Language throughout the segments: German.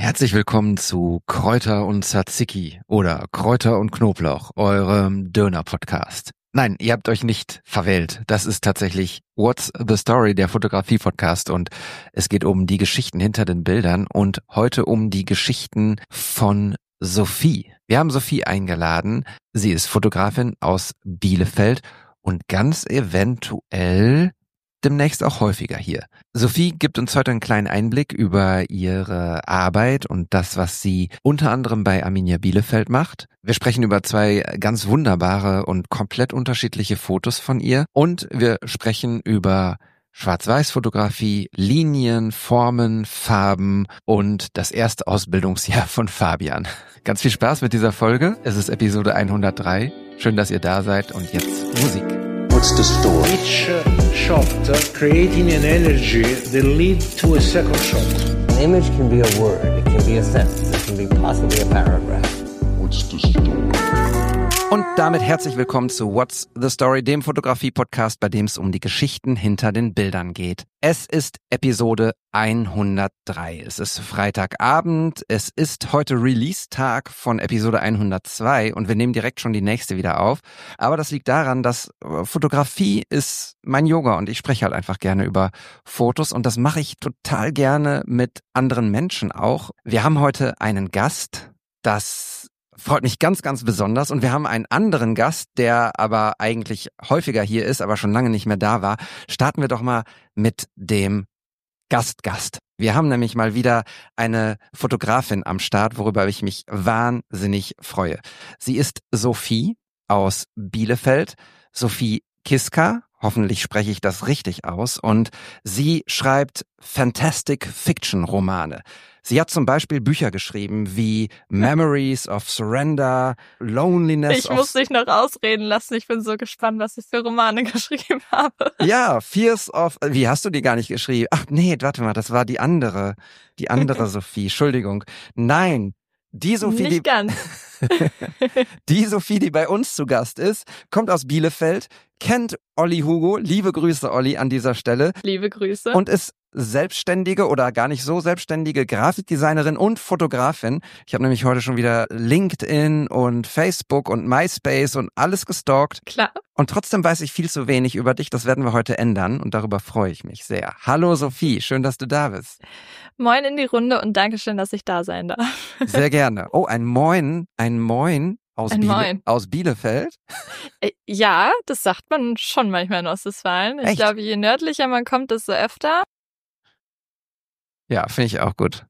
Herzlich willkommen zu Kräuter und Tzatziki oder Kräuter und Knoblauch, eurem Döner-Podcast. Nein, ihr habt euch nicht verwählt. Das ist tatsächlich What's the Story, der Fotografie-Podcast, und es geht um die Geschichten hinter den Bildern und heute um die Geschichten von Sophie. Wir haben Sophie eingeladen. Sie ist Fotografin aus Bielefeld und ganz eventuell demnächst auch häufiger hier. Sophie gibt uns heute einen kleinen Einblick über ihre Arbeit und das, was sie unter anderem bei Arminia Bielefeld macht. Wir sprechen über zwei ganz wunderbare und komplett unterschiedliche Fotos von ihr und wir sprechen über Schwarz-Weiß-Fotografie, Linien, Formen, Farben und das erste Ausbildungsjahr von Fabian. Ganz viel Spaß mit dieser Folge. Es ist Episode 103. Schön, dass ihr da seid und jetzt Musik. What's the story? Each shot creating an energy that leads to a second shot. An image can be a word, it can be a sentence, it can be possibly a paragraph. What's the story? Und damit herzlich willkommen zu What's the Story, dem Fotografie-Podcast, bei dem es um die Geschichten hinter den Bildern geht. Es ist Episode 103. Es ist Freitagabend. Es ist heute Release-Tag von Episode 102 und wir nehmen direkt schon die nächste wieder auf. Aber das liegt daran, dass Fotografie ist mein Yoga und ich spreche halt einfach gerne über Fotos und das mache ich total gerne mit anderen Menschen auch. Wir haben heute einen Gast, das freut mich ganz, ganz besonders. Und wir haben einen anderen Gast, der aber eigentlich häufiger hier ist, aber schon lange nicht mehr da war. Starten wir doch mal mit dem Gast. Wir haben nämlich mal wieder eine Fotografin am Start, worüber ich mich wahnsinnig freue. Sie ist Sophie aus Bielefeld, Sophie Kiska. Hoffentlich spreche ich das richtig aus. Und sie schreibt Fantastic Fiction Romane. Sie hat zum Beispiel Bücher geschrieben wie Memories of Surrender, Loneliness Ich muss dich noch ausreden lassen. Ich bin so gespannt, was ich für Romane geschrieben habe. Ja, Fears of... Wie hast du die gar nicht geschrieben? Ach nee, warte mal, das war die andere Sophie. Entschuldigung. Nein, die Sophie, Nicht ganz. Die Sophie, die bei uns zu Gast ist, kommt aus Bielefeld, kennt Olli Hugo, liebe Grüße Olli an dieser Stelle. Liebe Grüße. Und ist selbstständige oder gar nicht so selbstständige Grafikdesignerin und Fotografin. Ich habe nämlich heute schon wieder LinkedIn und Facebook und MySpace und alles gestalkt. Klar. Und trotzdem weiß ich viel zu wenig über dich. Das werden wir heute ändern und darüber freue ich mich sehr. Hallo Sophie, schön, dass du da bist. Moin in die Runde und Dankeschön, dass ich da sein darf. Sehr gerne. Oh, ein Moin aus Bielefeld? Ja, das sagt man schon manchmal in Ostwestfalen. Ich glaube, je nördlicher man kommt, desto öfter. Ja, finde ich auch gut.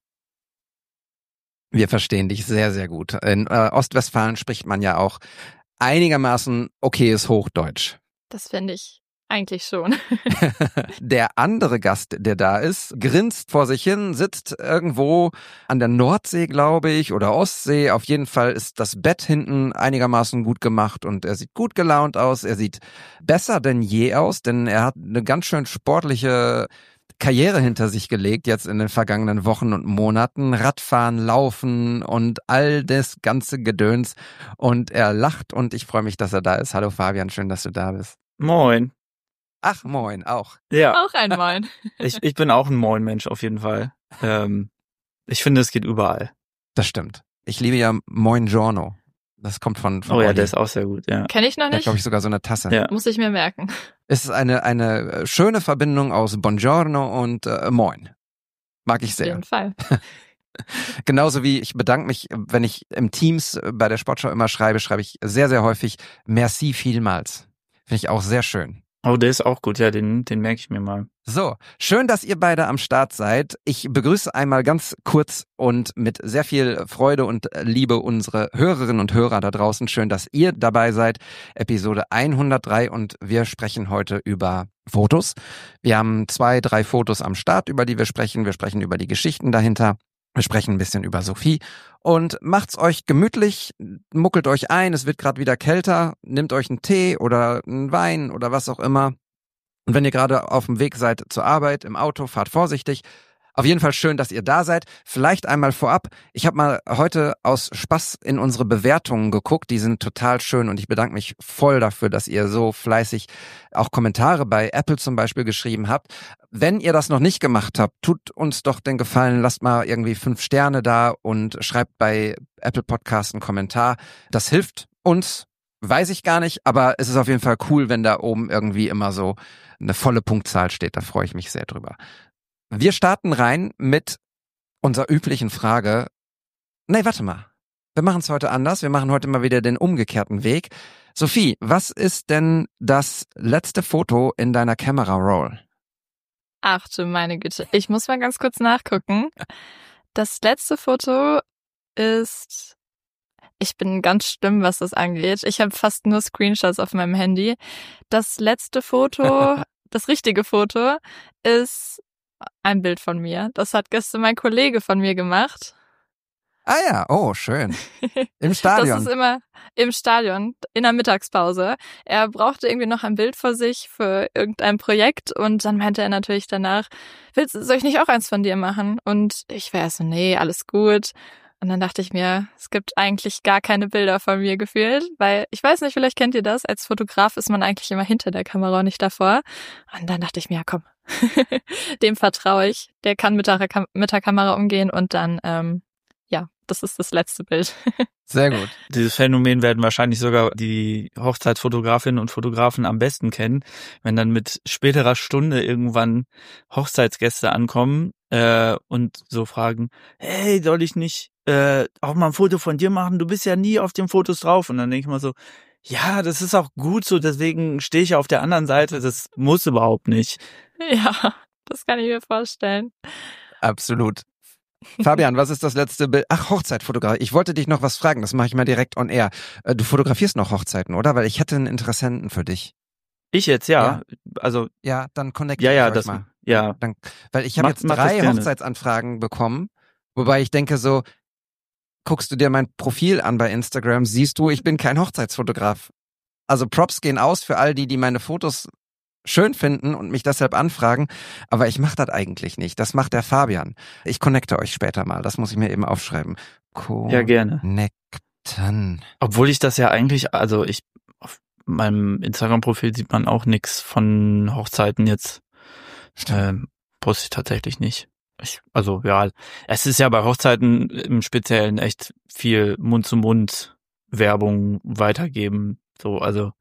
Wir verstehen dich sehr, sehr gut. In Ostwestfalen spricht man ja auch einigermaßen okayes Hochdeutsch. Das finde ich eigentlich schon. Der andere Gast, der da ist, grinst vor sich hin, sitzt irgendwo an der Nordsee, glaube ich, oder Ostsee. Auf jeden Fall ist das Bett hinten einigermaßen gut gemacht und er sieht gut gelaunt aus. Er sieht besser denn je aus, denn er hat eine ganz schön sportliche Karriere hinter sich gelegt, jetzt in den vergangenen Wochen und Monaten. Radfahren, Laufen und all das ganze Gedöns. Und er lacht und ich freue mich, dass er da ist. Hallo Fabian, schön, dass du da bist. Moin. Ach, moin, auch. Ja. Auch ein Moin. Ich bin auch ein Moin-Mensch auf jeden Fall. Ich finde, es geht überall. Das stimmt. Ich liebe ja Moin Giorno. Das kommt von Oh ja, Olli. der ist auch sehr gut, ja. Kenn ich noch Der hat, nicht. glaube ich, sogar so eine Tasse. Ja. Muss ich mir merken. Es ist eine schöne Verbindung aus Buongiorno und Moin. Mag ich Auf sehr. jeden Fall. Genauso wie ich bedanke mich, wenn ich im Teams bei der Sportschau immer schreibe ich sehr, sehr häufig Merci vielmals. Finde ich auch sehr schön. Oh, der ist auch gut, ja, den merke ich mir mal. So, schön, dass ihr beide am Start seid. Ich begrüße einmal ganz kurz und mit sehr viel Freude und Liebe unsere Hörerinnen und Hörer da draußen. Schön, dass ihr dabei seid. Episode 103 und wir sprechen heute über Fotos. Wir haben 2, 3 Fotos am Start, über die wir sprechen. Wir sprechen über die Geschichten dahinter. Wir sprechen ein bisschen über Sophie und macht's euch gemütlich, muckelt euch ein, es wird gerade wieder kälter, nehmt euch einen Tee oder einen Wein oder was auch immer. Und wenn ihr gerade auf dem Weg seid zur Arbeit, im Auto, fahrt vorsichtig. Auf jeden Fall schön, dass ihr da seid. Vielleicht einmal vorab. Ich habe mal heute aus Spaß in unsere Bewertungen geguckt. Die sind total schön und ich bedanke mich voll dafür, dass ihr so fleißig auch Kommentare bei Apple zum Beispiel geschrieben habt. Wenn ihr das noch nicht gemacht habt, tut uns doch den Gefallen, lasst mal irgendwie 5 Sterne da und schreibt bei Apple Podcast einen Kommentar. Das hilft uns, weiß ich gar nicht, aber es ist auf jeden Fall cool, wenn da oben irgendwie immer so eine volle Punktzahl steht. Da freue ich mich sehr drüber. Wir starten rein mit unserer üblichen Frage. Nee, warte mal. Wir machen es heute anders. Wir machen heute mal wieder den umgekehrten Weg. Sophie, was ist denn das letzte Foto in deiner Camera Roll? Ach du meine Güte. Ich muss mal ganz kurz nachgucken. Das letzte Foto ist... Ich bin ganz schlimm, was das angeht. Ich habe fast nur Screenshots auf meinem Handy. Das letzte Foto, das richtige Foto, ist ein Bild von mir. Das hat gestern mein Kollege von mir gemacht. Ah ja, oh, schön. Im Stadion. Das ist immer im Stadion, in der Mittagspause. Er brauchte irgendwie noch ein Bild vor sich für irgendein Projekt und dann meinte er natürlich danach, soll ich nicht auch eins von dir machen? Und ich war so, nee, alles gut. Und dann dachte ich mir, es gibt eigentlich gar keine Bilder von mir gefühlt, weil ich weiß nicht, vielleicht kennt ihr das, als Fotograf ist man eigentlich immer hinter der Kamera und nicht davor. Und dann dachte ich mir, ja komm, dem vertraue ich, der kann mit der Kamera umgehen und dann, das ist das letzte Bild. Sehr gut. Dieses Phänomen werden wahrscheinlich sogar die Hochzeitsfotografinnen und Fotografen am besten kennen, wenn dann mit späterer Stunde irgendwann Hochzeitsgäste ankommen und so fragen, hey, soll ich nicht auch mal ein Foto von dir machen? Du bist ja nie auf den Fotos drauf. Und dann denke ich mal so, ja, das ist auch gut so, deswegen stehe ich auf der anderen Seite, das muss überhaupt nicht. Ja, das kann ich mir vorstellen. Absolut. Fabian, was ist das letzte Bild? Ach, Hochzeitfotografie. Ich wollte dich noch was fragen, das mache ich mal direkt on air. Du fotografierst noch Hochzeiten, oder? Weil ich hätte einen Interessenten für dich. Ich jetzt, ja. Also ja, dann connecte ich euch das mal. Ja. Dann, weil ich habe jetzt 3 Hochzeitsanfragen bekommen, wobei ich denke so, guckst du dir mein Profil an bei Instagram, siehst du, ich bin kein Hochzeitsfotograf. Also Props gehen aus für all die meine Fotos schön finden und mich deshalb anfragen, aber ich mache das eigentlich nicht. Das macht der Fabian. Ich connecte euch später mal, das muss ich mir eben aufschreiben. Ja, gerne. Connecten. Obwohl ich das ja eigentlich, also auf meinem Instagram-Profil sieht man auch nichts von Hochzeiten jetzt. Poste ich tatsächlich nicht. Es ist ja bei Hochzeiten im Speziellen echt viel Mund-zu-Mund-Werbung weitergeben. So, also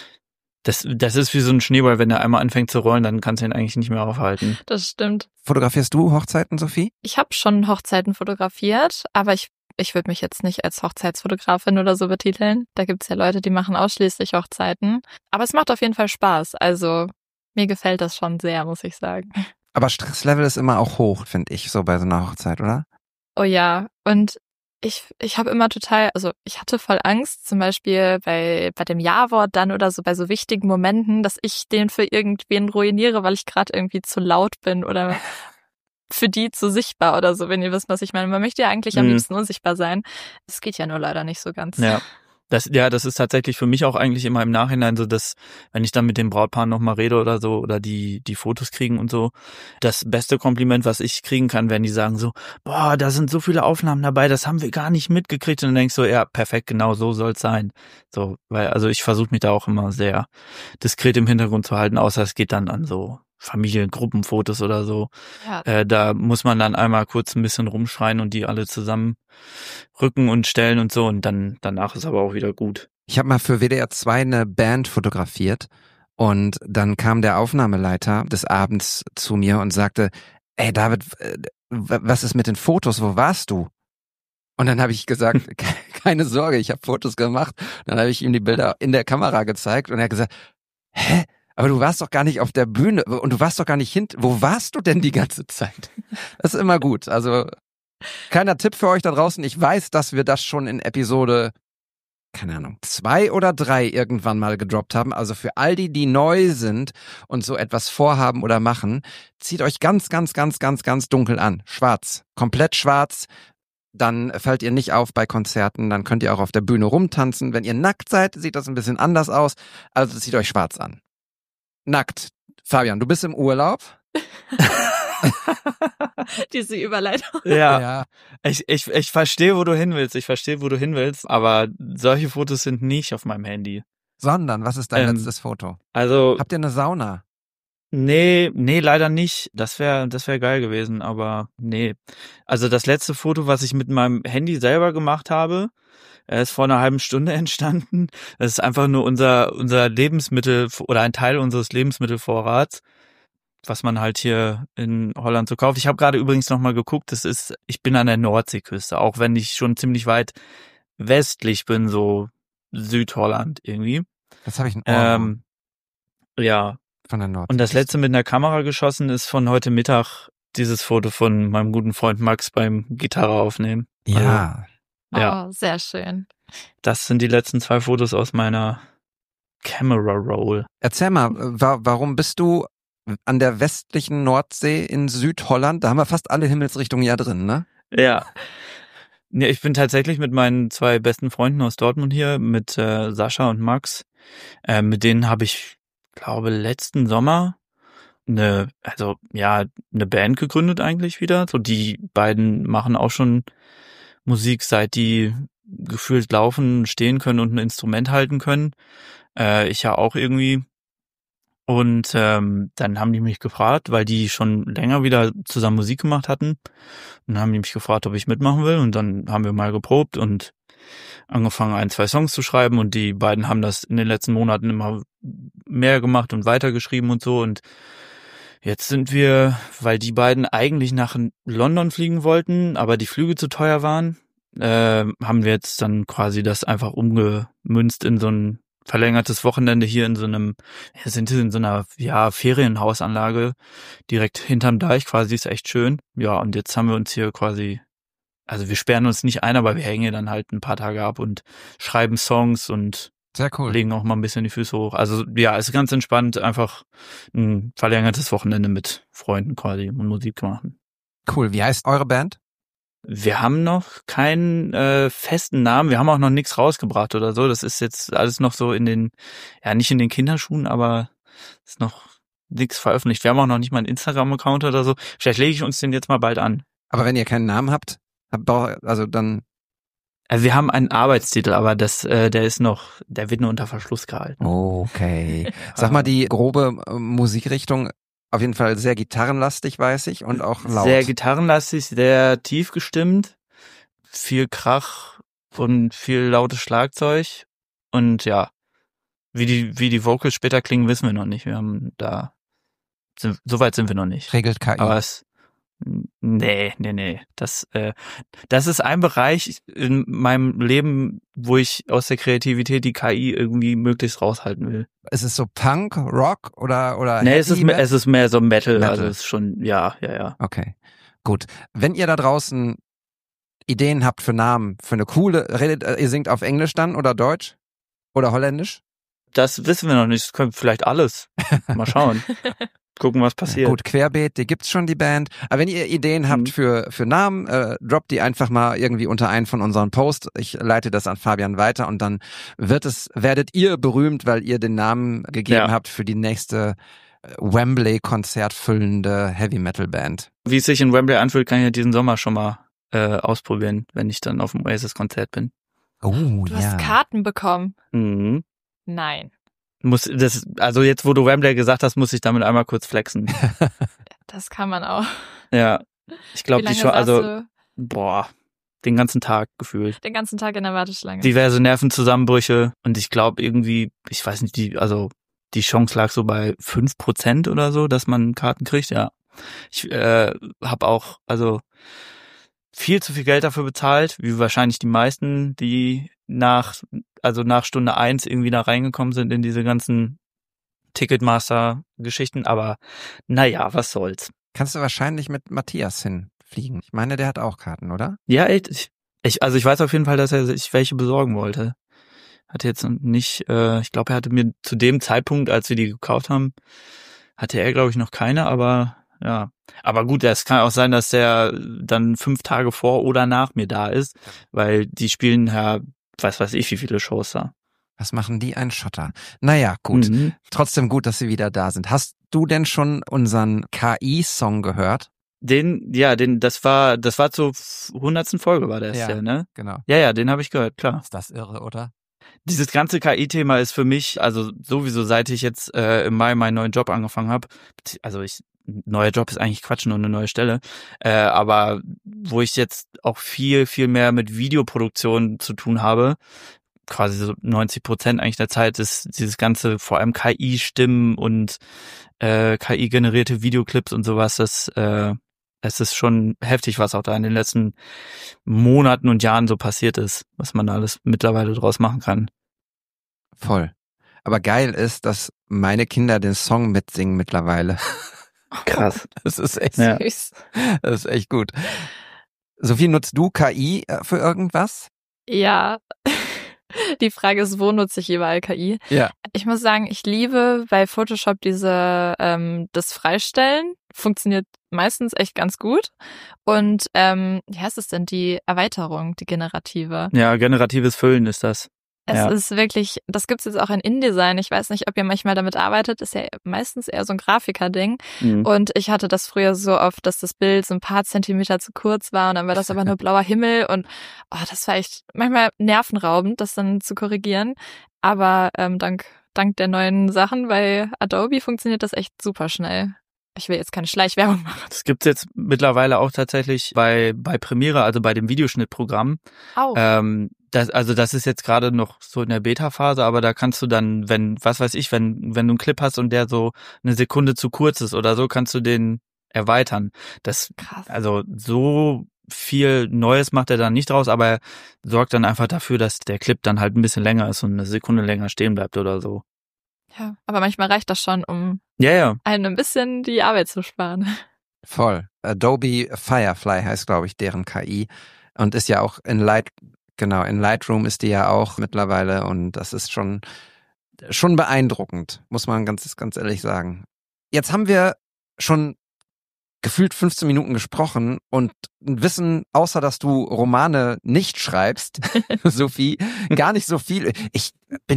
das ist wie so ein Schneeball, wenn er einmal anfängt zu rollen, dann kannst du ihn eigentlich nicht mehr aufhalten. Das stimmt. Fotografierst du Hochzeiten, Sophie? Ich habe schon Hochzeiten fotografiert, aber ich würde mich jetzt nicht als Hochzeitsfotografin oder so betiteln. Da gibt's ja Leute, die machen ausschließlich Hochzeiten. Aber es macht auf jeden Fall Spaß. Also mir gefällt das schon sehr, muss ich sagen. Aber Stresslevel ist immer auch hoch, finde ich, so bei so einer Hochzeit, oder? Oh ja, und ich habe immer ich hatte voll Angst, zum Beispiel bei dem Ja-Wort dann oder so, bei so wichtigen Momenten, dass ich den für irgendwen ruiniere, weil ich gerade irgendwie zu laut bin oder für die zu sichtbar oder so, wenn ihr wisst, was ich meine. Man möchte ja eigentlich am liebsten unsichtbar sein. Das geht ja nur leider nicht so ganz. Ja. Das ist tatsächlich für mich auch eigentlich immer im Nachhinein so, dass, wenn ich dann mit dem Brautpaar nochmal rede oder so, oder die Fotos kriegen und so, das beste Kompliment, was ich kriegen kann, wenn die sagen so, boah, da sind so viele Aufnahmen dabei, das haben wir gar nicht mitgekriegt. Und dann denkst du, ja, perfekt, genau so soll's sein. So, also ich versuche mich da auch immer sehr diskret im Hintergrund zu halten, außer es geht dann an so Familiengruppenfotos oder so. Ja. Da muss man dann einmal kurz ein bisschen rumschreien und die alle zusammen rücken und stellen und so und dann danach ist aber auch wieder gut. Ich habe mal für WDR 2 eine Band fotografiert und dann kam der Aufnahmeleiter des Abends zu mir und sagte, ey David, was ist mit den Fotos, wo warst du? Und dann habe ich gesagt, keine Sorge, ich habe Fotos gemacht. Dann habe ich ihm die Bilder in der Kamera gezeigt und er hat gesagt, hä? Aber du warst doch gar nicht auf der Bühne und du warst doch gar nicht wo warst du denn die ganze Zeit? Das ist immer gut. Also kleiner Tipp für euch da draußen. Ich weiß, dass wir das schon in Episode, keine Ahnung, 2 oder 3 irgendwann mal gedroppt haben. Also für all die neu sind und so etwas vorhaben oder machen, zieht euch ganz, ganz, ganz, ganz, ganz dunkel an. Schwarz. Komplett schwarz. Dann fällt ihr nicht auf bei Konzerten. Dann könnt ihr auch auf der Bühne rumtanzen. Wenn ihr nackt seid, sieht das ein bisschen anders aus. Also zieht euch schwarz an. Nackt. Fabian, du bist im Urlaub. Diese Überleitung. Ja. Ich verstehe, wo du hin willst. Aber solche Fotos sind nicht auf meinem Handy. Sondern, was ist dein letztes Foto? Also, Habt ihr eine Sauna? nee, leider nicht. Das wär geil gewesen, aber nee. Also das letzte Foto, was ich mit meinem Handy selber gemacht habe, ist vor einer halben Stunde entstanden. Das ist einfach nur unser Lebensmittel oder ein Teil unseres Lebensmittelvorrats, was man halt hier in Holland so kauft. Ich habe gerade übrigens nochmal geguckt, ich bin an der Nordseeküste, auch wenn ich schon ziemlich weit westlich bin, so Südholland irgendwie. Das habe ich ein Ohr Ja. von der Nordsee. Und das letzte mit einer Kamera geschossen ist von heute Mittag dieses Foto von meinem guten Freund Max beim Gitarre aufnehmen. Ja. Ja. Oh, sehr schön. Das sind die letzten 2 Fotos aus meiner Camera Roll. Erzähl mal, warum bist du an der westlichen Nordsee in Südholland? Da haben wir fast alle Himmelsrichtungen ja drin, ne? Ja. Nee, ich bin tatsächlich mit meinen 2 besten Freunden aus Dortmund hier, mit Sascha und Max. Mit denen habe ich, glaube, letzten Sommer eine Band gegründet eigentlich wieder. So, die beiden machen auch schon Musik, seit die gefühlt laufen, stehen können und ein Instrument halten können. Ich ja auch irgendwie. Und dann haben die mich gefragt, weil die schon länger wieder zusammen Musik gemacht hatten. Und dann haben die mich gefragt, ob ich mitmachen will. Und dann haben wir mal geprobt und angefangen, 1, 2 Songs zu schreiben. Und die beiden haben das in den letzten Monaten immer mehr gemacht und weitergeschrieben und so. Und jetzt sind wir, weil die beiden eigentlich nach London fliegen wollten, aber die Flüge zu teuer waren, haben wir jetzt dann quasi das einfach umgemünzt in so ein verlängertes Wochenende hier in so einer Ferienhausanlage direkt hinterm Deich quasi, ist echt schön. Ja, und jetzt haben wir uns hier quasi, also wir sperren uns nicht ein, aber wir hängen hier dann halt ein paar Tage ab und schreiben Songs und sehr cool. Legen auch mal ein bisschen die Füße hoch. Also ja, ist ganz entspannt, einfach ein verlängertes Wochenende mit Freunden quasi und Musik machen. Cool, wie heißt eure Band? Wir haben noch keinen festen Namen, wir haben auch noch nichts rausgebracht oder so. Das ist jetzt alles noch so nicht in den Kinderschuhen, aber ist noch nichts veröffentlicht. Wir haben auch noch nicht mal einen Instagram-Account oder so. Vielleicht lege ich uns den jetzt mal bald an. Aber wenn ihr keinen Namen habt, dann... Also wir haben einen Arbeitstitel, aber der wird nur unter Verschluss gehalten. Okay. Sag mal, die grobe Musikrichtung, auf jeden Fall sehr gitarrenlastig, weiß ich, und auch laut. Sehr gitarrenlastig, sehr tief gestimmt, viel Krach und viel lautes Schlagzeug. Und ja, wie die Vocals später klingen, wissen wir noch nicht. So weit sind wir noch nicht. Regelt KI. Aber Nee. Das ist ein Bereich in meinem Leben, wo ich aus der Kreativität die KI irgendwie möglichst raushalten will. Ist es so Punk, Rock oder Nee, es ist mehr so Metal. Also Metal. es ist schon, ja. Okay, gut. Wenn ihr da draußen Ideen habt für Namen, für eine coole, ihr singt auf Englisch dann oder Deutsch oder Holländisch? Das wissen wir noch nicht. Das können vielleicht alles. Mal schauen. Gucken, was passiert. Ja, gut, Querbeet, die gibt's schon, die Band. Aber wenn ihr Ideen habt für Namen, droppt die einfach mal irgendwie unter einen von unseren Posts. Ich leite das an Fabian weiter und dann werdet ihr berühmt, weil ihr den Namen gegeben habt für die nächste Wembley-Konzert füllende Heavy-Metal-Band. Wie es sich in Wembley anfühlt, kann ich ja diesen Sommer schon mal ausprobieren, wenn ich dann auf dem Oasis-Konzert bin. Oh, du hast Karten bekommen? Mhm. Nein. Also jetzt, wo du Wembley gesagt hast, muss ich damit einmal kurz flexen. Das kann man auch. Ja, ich glaube, den ganzen Tag gefühlt. Den ganzen Tag in der Warteschlange. Diverse Nervenzusammenbrüche und ich glaube irgendwie, ich weiß nicht, die Chance lag so bei 5% oder so, dass man Karten kriegt, ja. Ich habe auch, viel zu viel Geld dafür bezahlt, wie wahrscheinlich die meisten, die nach Stunde 1 irgendwie da reingekommen sind in diese ganzen Ticketmaster-Geschichten, aber naja, was soll's. Kannst du wahrscheinlich mit Matthias hinfliegen. Ich meine, der hat auch Karten, oder? Ja, ich weiß auf jeden Fall, dass er sich welche besorgen wollte. Hatte jetzt nicht, ich glaube, er hatte mir zu dem Zeitpunkt, als wir die gekauft haben, hatte er, glaube ich, noch keine, aber ja. Aber gut, es kann auch sein, dass der dann 5 Tage vor oder nach mir da ist, weil die spielen ja, weiß ich, wie viele Shows da. Was machen die? Ein Schotter. Naja, gut. Trotzdem gut, dass sie wieder da sind. Hast du denn schon unseren KI-Song gehört? Das war zur 100. Folge war das ja, ne? Genau. Ja, den habe ich gehört, klar. Ist das irre, oder? Dieses ganze KI-Thema ist für mich, also sowieso seit ich jetzt im Mai meinen neuen Job angefangen habe, neuer Job ist eigentlich Quatsch, nur eine neue Stelle, aber wo ich jetzt auch viel, viel mehr mit Videoproduktion zu tun habe, quasi so 90% eigentlich der Zeit ist dieses ganze, vor allem KI-Stimmen und KI-generierte Videoclips und sowas, es ist schon heftig, was auch da in den letzten Monaten und Jahren so passiert ist, was man da alles mittlerweile draus machen kann. Voll. Aber geil ist, dass meine Kinder den Song mitsingen mittlerweile. Krass. Das ist echt Süß. Das ist echt gut. Sophie, nutzt du KI für irgendwas? Ja. Die Frage ist, wo nutze ich überall KI? Ja. Ich muss sagen, ich liebe bei Photoshop das Freistellen. Funktioniert meistens echt ganz gut. Und wie heißt es denn, die Erweiterung, die generative? Ja, generatives Füllen ist das. Es ist wirklich, das gibt's jetzt auch in InDesign. Ich weiß nicht, ob ihr manchmal damit arbeitet. Ist ja meistens eher so ein Grafiker-Ding. Und ich hatte das früher so oft, dass das Bild so ein paar Zentimeter zu kurz war und dann war das aber nur blauer Himmel und das war echt manchmal nervenraubend, das dann zu korrigieren. Aber dank der neuen Sachen bei Adobe funktioniert das echt super schnell. Ich will jetzt keine Schleichwerbung machen. Das gibt's jetzt mittlerweile auch tatsächlich bei Premiere, also bei dem Videoschnittprogramm. Auch. Das ist jetzt gerade noch so in der Beta-Phase, aber da kannst du dann, wenn du einen Clip hast und der so eine Sekunde zu kurz ist oder so, kannst du den erweitern. Das, krass. Also so viel Neues macht er dann nicht draus, aber er sorgt dann einfach dafür, dass der Clip dann halt ein bisschen länger ist und eine Sekunde länger stehen bleibt oder so. Ja, aber manchmal reicht das schon, um einem ein bisschen die Arbeit zu sparen. Voll. Adobe Firefly heißt, glaube ich, deren KI und ist ja auch in Lightroom ist die ja auch mittlerweile und das ist schon beeindruckend, muss man ganz ehrlich sagen. Jetzt haben wir schon gefühlt 15 Minuten gesprochen und wissen, außer dass du Romane nicht schreibst, Sophie, gar nicht so viel. Ich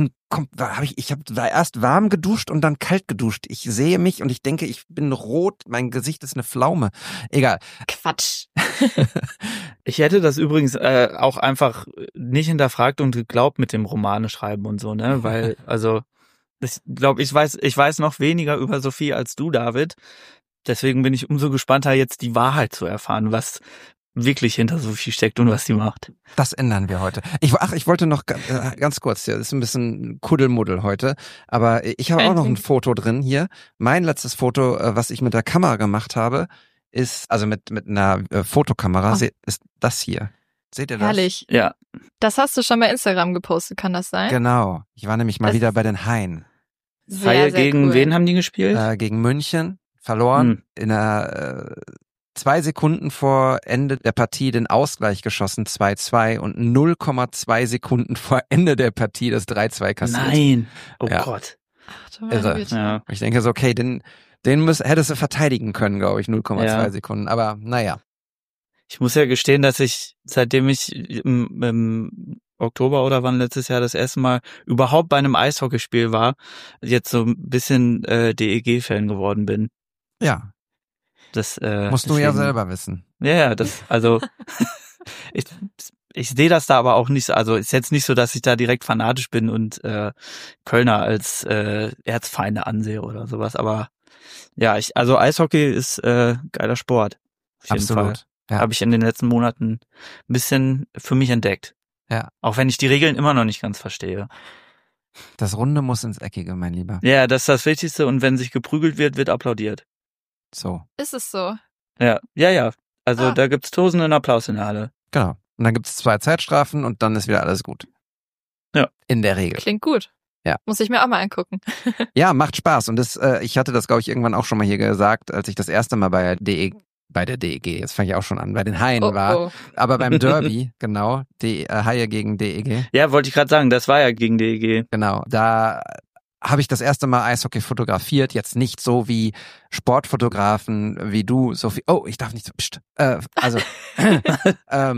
war erst warm geduscht und dann kalt geduscht. Ich sehe mich und ich denke, ich bin rot, mein Gesicht ist eine Pflaume. Egal. Quatsch. Ich hätte das übrigens auch einfach nicht hinterfragt und geglaubt mit dem Romane schreiben und so, ne, weil, also, ich glaube, ich weiß noch weniger über Sophie als du, David. Deswegen bin ich umso gespannter, jetzt die Wahrheit zu erfahren, was wirklich hinter Sophie steckt und was sie macht. Das ändern wir heute. Ich wollte noch ganz kurz, das ist ein bisschen Kuddelmuddel heute, aber ich habe auch noch ein Foto drin hier. Mein letztes Foto, was ich mit der Kamera gemacht habe, ist, also mit einer Fotokamera, ist das hier. Seht ihr das? Herrlich. Ja. Das hast du schon bei Instagram gepostet, kann das sein? Genau. Ich war nämlich mal wieder bei den Haien. Haie gegen cool. wen haben die gespielt? Gegen München. Verloren, in einer 2 Sekunden vor Ende der Partie den Ausgleich geschossen, 2-2 und 0,2 Sekunden vor Ende der Partie das 3-2 kassiert. Nein, oh ja. Gott. Ach, du meine Irre. Güte. Ja. Ich denke so, okay, den hättest du verteidigen können, glaube ich, 0,2 Sekunden, aber naja. Ich muss ja gestehen, dass ich, seitdem ich im Oktober oder wann letztes Jahr das erste Mal überhaupt bei einem Eishockeyspiel war, jetzt so ein bisschen DEG-Fan geworden bin. Ja. Das musst du ja selber wissen. Ja, also ich sehe das da aber auch nicht, also ist jetzt nicht so, dass ich da direkt fanatisch bin und Kölner als Erzfeinde ansehe oder sowas, aber ja, also Eishockey ist geiler Sport. Auf jeden Absolut. Fall. Ja. Habe ich in den letzten Monaten ein bisschen für mich entdeckt. Ja. Auch wenn ich die Regeln immer noch nicht ganz verstehe. Das Runde muss ins Eckige, mein Lieber. Ja, das ist das Wichtigste und wenn sich geprügelt wird, wird applaudiert. So. Ist es so? Ja. Also da gibt's tosenden Applaus in der Halle. Genau. Und dann gibt's 2 Zeitstrafen und dann ist wieder alles gut. Ja. In der Regel. Klingt gut. Ja. Muss ich mir auch mal angucken. Ja, macht Spaß. Und ich hatte das, glaube ich, irgendwann auch schon mal hier gesagt, als ich das erste Mal bei der DEG, jetzt fange ich auch schon an, bei den Haien war. Aber beim Derby, genau, die Haie gegen DEG. Ja, wollte ich gerade sagen, das war ja gegen DEG. Genau, da habe ich das erste Mal Eishockey fotografiert, jetzt nicht so wie Sportfotografen wie du, Sophie. Oh, ich darf nicht so,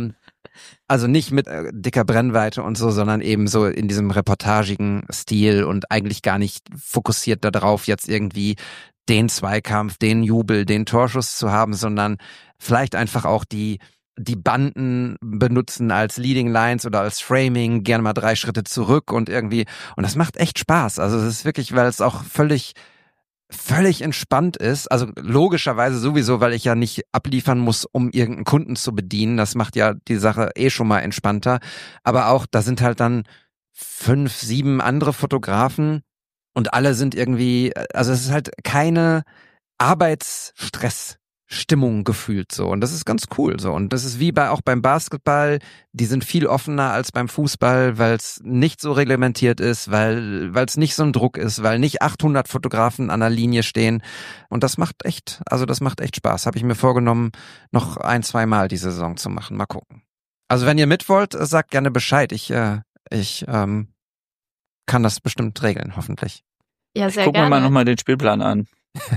Also nicht mit dicker Brennweite und so, sondern eben so in diesem reportagigen Stil und eigentlich gar nicht fokussiert darauf, jetzt irgendwie den Zweikampf, den Jubel, den Torschuss zu haben, sondern vielleicht einfach auch die Banden benutzen als Leading Lines oder als Framing, gerne mal 3 Schritte zurück und irgendwie, und das macht echt Spaß. Also es ist wirklich, weil es auch völlig entspannt ist, also logischerweise sowieso, weil ich ja nicht abliefern muss, um irgendeinen Kunden zu bedienen, das macht ja die Sache schon mal entspannter, aber auch, da sind halt dann 5, 7 andere Fotografen und alle sind irgendwie, also es ist halt keine Arbeitsstressstimmung gefühlt so und das ist ganz cool so und das ist wie auch beim Basketball, die sind viel offener als beim Fußball, weil es nicht so reglementiert ist, weil es nicht so ein Druck ist, weil nicht 800 Fotografen an der Linie stehen und das macht echt Spaß. Habe ich mir vorgenommen, noch 1-2 Mal die Saison zu machen. Mal gucken. Also wenn ihr mit wollt, sagt gerne Bescheid. Ich kann das bestimmt regeln, hoffentlich. Ja, sehr Gucken gerne. wir mal nochmal den Spielplan an.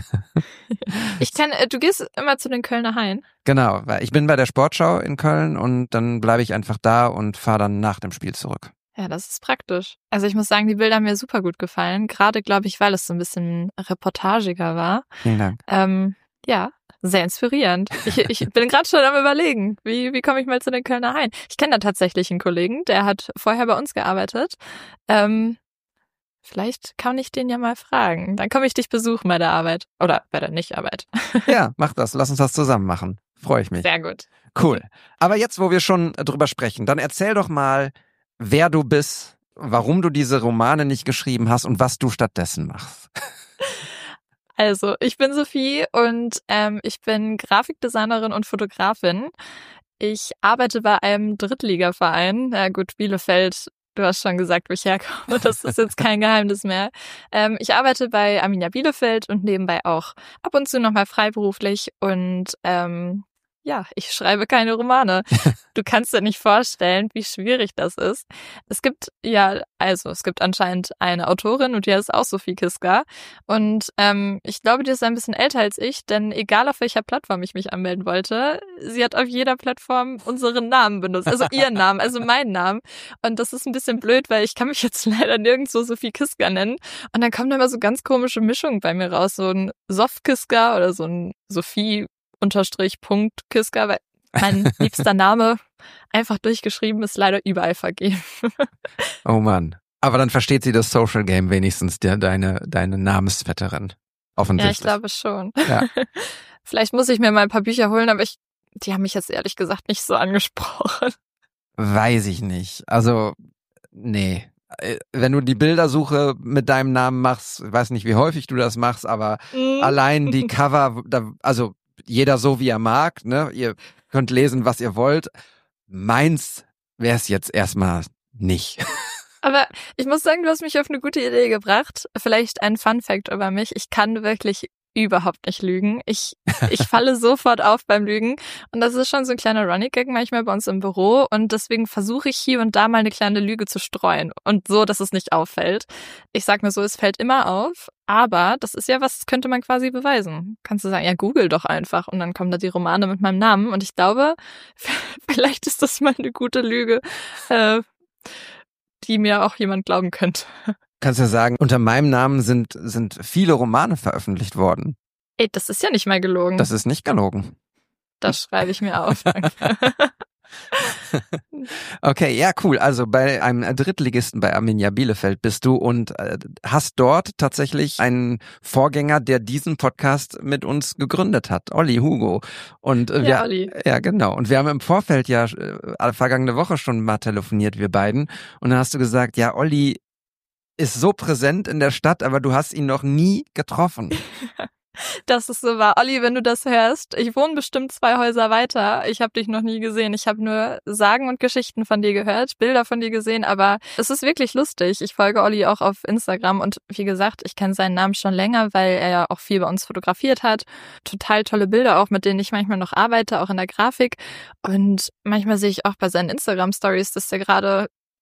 Du gehst immer zu den Kölner Haien. Genau, weil ich bin bei der Sportschau in Köln und dann bleibe ich einfach da und fahre dann nach dem Spiel zurück. Ja, das ist praktisch. Also ich muss sagen, die Bilder haben mir super gut gefallen. Gerade, glaube ich, weil es so ein bisschen reportagiger war. Vielen Dank. Ja, sehr inspirierend. Ich bin gerade schon am Überlegen, wie komme ich mal zu den Kölner Haien. Ich kenne da tatsächlich einen Kollegen, der hat vorher bei uns gearbeitet. Vielleicht kann ich den ja mal fragen. Dann komme ich dich besuchen bei der Arbeit. Oder bei der Nichtarbeit. Ja, mach das. Lass uns das zusammen machen. Freue ich mich. Sehr gut. Cool. Aber jetzt, wo wir schon drüber sprechen, dann erzähl doch mal, wer du bist, warum du diese Romane nicht geschrieben hast und was du stattdessen machst. Also, ich bin Sophie und ich bin Grafikdesignerin und Fotografin. Ich arbeite bei einem Drittligaverein. Ja gut, Bielefeld. Du hast schon gesagt, wo ich herkomme. Das ist jetzt kein Geheimnis mehr. Ich arbeite bei Arminia Bielefeld und nebenbei auch ab und zu nochmal freiberuflich. Und ich schreibe keine Romane. Du kannst dir nicht vorstellen, wie schwierig das ist. Es gibt anscheinend eine Autorin und die heißt auch Sophie Kiska. Und ich glaube, die ist ein bisschen älter als ich, denn egal auf welcher Plattform ich mich anmelden wollte, sie hat auf jeder Plattform unseren Namen benutzt, also ihren Namen, also meinen Namen. Und das ist ein bisschen blöd, weil ich kann mich jetzt leider nirgendwo Sophie Kiska nennen. Und dann kommen da immer so ganz komische Mischungen bei mir raus, so ein Soft Kiska oder so ein Sophie Unterstrich-Punkt Kiska, weil mein liebster Name einfach durchgeschrieben ist leider überall vergeben. Oh Mann. Aber dann versteht sie das Social Game wenigstens, deine Namensvetterin. Offensichtlich. Ja, ich glaube schon. Ja. Vielleicht muss ich mir mal ein paar Bücher holen, aber die haben mich jetzt ehrlich gesagt nicht so angesprochen. Weiß ich nicht. Also, nee. Wenn du die Bildersuche mit deinem Namen machst, ich weiß nicht, wie häufig du das machst, aber allein die Cover, also jeder so, wie er mag, ne? Ihr könnt lesen, was ihr wollt. Meins wäre es jetzt erstmal nicht. Aber ich muss sagen, du hast mich auf eine gute Idee gebracht. Vielleicht ein Fun-Fact über mich. Ich kann wirklich überhaupt nicht lügen. Ich falle sofort auf beim Lügen. Und das ist schon so ein kleiner Running-Gag manchmal bei uns im Büro. Und deswegen versuche ich hier und da mal eine kleine Lüge zu streuen. Und so, dass es nicht auffällt. Ich sag mir so, es fällt immer auf. Aber das ist ja was, könnte man quasi beweisen. Kannst du sagen, ja, google doch einfach. Und dann kommen da die Romane mit meinem Namen. Und ich glaube, vielleicht ist das mal eine gute Lüge, die mir auch jemand glauben könnte. Kannst ja sagen, unter meinem Namen sind viele Romane veröffentlicht worden. Ey, das ist ja nicht mal gelogen. Das ist nicht gelogen. Das schreibe ich mir auf. Danke. Okay, ja, cool. Also bei einem Drittligisten bei Arminia Bielefeld bist du und hast dort tatsächlich einen Vorgänger, der diesen Podcast mit uns gegründet hat, Olli Hugo. Und Olli. Ja, genau. Und wir haben im Vorfeld ja vergangene Woche schon mal telefoniert, wir beiden. Und dann hast du gesagt, ja, Olli ist so präsent in der Stadt, aber du hast ihn noch nie getroffen. Das ist so wahr. Olli, wenn du das hörst, ich wohne bestimmt 2 Häuser weiter. Ich habe dich noch nie gesehen. Ich habe nur Sagen und Geschichten von dir gehört, Bilder von dir gesehen, aber es ist wirklich lustig. Ich folge Olli auch auf Instagram und wie gesagt, ich kenne seinen Namen schon länger, weil er ja auch viel bei uns fotografiert hat. Total tolle Bilder auch, mit denen ich manchmal noch arbeite, auch in der Grafik. Und manchmal sehe ich auch bei seinen Instagram-Stories, dass der gerade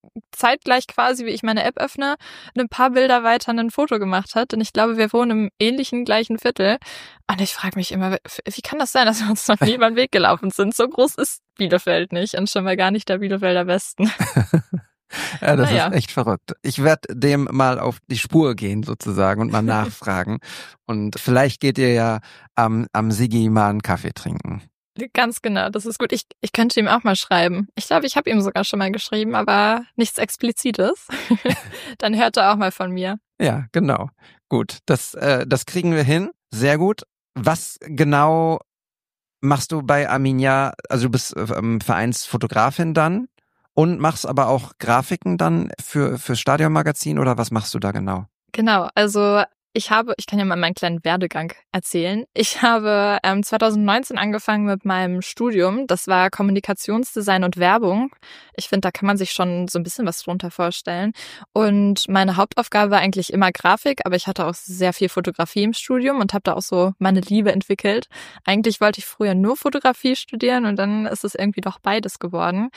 zeitgleich quasi, wie ich meine App öffne, ein paar Bilder weiter ein Foto gemacht hat. Und ich glaube, wir wohnen im ähnlichen gleichen Viertel. Und ich frage mich immer, wie kann das sein, dass wir uns noch nie über den Weg gelaufen sind? So groß ist Bielefeld nicht und schon mal gar nicht der Bielefelder Westen. Ja, das ist echt verrückt. Ich werde dem mal auf die Spur gehen sozusagen und mal nachfragen. Und vielleicht geht ihr ja am Sigi mal einen Kaffee trinken. Ganz genau, das ist gut. Ich könnte ihm auch mal schreiben. Ich glaube, ich habe ihm sogar schon mal geschrieben, aber nichts Explizites. Dann hört er auch mal von mir. Ja, genau. Gut, das kriegen wir hin. Sehr gut. Was genau machst du bei Arminia? Also du bist Vereinsfotografin dann und machst aber auch Grafiken dann fürs Stadionmagazin oder was machst du da genau? Genau, also ich kann ja mal meinen kleinen Werdegang erzählen. Ich habe 2019 angefangen mit meinem Studium. Das war Kommunikationsdesign und Werbung. Ich finde, da kann man sich schon so ein bisschen was drunter vorstellen. Und meine Hauptaufgabe war eigentlich immer Grafik, aber ich hatte auch sehr viel Fotografie im Studium und habe da auch so meine Liebe entwickelt. Eigentlich wollte ich früher nur Fotografie studieren und dann ist es irgendwie doch beides geworden.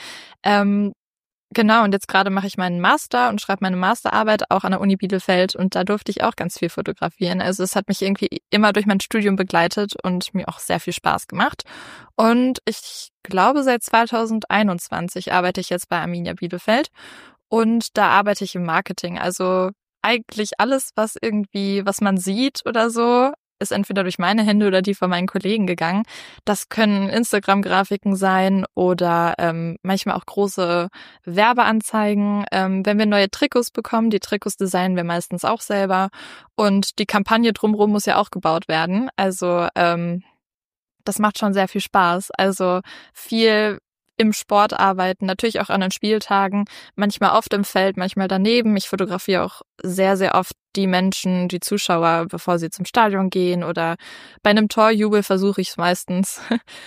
Genau, und jetzt gerade mache ich meinen Master und schreibe meine Masterarbeit auch an der Uni Bielefeld und da durfte ich auch ganz viel fotografieren. Also es hat mich irgendwie immer durch mein Studium begleitet und mir auch sehr viel Spaß gemacht. Und ich glaube, seit 2021 arbeite ich jetzt bei Arminia Bielefeld und da arbeite ich im Marketing. Also eigentlich alles, was man sieht oder so, ist entweder durch meine Hände oder die von meinen Kollegen gegangen. Das können Instagram-Grafiken sein oder manchmal auch große Werbeanzeigen. Wenn wir neue Trikots bekommen, die Trikots designen wir meistens auch selber. Und die Kampagne drumherum muss ja auch gebaut werden. Also das macht schon sehr viel Spaß. Also viel im Sport arbeiten, natürlich auch an den Spieltagen, manchmal auf dem Feld, manchmal daneben. Ich fotografiere auch sehr, sehr oft die Menschen, die Zuschauer, bevor sie zum Stadion gehen oder bei einem Torjubel versuche ich es meistens.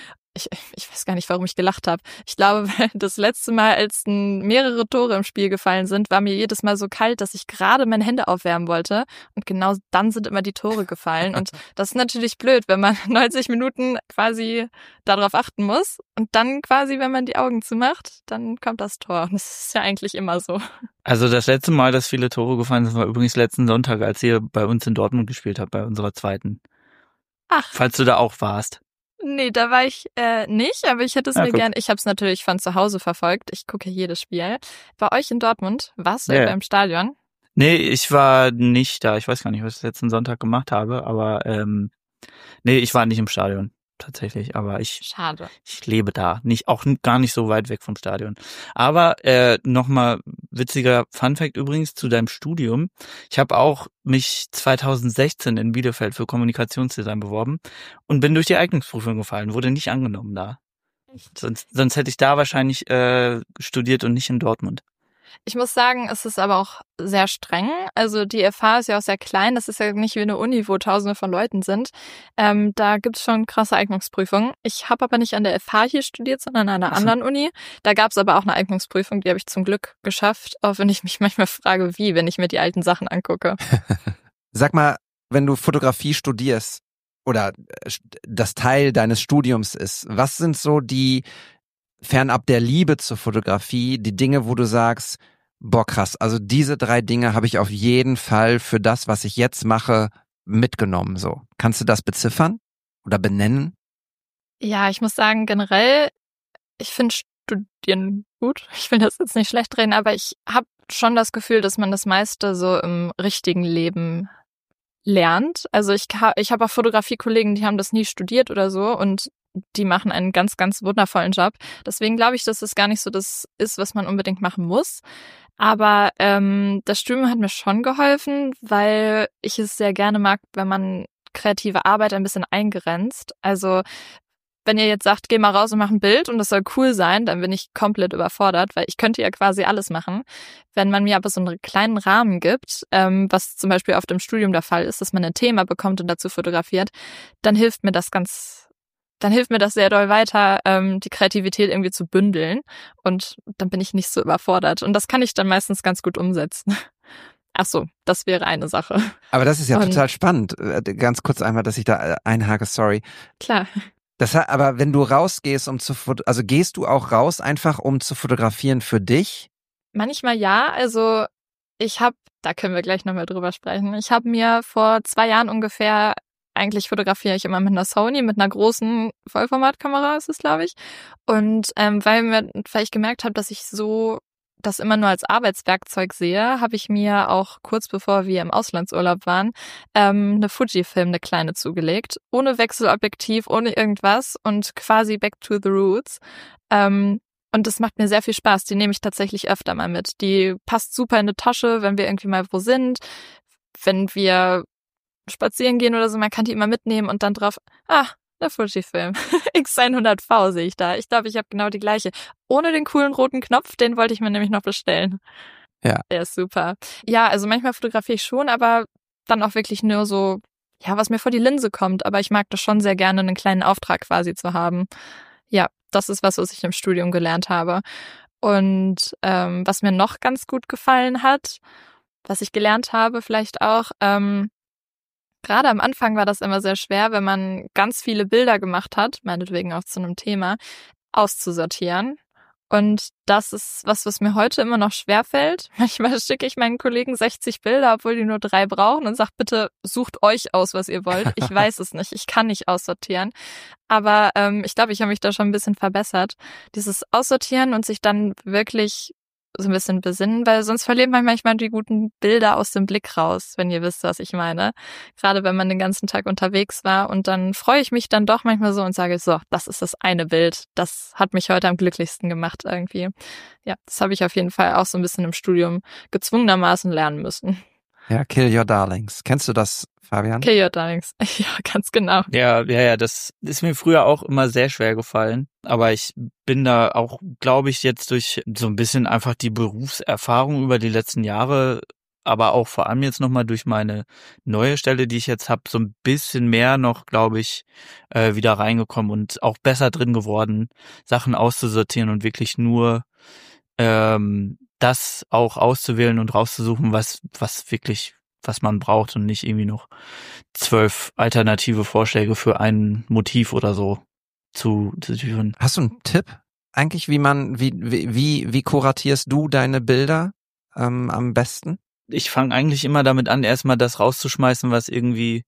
Ich weiß gar nicht, warum ich gelacht habe. Ich glaube, das letzte Mal, als mehrere Tore im Spiel gefallen sind, war mir jedes Mal so kalt, dass ich gerade meine Hände aufwärmen wollte. Und genau dann sind immer die Tore gefallen. Und das ist natürlich blöd, wenn man 90 Minuten quasi darauf achten muss. Und dann quasi, wenn man die Augen zumacht, dann kommt das Tor. Und das ist ja eigentlich immer so. Also das letzte Mal, dass viele Tore gefallen sind, war übrigens letzten Sonntag, als ihr bei uns in Dortmund gespielt habt, bei unserer zweiten. Ach. Falls du da auch warst. Nee, da war ich nicht, aber ich hätte es mir gern. Ich habe es natürlich von zu Hause verfolgt. Ich gucke jedes Spiel. Bei euch in Dortmund, warst du beim Stadion? Nee, ich war nicht da. Ich weiß gar nicht, was ich letzten Sonntag gemacht habe, aber nee, ich war nicht im Stadion tatsächlich, aber Schade. Ich lebe da, gar nicht so weit weg vom Stadion. Aber nochmal witziger Funfact übrigens zu deinem Studium. Ich habe auch mich 2016 in Bielefeld für Kommunikationsdesign beworben und bin durch die Eignungsprüfung gefallen, wurde nicht angenommen da. Echt? Sonst hätte ich da wahrscheinlich studiert und nicht in Dortmund. Ich muss sagen, es ist aber auch sehr streng. Also die FH ist ja auch sehr klein. Das ist ja nicht wie eine Uni, wo Tausende von Leuten sind. Da gibt's schon krasse Eignungsprüfungen. Ich habe aber nicht an der FH hier studiert, sondern an einer anderen Uni. Da gab's aber auch eine Eignungsprüfung, die habe ich zum Glück geschafft. Auch wenn ich mich manchmal frage, wenn ich mir die alten Sachen angucke. Sag mal, wenn du Fotografie studierst oder das Teil deines Studiums ist, was sind so die fernab der Liebe zur Fotografie, die Dinge, wo du sagst, boah krass, also diese 3 Dinge habe ich auf jeden Fall für das, was ich jetzt mache, mitgenommen. So, kannst du das beziffern oder benennen? Ja, ich muss sagen, generell, ich finde Studieren gut. Ich will das jetzt nicht schlecht reden, aber ich habe schon das Gefühl, dass man das meiste so im richtigen Leben lernt. Also ich habe auch Fotografiekollegen, die haben das nie studiert oder so und die machen einen ganz, ganz wundervollen Job. Deswegen glaube ich, dass es gar nicht so das ist, was man unbedingt machen muss. Aber das Studium hat mir schon geholfen, weil ich es sehr gerne mag, wenn man kreative Arbeit ein bisschen eingrenzt. Also wenn ihr jetzt sagt, geh mal raus und mach ein Bild und das soll cool sein, dann bin ich komplett überfordert, weil ich könnte ja quasi alles machen. Wenn man mir aber so einen kleinen Rahmen gibt, was zum Beispiel auf dem Studium der Fall ist, dass man ein Thema bekommt und dazu fotografiert, dann hilft mir das sehr doll weiter, die Kreativität irgendwie zu bündeln und dann bin ich nicht so überfordert und das kann ich dann meistens ganz gut umsetzen. Ach so, das wäre eine Sache. Aber das ist ja total spannend. Ganz kurz einmal, dass ich da einhake, sorry. Klar. Aber wenn du rausgehst, also gehst du auch raus einfach, um zu fotografieren für dich? Manchmal ja, also da können wir gleich nochmal drüber sprechen. Ich habe mir vor 2 Jahren ungefähr, eigentlich fotografiere ich immer mit einer Sony, mit einer großen Vollformatkamera ist es, glaube ich. Und weil ich gemerkt habe, dass ich so das immer nur als Arbeitswerkzeug sehe, habe ich mir auch kurz bevor wir im Auslandsurlaub waren, eine Fujifilm, eine kleine zugelegt. Ohne Wechselobjektiv, ohne irgendwas und quasi back to the roots. Und das macht mir sehr viel Spaß. Die nehme ich tatsächlich öfter mal mit. Die passt super in die Tasche, wenn wir irgendwie mal wo sind. Wenn wir spazieren gehen oder so, man kann die immer mitnehmen und dann drauf, eine Fujifilm. X100V sehe ich da. Ich glaube, ich habe genau die gleiche. Ohne den coolen roten Knopf, den wollte ich mir nämlich noch bestellen. Ja. Der ist super. Ja, also manchmal fotografiere ich schon, aber dann auch wirklich nur so, ja, was mir vor die Linse kommt. Aber ich mag das schon sehr gerne, einen kleinen Auftrag quasi zu haben. Ja, das ist was ich im Studium gelernt habe. Und was mir noch ganz gut gefallen hat, was ich gelernt habe vielleicht auch, gerade am Anfang war das immer sehr schwer, wenn man ganz viele Bilder gemacht hat, meinetwegen auch zu einem Thema, auszusortieren. Und das ist was mir heute immer noch schwerfällt. Manchmal schicke ich meinen Kollegen 60 Bilder, obwohl die nur 3 brauchen und sage, bitte sucht euch aus, was ihr wollt. Ich weiß es nicht, ich kann nicht aussortieren. Aber ich glaube, ich habe mich da schon ein bisschen verbessert. Dieses Aussortieren und sich dann wirklich so ein bisschen besinnen, weil sonst verliert man manchmal die guten Bilder aus dem Blick raus, wenn ihr wisst, was ich meine. Gerade wenn man den ganzen Tag unterwegs war und dann freue ich mich dann doch manchmal so und sage so, das ist das eine Bild, das hat mich heute am glücklichsten gemacht irgendwie. Ja, das habe ich auf jeden Fall auch so ein bisschen im Studium gezwungenermaßen lernen müssen. Ja, Kill Your Darlings. Kennst du das, Fabian? Kill Your Darlings. Ja, ganz genau. Ja, das ist mir früher auch immer sehr schwer gefallen. Aber ich bin da auch, glaube ich, jetzt durch so ein bisschen einfach die Berufserfahrung über die letzten Jahre, aber auch vor allem jetzt nochmal durch meine neue Stelle, die ich jetzt habe, so ein bisschen mehr noch, glaube ich, wieder reingekommen und auch besser drin geworden, Sachen auszusortieren und wirklich nur das auch auszuwählen und rauszusuchen, was man braucht und nicht irgendwie noch 12 alternative Vorschläge für ein Motiv oder so zu führen. Hast du einen Tipp eigentlich, wie kuratierst du deine Bilder am besten? Ich fange eigentlich immer damit an, erstmal das rauszuschmeißen, was irgendwie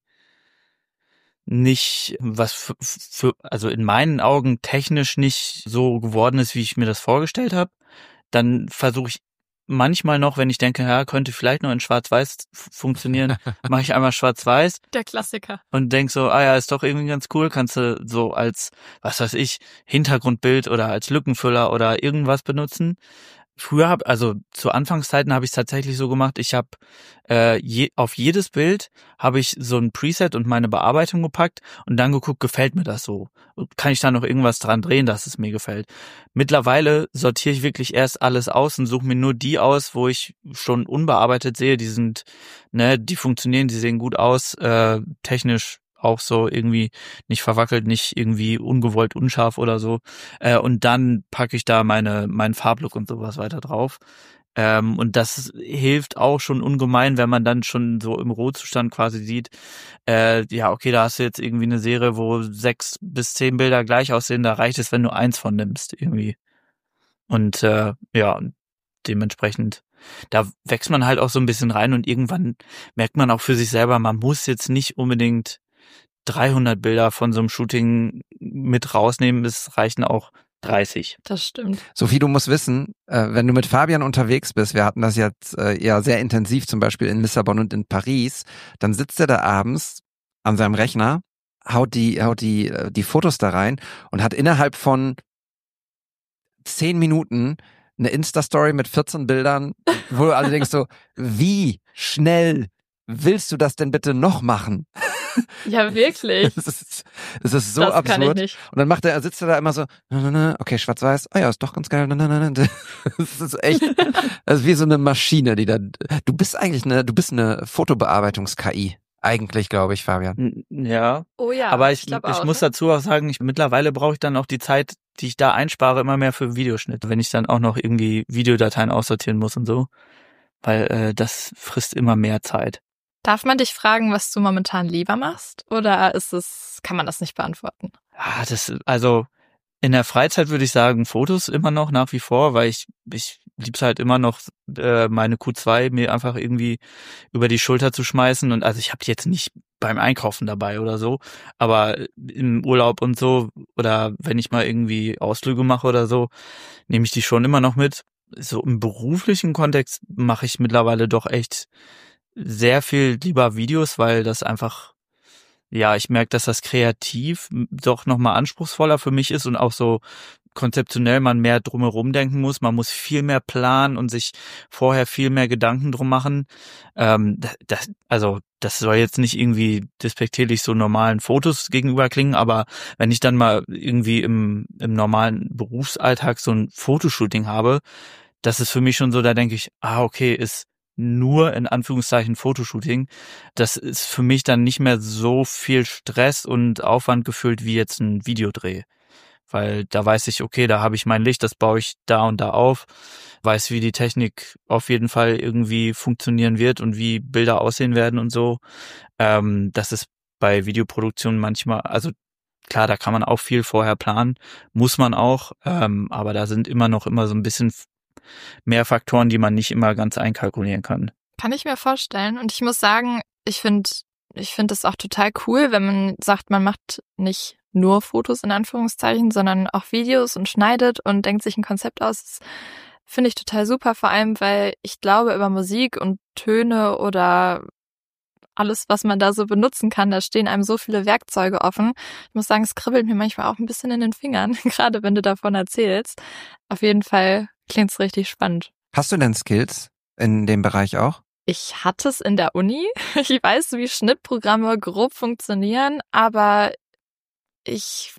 nicht, was also in meinen Augen technisch nicht so geworden ist, wie ich mir das vorgestellt habe. Dann versuche ich manchmal noch, wenn ich denke, ja, könnte vielleicht noch in Schwarz-Weiß funktionieren, mache ich einmal Schwarz-Weiß. Der Klassiker. Und denk so, ja, ist doch irgendwie ganz cool, kannst du so als, was weiß ich, Hintergrundbild oder als Lückenfüller oder irgendwas benutzen. Früher also zu Anfangszeiten habe ich es tatsächlich so gemacht, ich habe auf jedes Bild habe ich so ein Preset und meine Bearbeitung gepackt und dann geguckt, gefällt mir das so? Kann ich da noch irgendwas dran drehen, dass es mir gefällt? Mittlerweile sortiere ich wirklich erst alles aus und suche mir nur die aus, wo ich schon unbearbeitet sehe, die funktionieren, die sehen gut aus, technisch auch so irgendwie nicht verwackelt, nicht irgendwie ungewollt unscharf oder so. Und dann packe ich da meinen Farblook und sowas weiter drauf. Und das hilft auch schon ungemein, wenn man dann schon so im Rohzustand quasi sieht, ja, okay, da hast du jetzt irgendwie eine Serie, wo 6 bis 10 Bilder gleich aussehen, da reicht es, wenn du 1 von nimmst irgendwie. Und ja, dementsprechend, da wächst man halt auch so ein bisschen rein und irgendwann merkt man auch für sich selber, man muss jetzt nicht unbedingt 300 Bilder von so einem Shooting mit rausnehmen, es reichen auch 30. Das stimmt. Sophie, du musst wissen, wenn du mit Fabian unterwegs bist, wir hatten das jetzt ja sehr intensiv, zum Beispiel in Lissabon und in Paris, dann sitzt er da abends an seinem Rechner, haut die Fotos da rein und hat innerhalb von 10 Minuten eine Insta-Story mit 14 Bildern, wo du alle denkst so, wie schnell willst du das denn bitte noch machen? Ja, wirklich. Das ist so das absurd. Kann ich nicht. Und dann sitzt er da immer so, okay, schwarz-weiß, ja, ist doch ganz geil. Das ist echt, das ist wie so eine Maschine, die da, du bist eine Fotobearbeitungs-KI. Eigentlich, glaube ich, Fabian. Ja. Oh ja. Aber ich auch, muss dazu auch sagen, mittlerweile brauche ich dann auch die Zeit, die ich da einspare, immer mehr für Videoschnitt, wenn ich dann auch noch irgendwie Videodateien aussortieren muss und so. Weil das frisst immer mehr Zeit. Darf man dich fragen, was du momentan lieber machst? Oder kann man das nicht beantworten? Also in der Freizeit würde ich sagen, Fotos immer noch nach wie vor, weil ich lieb's halt immer noch, meine Q2 mir einfach irgendwie über die Schulter zu schmeißen. Und also ich habe die jetzt nicht beim Einkaufen dabei oder so, aber im Urlaub und so oder wenn ich mal irgendwie Ausflüge mache oder so, nehme ich die schon immer noch mit. So im beruflichen Kontext mache ich mittlerweile doch echt sehr viel lieber Videos, weil das einfach, ja, ich merke, dass das kreativ doch nochmal anspruchsvoller für mich ist und auch so konzeptionell man mehr drumherum denken muss. Man muss viel mehr planen und sich vorher viel mehr Gedanken drum machen. Das soll jetzt nicht irgendwie despektierlich so normalen Fotos gegenüber klingen, aber wenn ich dann mal irgendwie im normalen Berufsalltag so ein Fotoshooting habe, das ist für mich schon so, da denke ich, okay, ist nur in Anführungszeichen Fotoshooting. Das ist für mich dann nicht mehr so viel Stress und Aufwand gefühlt wie jetzt ein Videodreh. Weil da weiß ich, okay, da habe ich mein Licht, das baue ich da und da auf, weiß, wie die Technik auf jeden Fall irgendwie funktionieren wird und wie Bilder aussehen werden und so. Das ist bei Videoproduktionen manchmal, also klar, da kann man auch viel vorher planen, muss man auch, aber da sind immer so ein bisschen mehr Faktoren, die man nicht immer ganz einkalkulieren kann. Kann ich mir vorstellen. Und ich muss sagen, ich finde es auch total cool, wenn man sagt, man macht nicht nur Fotos in Anführungszeichen, sondern auch Videos und schneidet und denkt sich ein Konzept aus. Das finde ich total super, vor allem, weil ich glaube, über Musik und Töne oder alles, was man da so benutzen kann, da stehen einem so viele Werkzeuge offen. Ich muss sagen, es kribbelt mir manchmal auch ein bisschen in den Fingern, gerade wenn du davon erzählst. Auf jeden Fall klingt es richtig spannend. Hast du denn Skills in dem Bereich auch? Ich hatte es in der Uni. Ich weiß, wie Schnittprogramme grob funktionieren, aber ich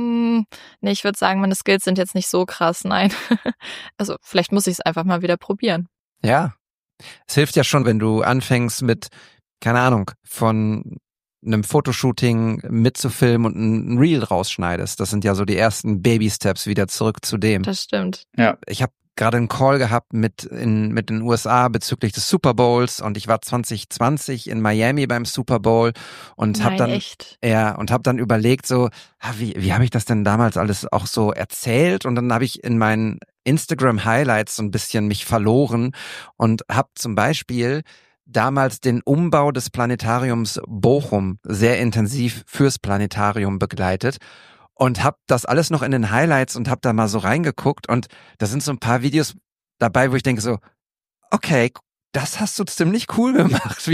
würde sagen, meine Skills sind jetzt nicht so krass, nein. Also vielleicht muss ich es einfach mal wieder probieren. Ja, es hilft ja schon, wenn du anfängst mit, keine Ahnung, von einem Fotoshooting mitzufilmen und ein Reel rausschneidest. Das sind ja so die ersten Baby-Steps wieder zurück zu dem. Das stimmt. Ja. Ich habe gerade einen Call gehabt mit den USA bezüglich des Super Bowls und ich war 2020 in Miami beim Super Bowl und habe dann überlegt so, wie habe ich das denn damals alles auch so erzählt, und dann habe ich in meinen Instagram Highlights so ein bisschen mich verloren und habe zum Beispiel damals den Umbau des Planetariums Bochum sehr intensiv fürs Planetarium begleitet. Und hab das alles noch in den Highlights und hab da mal so reingeguckt, und da sind so ein paar Videos dabei, wo ich denke so, okay, das hast du ziemlich cool gemacht.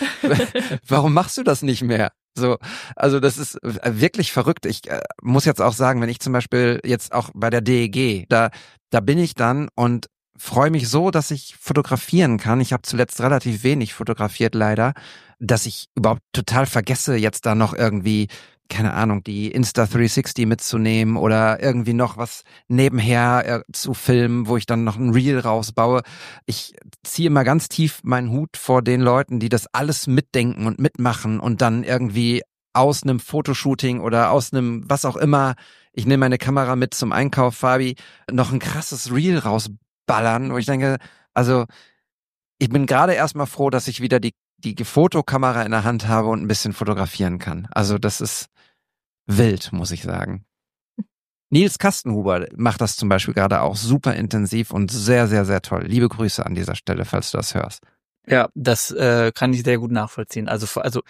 Warum machst du das nicht mehr? So, also das ist wirklich verrückt. Ich muss jetzt auch sagen, wenn ich zum Beispiel jetzt auch bei der DEG, da bin ich dann und freue mich so, dass ich fotografieren kann. Ich habe zuletzt relativ wenig fotografiert leider, dass ich überhaupt total vergesse, jetzt da noch irgendwie, keine Ahnung, die Insta360 mitzunehmen oder irgendwie noch was nebenher zu filmen, wo ich dann noch ein Reel rausbaue. Ich ziehe immer ganz tief meinen Hut vor den Leuten, die das alles mitdenken und mitmachen und dann irgendwie aus einem Fotoshooting oder aus einem was auch immer, ich nehme meine Kamera mit zum Einkauf, Fabi, noch ein krasses Reel rausballern, wo ich denke, also ich bin gerade erstmal froh, dass ich wieder die Fotokamera in der Hand habe und ein bisschen fotografieren kann. Also das ist wild, muss ich sagen. Nils Kastenhuber macht das zum Beispiel gerade auch super intensiv und sehr, sehr, sehr toll. Liebe Grüße an dieser Stelle, falls du das hörst. Ja, das kann ich sehr gut nachvollziehen. Also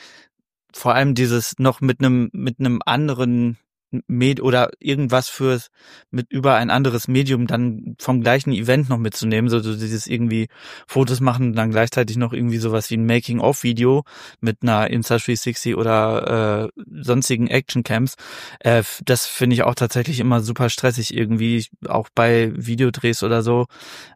vor allem dieses noch mit einem anderen oder irgendwas über ein anderes Medium dann vom gleichen Event noch mitzunehmen, so dieses irgendwie Fotos machen und dann gleichzeitig noch irgendwie sowas wie ein Making-of-Video mit einer Insta360 oder sonstigen Action-Cams. Das finde ich auch tatsächlich immer super stressig irgendwie, auch bei Videodrehs oder so.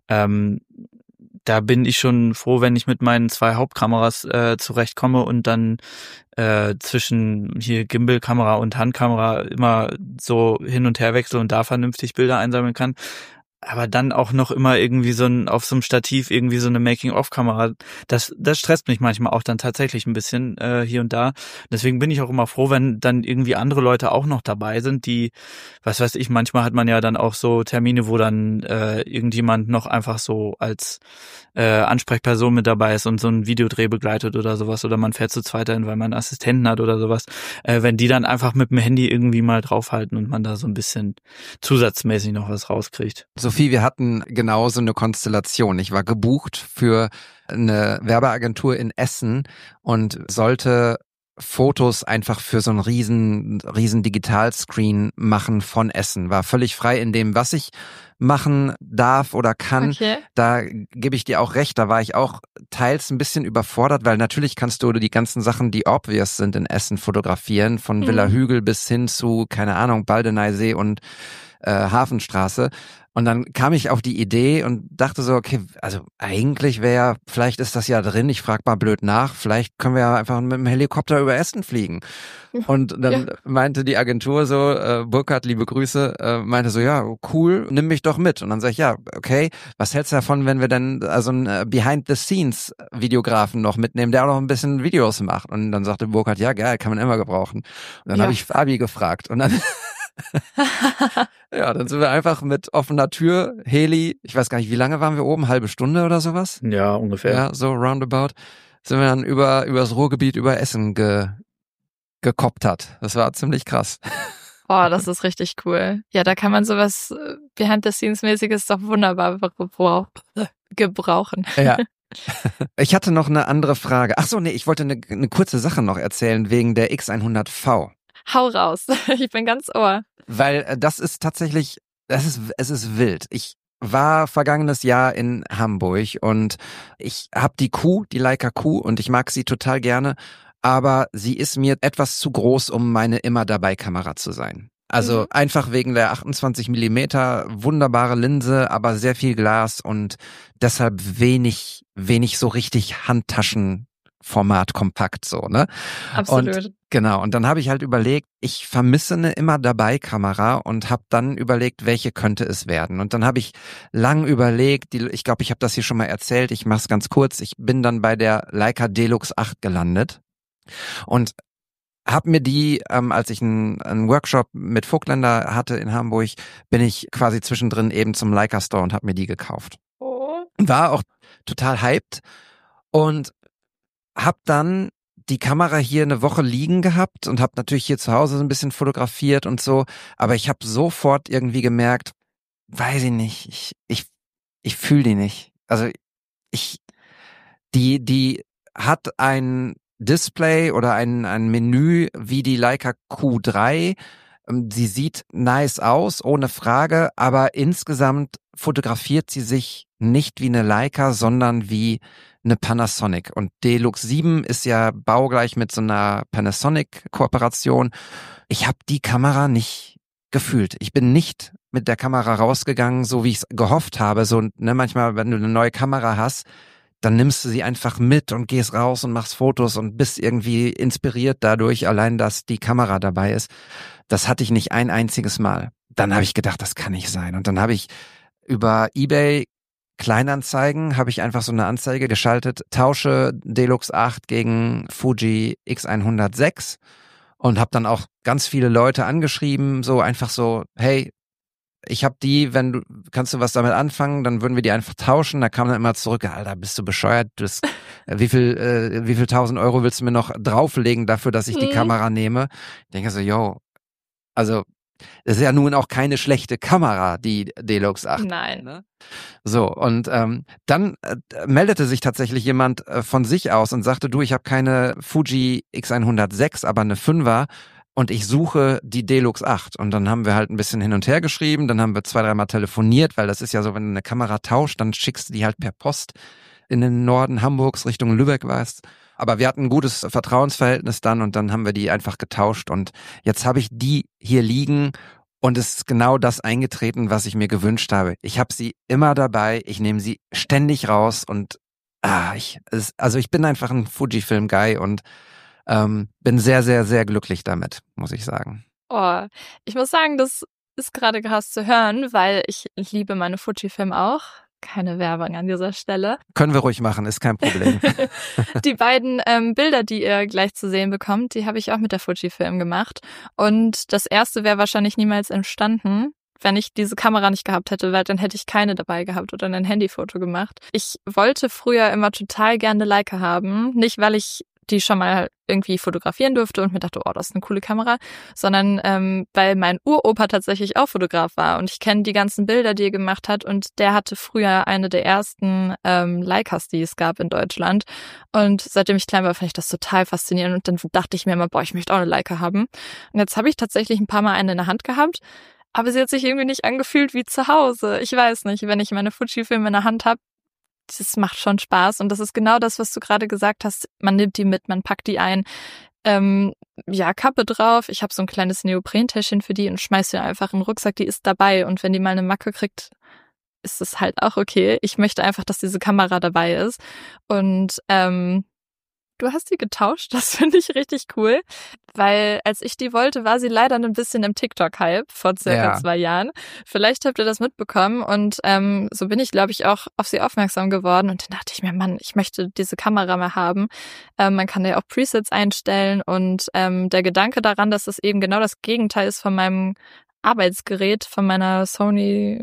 Da bin ich schon froh, wenn ich mit meinen 2 Hauptkameras zurechtkomme und dann zwischen hier Gimbal-Kamera und Handkamera immer so hin und her wechsle und da vernünftig Bilder einsammeln kann. Aber dann auch noch immer irgendwie auf so einem Stativ irgendwie so eine Making-of-Kamera. Das stresst mich manchmal auch dann tatsächlich ein bisschen hier und da. Deswegen bin ich auch immer froh, wenn dann irgendwie andere Leute auch noch dabei sind, die, was weiß ich, manchmal hat man ja dann auch so Termine, wo dann irgendjemand noch einfach so als Ansprechperson mit dabei ist und so ein Videodreh begleitet oder sowas, oder man fährt zu zweit hin, weil man einen Assistenten hat oder sowas. Wenn die dann einfach mit dem Handy irgendwie mal draufhalten und man da so ein bisschen zusatzmäßig noch was rauskriegt. So Sophie, wir hatten genauso eine Konstellation. Ich war gebucht für eine Werbeagentur in Essen und sollte Fotos einfach für so einen riesen Digitalscreen machen von Essen. War völlig frei in dem, was ich machen darf oder kann. Okay. Da gebe ich dir auch recht, da war ich auch teils ein bisschen überfordert, weil natürlich kannst du die ganzen Sachen, die obvious sind in Essen, fotografieren, von Villa Hügel bis hin zu, keine Ahnung, Baldeneysee und Hafenstraße. Und dann kam ich auf die Idee und dachte so, okay, also eigentlich vielleicht ist das ja drin, ich frage mal blöd nach, vielleicht können wir ja einfach mit dem Helikopter über Essen fliegen. Und dann meinte die Agentur so, Burkhard, liebe Grüße, meinte so, ja, cool, nimm mich doch mit. Und dann sag ich, ja, okay, was hältst du davon, wenn wir dann also einen Behind-the-Scenes-Videografen noch mitnehmen, der auch noch ein bisschen Videos macht? Und dann sagte Burkhard, ja, geil, kann man immer gebrauchen. Und dann habe ich Fabi gefragt und dann ja, dann sind wir einfach mit offener Tür, Heli, ich weiß gar nicht, wie lange waren wir oben? Halbe Stunde oder sowas? Ja, ungefähr. Ja, so roundabout. Sind wir dann übers Ruhrgebiet, über Essen gekoptert. Das war ziemlich krass. Oh, das ist richtig cool. Ja, da kann man sowas Behind-the-Scenes-mäßiges doch wunderbar gebrauchen. Ja. Ich hatte noch eine andere Frage. Ach so, nee, ich wollte eine kurze Sache noch erzählen wegen der X100V. Hau raus. Ich bin ganz Ohr. Weil das ist tatsächlich, es ist wild. Ich war vergangenes Jahr in Hamburg und ich habe die Leica Q und ich mag sie total gerne, aber sie ist mir etwas zu groß, um meine Immer-Dabei-Kamera zu sein. Also einfach wegen der 28 Millimeter, wunderbare Linse, aber sehr viel Glas und deshalb wenig so richtig Handtaschenformat kompakt so, ne? Absolut. Und genau, und dann habe ich halt überlegt, ich vermisse eine Immer-Dabei-Kamera und habe dann überlegt, welche könnte es werden. Und dann habe ich lang überlegt, ich glaube, ich habe das hier schon mal erzählt, ich mache es ganz kurz, ich bin dann bei der Leica Delux 8 gelandet und habe mir die, als ich einen Workshop mit Vogtländer hatte in Hamburg, bin ich quasi zwischendrin eben zum Leica Store und habe mir die gekauft. War auch total hyped und habe dann die Kamera hier eine Woche liegen gehabt und habe natürlich hier zu Hause so ein bisschen fotografiert und so, aber ich habe sofort irgendwie gemerkt, weiß ich nicht, ich fühle die nicht. Also die hat ein Display oder ein Menü wie die Leica Q3. Sie sieht nice aus, ohne Frage, aber insgesamt fotografiert sie sich nicht wie eine Leica, sondern wie eine Panasonic. Und Delux 7 ist ja baugleich mit so einer Panasonic-Kooperation. Ich habe die Kamera nicht gefühlt. Ich bin nicht mit der Kamera rausgegangen, so wie ich es gehofft habe. So, ne, manchmal, wenn du eine neue Kamera hast, dann nimmst du sie einfach mit und gehst raus und machst Fotos und bist irgendwie inspiriert dadurch, allein dass die Kamera dabei ist. Das hatte ich nicht ein einziges Mal. Dann habe ich gedacht, das kann nicht sein. Und dann habe ich über eBay Kleinanzeigen, habe ich einfach so eine Anzeige geschaltet, tausche Delux 8 gegen Fuji X106 und habe dann auch ganz viele Leute angeschrieben, so einfach so, hey, ich habe die, kannst du was damit anfangen, dann würden wir die einfach tauschen. Da kam dann immer zurück, Alter, bist du bescheuert? Wie viel 1.000 Euro willst du mir noch drauflegen dafür, dass ich die Kamera nehme? Ich denke so, also das ist ja nun auch keine schlechte Kamera, die Delux 8. Nein. Ne? So, und dann meldete sich tatsächlich jemand von sich aus und sagte, du, ich habe keine Fuji X106, aber eine 5er. Und ich suche die Delux 8. Und dann haben wir halt ein bisschen hin und her geschrieben. Dann haben wir 2-3 Mal telefoniert, weil das ist ja so, wenn du eine Kamera tauscht, dann schickst du die halt per Post in den Norden Hamburgs Richtung Lübeck, weißt. Aber wir hatten ein gutes Vertrauensverhältnis dann und dann haben wir die einfach getauscht. Und jetzt habe ich die hier liegen und es ist genau das eingetreten, was ich mir gewünscht habe. Ich habe sie immer dabei. Ich nehme sie ständig raus und ich bin einfach ein Fujifilm-Guy und bin sehr, sehr, sehr glücklich damit, muss ich sagen. Oh, ich muss sagen, das ist gerade krass zu hören, weil ich liebe meine Fujifilm auch. Keine Werbung an dieser Stelle. Können wir ruhig machen, ist kein Problem. Die beiden Bilder, die ihr gleich zu sehen bekommt, die habe ich auch mit der Fujifilm gemacht. Und das erste wäre wahrscheinlich niemals entstanden, wenn ich diese Kamera nicht gehabt hätte, weil dann hätte ich keine dabei gehabt oder ein Handyfoto gemacht. Ich wollte früher immer total gerne Leica haben. Nicht, weil ich die schon mal irgendwie fotografieren durfte und mir dachte, oh, das ist eine coole Kamera, sondern weil mein Uropa tatsächlich auch Fotograf war und ich kenne die ganzen Bilder, die er gemacht hat und der hatte früher eine der ersten Leicas, die es gab in Deutschland und seitdem ich klein war, fand ich das total faszinierend und dann dachte ich mir immer, boah, ich möchte auch eine Leica haben und jetzt habe ich tatsächlich ein paar Mal eine in der Hand gehabt, aber sie hat sich irgendwie nicht angefühlt wie zu Hause. Ich weiß nicht, wenn ich meine Fuji-Filme in der Hand habe, das macht schon Spaß und das ist genau das, was du gerade gesagt hast. Man nimmt die mit, man packt die ein. Kappe drauf. Ich habe so ein kleines Neoprentäschchen für die und schmeiß sie einfach in den Rucksack. Die ist dabei und wenn die mal eine Macke kriegt, ist es halt auch okay. Ich möchte einfach, dass diese Kamera dabei ist und du hast die getauscht, das finde ich richtig cool, weil als ich die wollte, war sie leider ein bisschen im TikTok-Hype vor circa 2 Jahren. Vielleicht habt ihr das mitbekommen und so bin ich, glaube ich, auch auf sie aufmerksam geworden und dann dachte ich mir, Mann, ich möchte diese Kamera mal haben. Man kann ja auch Presets einstellen und der Gedanke daran, dass es eben genau das Gegenteil ist von meinem Arbeitsgerät, von meiner Sony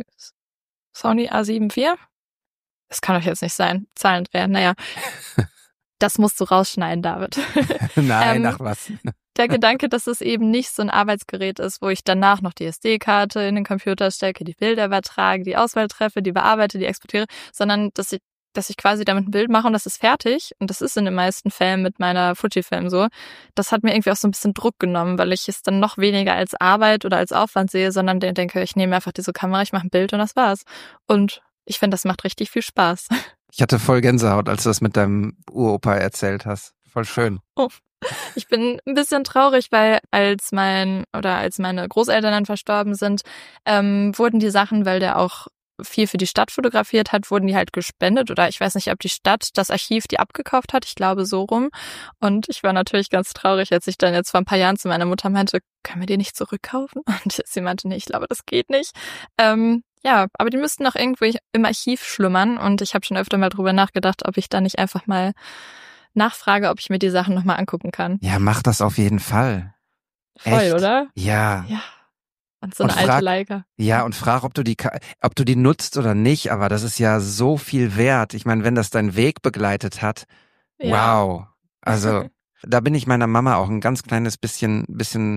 A7 IV. Das kann doch jetzt nicht sein. Zahlendreher, naja. Das musst du rausschneiden, David. Nein, ach was. Der Gedanke, dass es eben nicht so ein Arbeitsgerät ist, wo ich danach noch die SD-Karte in den Computer stecke, die Bilder übertrage, die Auswahl treffe, die bearbeite, die exportiere, sondern dass ich quasi damit ein Bild mache und das ist fertig. Und das ist in den meisten Fällen mit meiner Fujifilm so. Das hat mir irgendwie auch so ein bisschen Druck genommen, weil ich es dann noch weniger als Arbeit oder als Aufwand sehe, sondern denke, ich nehme einfach diese Kamera, ich mache ein Bild und das war's. Und ich finde, das macht richtig viel Spaß. Ich hatte voll Gänsehaut, als du das mit deinem Uropa erzählt hast. Voll schön. Oh. Ich bin ein bisschen traurig, weil als meine Großeltern dann verstorben sind, wurden die Sachen, weil der auch viel für die Stadt fotografiert hat, wurden die halt gespendet oder ich weiß nicht, ob die Stadt das Archiv die abgekauft hat, ich glaube so rum. Und ich war natürlich ganz traurig, als ich dann jetzt vor ein paar Jahren zu meiner Mutter meinte, können wir die nicht zurückkaufen? Und sie meinte, nee, ich glaube, das geht nicht. Aber die müssten noch irgendwo im Archiv schlummern und ich habe schon öfter mal drüber nachgedacht, ob ich da nicht einfach mal nachfrage, ob ich mir die Sachen nochmal angucken kann. Ja, mach das auf jeden Fall. Voll, echt? Oder? Ja. Ja. Und so eine alte Leica. Ja, und frag, ob du die nutzt oder nicht, aber das ist ja so viel wert. Ich meine, wenn das deinen Weg begleitet hat, wow. Also, da bin ich meiner Mama auch ein ganz kleines bisschen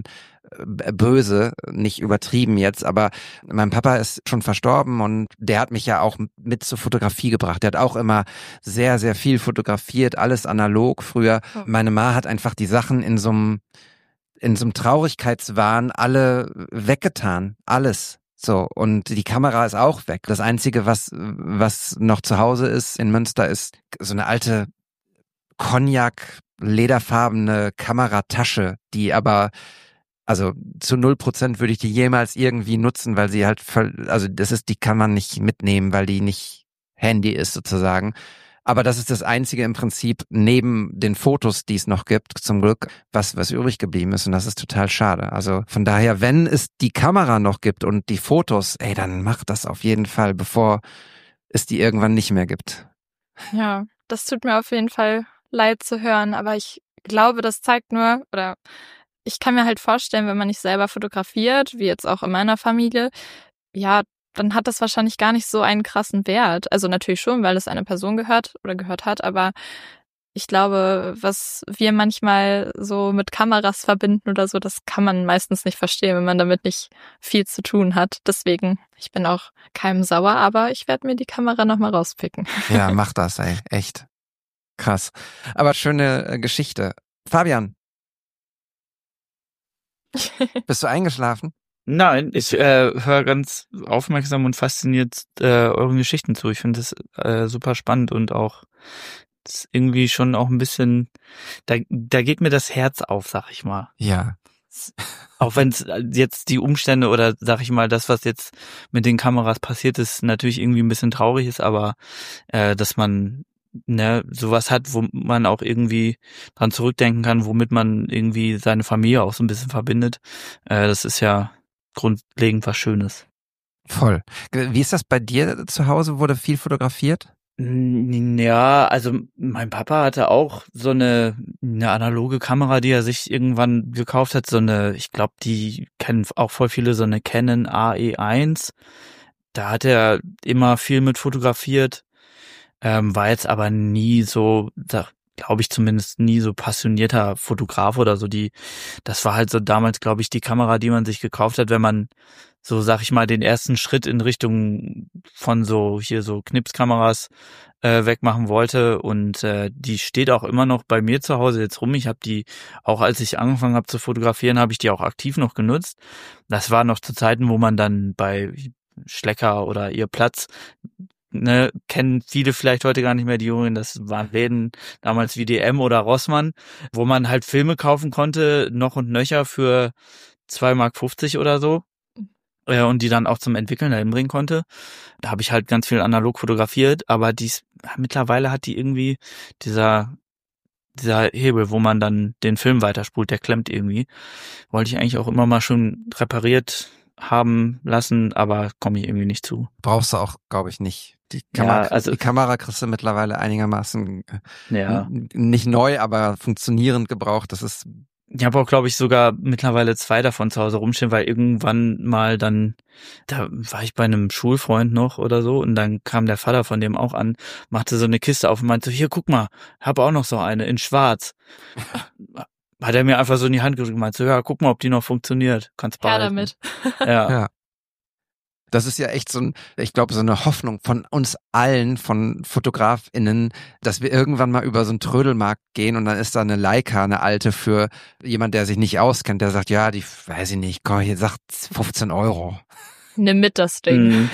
böse, nicht übertrieben jetzt, aber mein Papa ist schon verstorben und der hat mich ja auch mit zur Fotografie gebracht. Der hat auch immer sehr, sehr viel fotografiert, alles analog früher. Oh. Meine Ma hat einfach die Sachen in so einem Traurigkeitswahn alle weggetan, alles. So, und die Kamera ist auch weg. Das Einzige, was noch zu Hause ist in Münster, ist so eine alte Cognac-lederfarbene Kameratasche, die aber, also zu 0% würde ich die jemals irgendwie nutzen, weil sie halt die kann man nicht mitnehmen, weil die nicht Handy ist sozusagen. Aber das ist das Einzige im Prinzip neben den Fotos, die es noch gibt, zum Glück, was übrig geblieben ist. Und das ist total schade. Also von daher, wenn es die Kamera noch gibt und die Fotos, dann mach das auf jeden Fall, bevor es die irgendwann nicht mehr gibt. Ja, das tut mir auf jeden Fall leid zu hören. Aber ich glaube, das zeigt nur, oder ich kann mir halt vorstellen, wenn man nicht selber fotografiert, wie jetzt auch in meiner Familie, ja, dann hat das wahrscheinlich gar nicht so einen krassen Wert. Also natürlich schon, weil es eine Person gehört hat, aber ich glaube, was wir manchmal so mit Kameras verbinden oder so, das kann man meistens nicht verstehen, wenn man damit nicht viel zu tun hat. Deswegen, ich bin auch keinem sauer, aber ich werde mir die Kamera nochmal rauspicken. Ja, mach das, echt. Krass. Aber schöne Geschichte. Fabian. Bist du eingeschlafen? Nein, ich höre ganz aufmerksam und fasziniert euren Geschichten zu. Ich finde das super spannend und auch das irgendwie schon auch ein bisschen, da geht mir das Herz auf, sag ich mal. Ja. Auch wenn es jetzt die Umstände oder sag ich mal, das, was jetzt mit den Kameras passiert ist, natürlich irgendwie ein bisschen traurig ist, aber dass man sowas hat, wo man auch irgendwie dran zurückdenken kann, womit man irgendwie seine Familie auch so ein bisschen verbindet. Das ist ja grundlegend was Schönes. Voll. Wie ist das bei dir zu Hause? Wurde viel fotografiert? Ja, also mein Papa hatte auch so eine analoge Kamera, die er sich irgendwann gekauft hat. Ich glaube, die kennen auch voll viele, so eine Canon AE1. Da hat er immer viel mit fotografiert. War jetzt aber nie so glaube ich, zumindest nie so passionierter Fotograf oder so. Das war halt so damals, glaube ich, die Kamera, die man sich gekauft hat, wenn man so, sag ich mal, den ersten Schritt in Richtung von so Knipskameras wegmachen wollte. Und die steht auch immer noch bei mir zu Hause jetzt rum. Ich habe die, auch als ich angefangen habe zu fotografieren, habe ich die auch aktiv noch genutzt. Das war noch zu Zeiten, wo man dann bei Schlecker oder Ihr Platz, ne, kennen viele vielleicht heute gar nicht mehr, die Jungen, das waren Läden damals wie DM oder Rossmann, wo man halt Filme kaufen konnte, noch und nöcher für 2,50 Mark oder so. Und die dann auch zum Entwickeln dahin bringen konnte. Da habe ich halt ganz viel analog fotografiert, aber mittlerweile hat die irgendwie dieser Hebel, wo man dann den Film weiterspult, der klemmt irgendwie. Wollte ich eigentlich auch immer mal schon repariert haben lassen, aber komme ich irgendwie nicht zu. Brauchst du auch, glaube ich, nicht. Die Kamera kriegst du mittlerweile einigermaßen nicht neu, aber funktionierend gebraucht. Das ist. Ich habe auch, glaube ich, sogar mittlerweile 2 davon zu Hause rumstehen, weil irgendwann mal dann, da war ich bei einem Schulfreund noch oder so und dann kam der Vater von dem auch an, machte so eine Kiste auf und meinte so, hier, guck mal, hab auch noch so eine in schwarz. Hat er mir einfach so in die Hand gedrückt und meinte so, ja, guck mal, ob die noch funktioniert. Kannst behalten. Ja, damit. Ja. Das ist ja echt ich glaube, so eine Hoffnung von uns allen, von FotografInnen, dass wir irgendwann mal über so einen Trödelmarkt gehen und dann ist da eine Leica, eine alte, für jemand, der sich nicht auskennt, der sagt, ja, die, weiß ich nicht, komm, hier sagt 15 €. Nimm mit das Ding.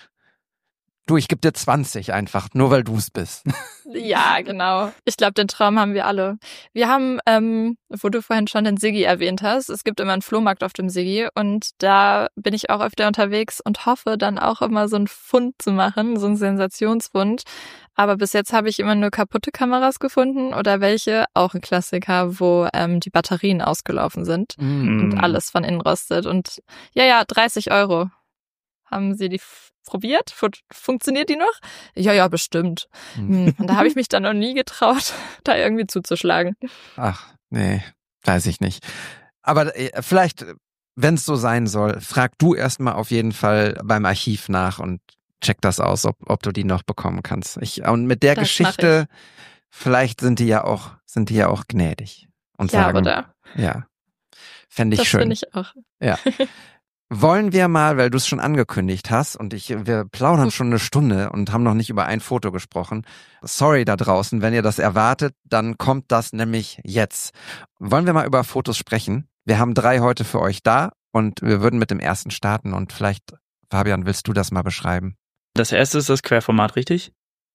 Du, ich gebe dir 20 einfach, nur weil du es bist. Ja, genau. Ich glaube, den Traum haben wir alle. Wir haben, wo du vorhin schon den Siggi erwähnt hast, es gibt immer einen Flohmarkt auf dem Siggi und da bin ich auch öfter unterwegs und hoffe dann auch immer so einen Fund zu machen, so einen Sensationsfund. Aber bis jetzt habe ich immer nur kaputte Kameras gefunden oder welche, auch ein Klassiker, wo die Batterien ausgelaufen sind und alles von innen rostet. Und ja, 30 €. Haben Sie die probiert? Funktioniert die noch? Ja, bestimmt. Und da habe ich mich dann noch nie getraut, da irgendwie zuzuschlagen. Ach, nee, weiß ich nicht. Aber vielleicht, wenn es so sein soll, frag du erstmal auf jeden Fall beim Archiv nach und check das aus, ob du die noch bekommen kannst. Und mit der Geschichte, vielleicht sind die ja auch gnädig und sagen, oder? Ja, fände ich schön. Das finde ich auch. Ja. Wollen wir mal, weil du es schon angekündigt hast und wir plaudern schon eine Stunde und haben noch nicht über ein Foto gesprochen. Sorry da draußen, wenn ihr das erwartet, dann kommt das nämlich jetzt. Wollen wir mal über Fotos sprechen? Wir haben 3 heute für euch da und wir würden mit dem ersten starten und vielleicht, Fabian, willst du das mal beschreiben? Das erste ist das Querformat, richtig?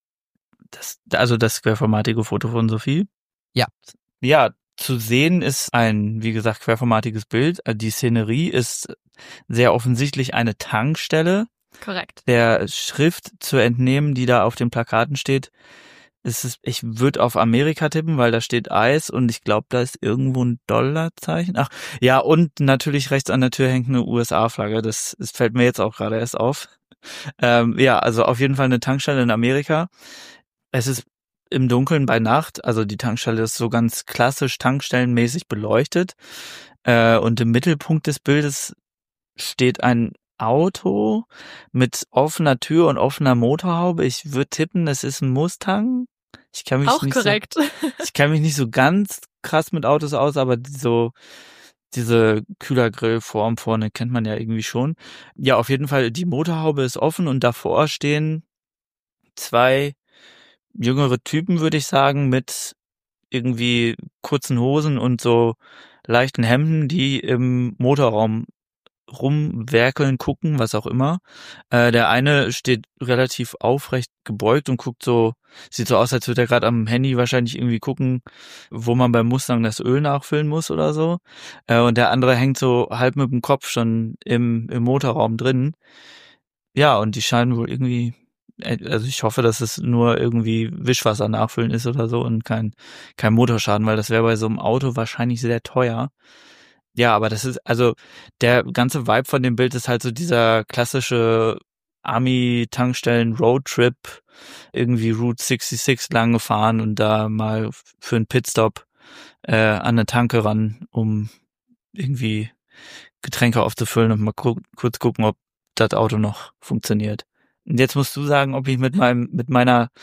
Das querformatige Foto von Sophie? Ja. Ja, zu sehen ist ein, wie gesagt, querformatiges Bild. Die Szenerie ist sehr offensichtlich eine Tankstelle. Korrekt. Der Schrift zu entnehmen, die da auf den Plakaten steht, ich würde auf Amerika tippen, weil da steht Eis und ich glaube, da ist irgendwo ein Dollarzeichen. Ach, ja, und natürlich rechts an der Tür hängt eine USA-Flagge. Das fällt mir jetzt auch gerade erst auf. Ja, also auf jeden Fall eine Tankstelle in Amerika. Es ist im Dunkeln bei Nacht, also die Tankstelle ist so ganz klassisch tankstellenmäßig beleuchtet und im Mittelpunkt des Bildes steht ein Auto mit offener Tür und offener Motorhaube. Ich würde tippen, es ist ein Mustang. Ich kann mich nicht so ganz krass mit Autos aus, aber diese Kühlergrillform vorne kennt man ja irgendwie schon. Ja, auf jeden Fall, die Motorhaube ist offen und davor stehen 2 jüngere Typen, würde ich sagen, mit irgendwie kurzen Hosen und so leichten Hemden, die im Motorraum rumwerkeln, gucken, was auch immer. Der eine steht relativ aufrecht gebeugt und sieht so aus, als würde er gerade am Handy wahrscheinlich irgendwie gucken, wo man beim Mustang das Öl nachfüllen muss oder so. Und der andere hängt so halb mit dem Kopf schon im Motorraum drin. Ja, und die scheinen wohl irgendwie, also ich hoffe, dass es nur irgendwie Wischwasser nachfüllen ist oder so und kein Motorschaden, weil das wäre bei so einem Auto wahrscheinlich sehr teuer. Ja, aber das ist, also der ganze Vibe von dem Bild ist halt so dieser klassische Army-Tankstellen-Roadtrip, irgendwie Route 66 lang gefahren und da mal für einen Pitstop an eine Tanke ran, um irgendwie Getränke aufzufüllen und mal kurz gucken, ob das Auto noch funktioniert. Und jetzt musst du sagen, ob ich mit meiner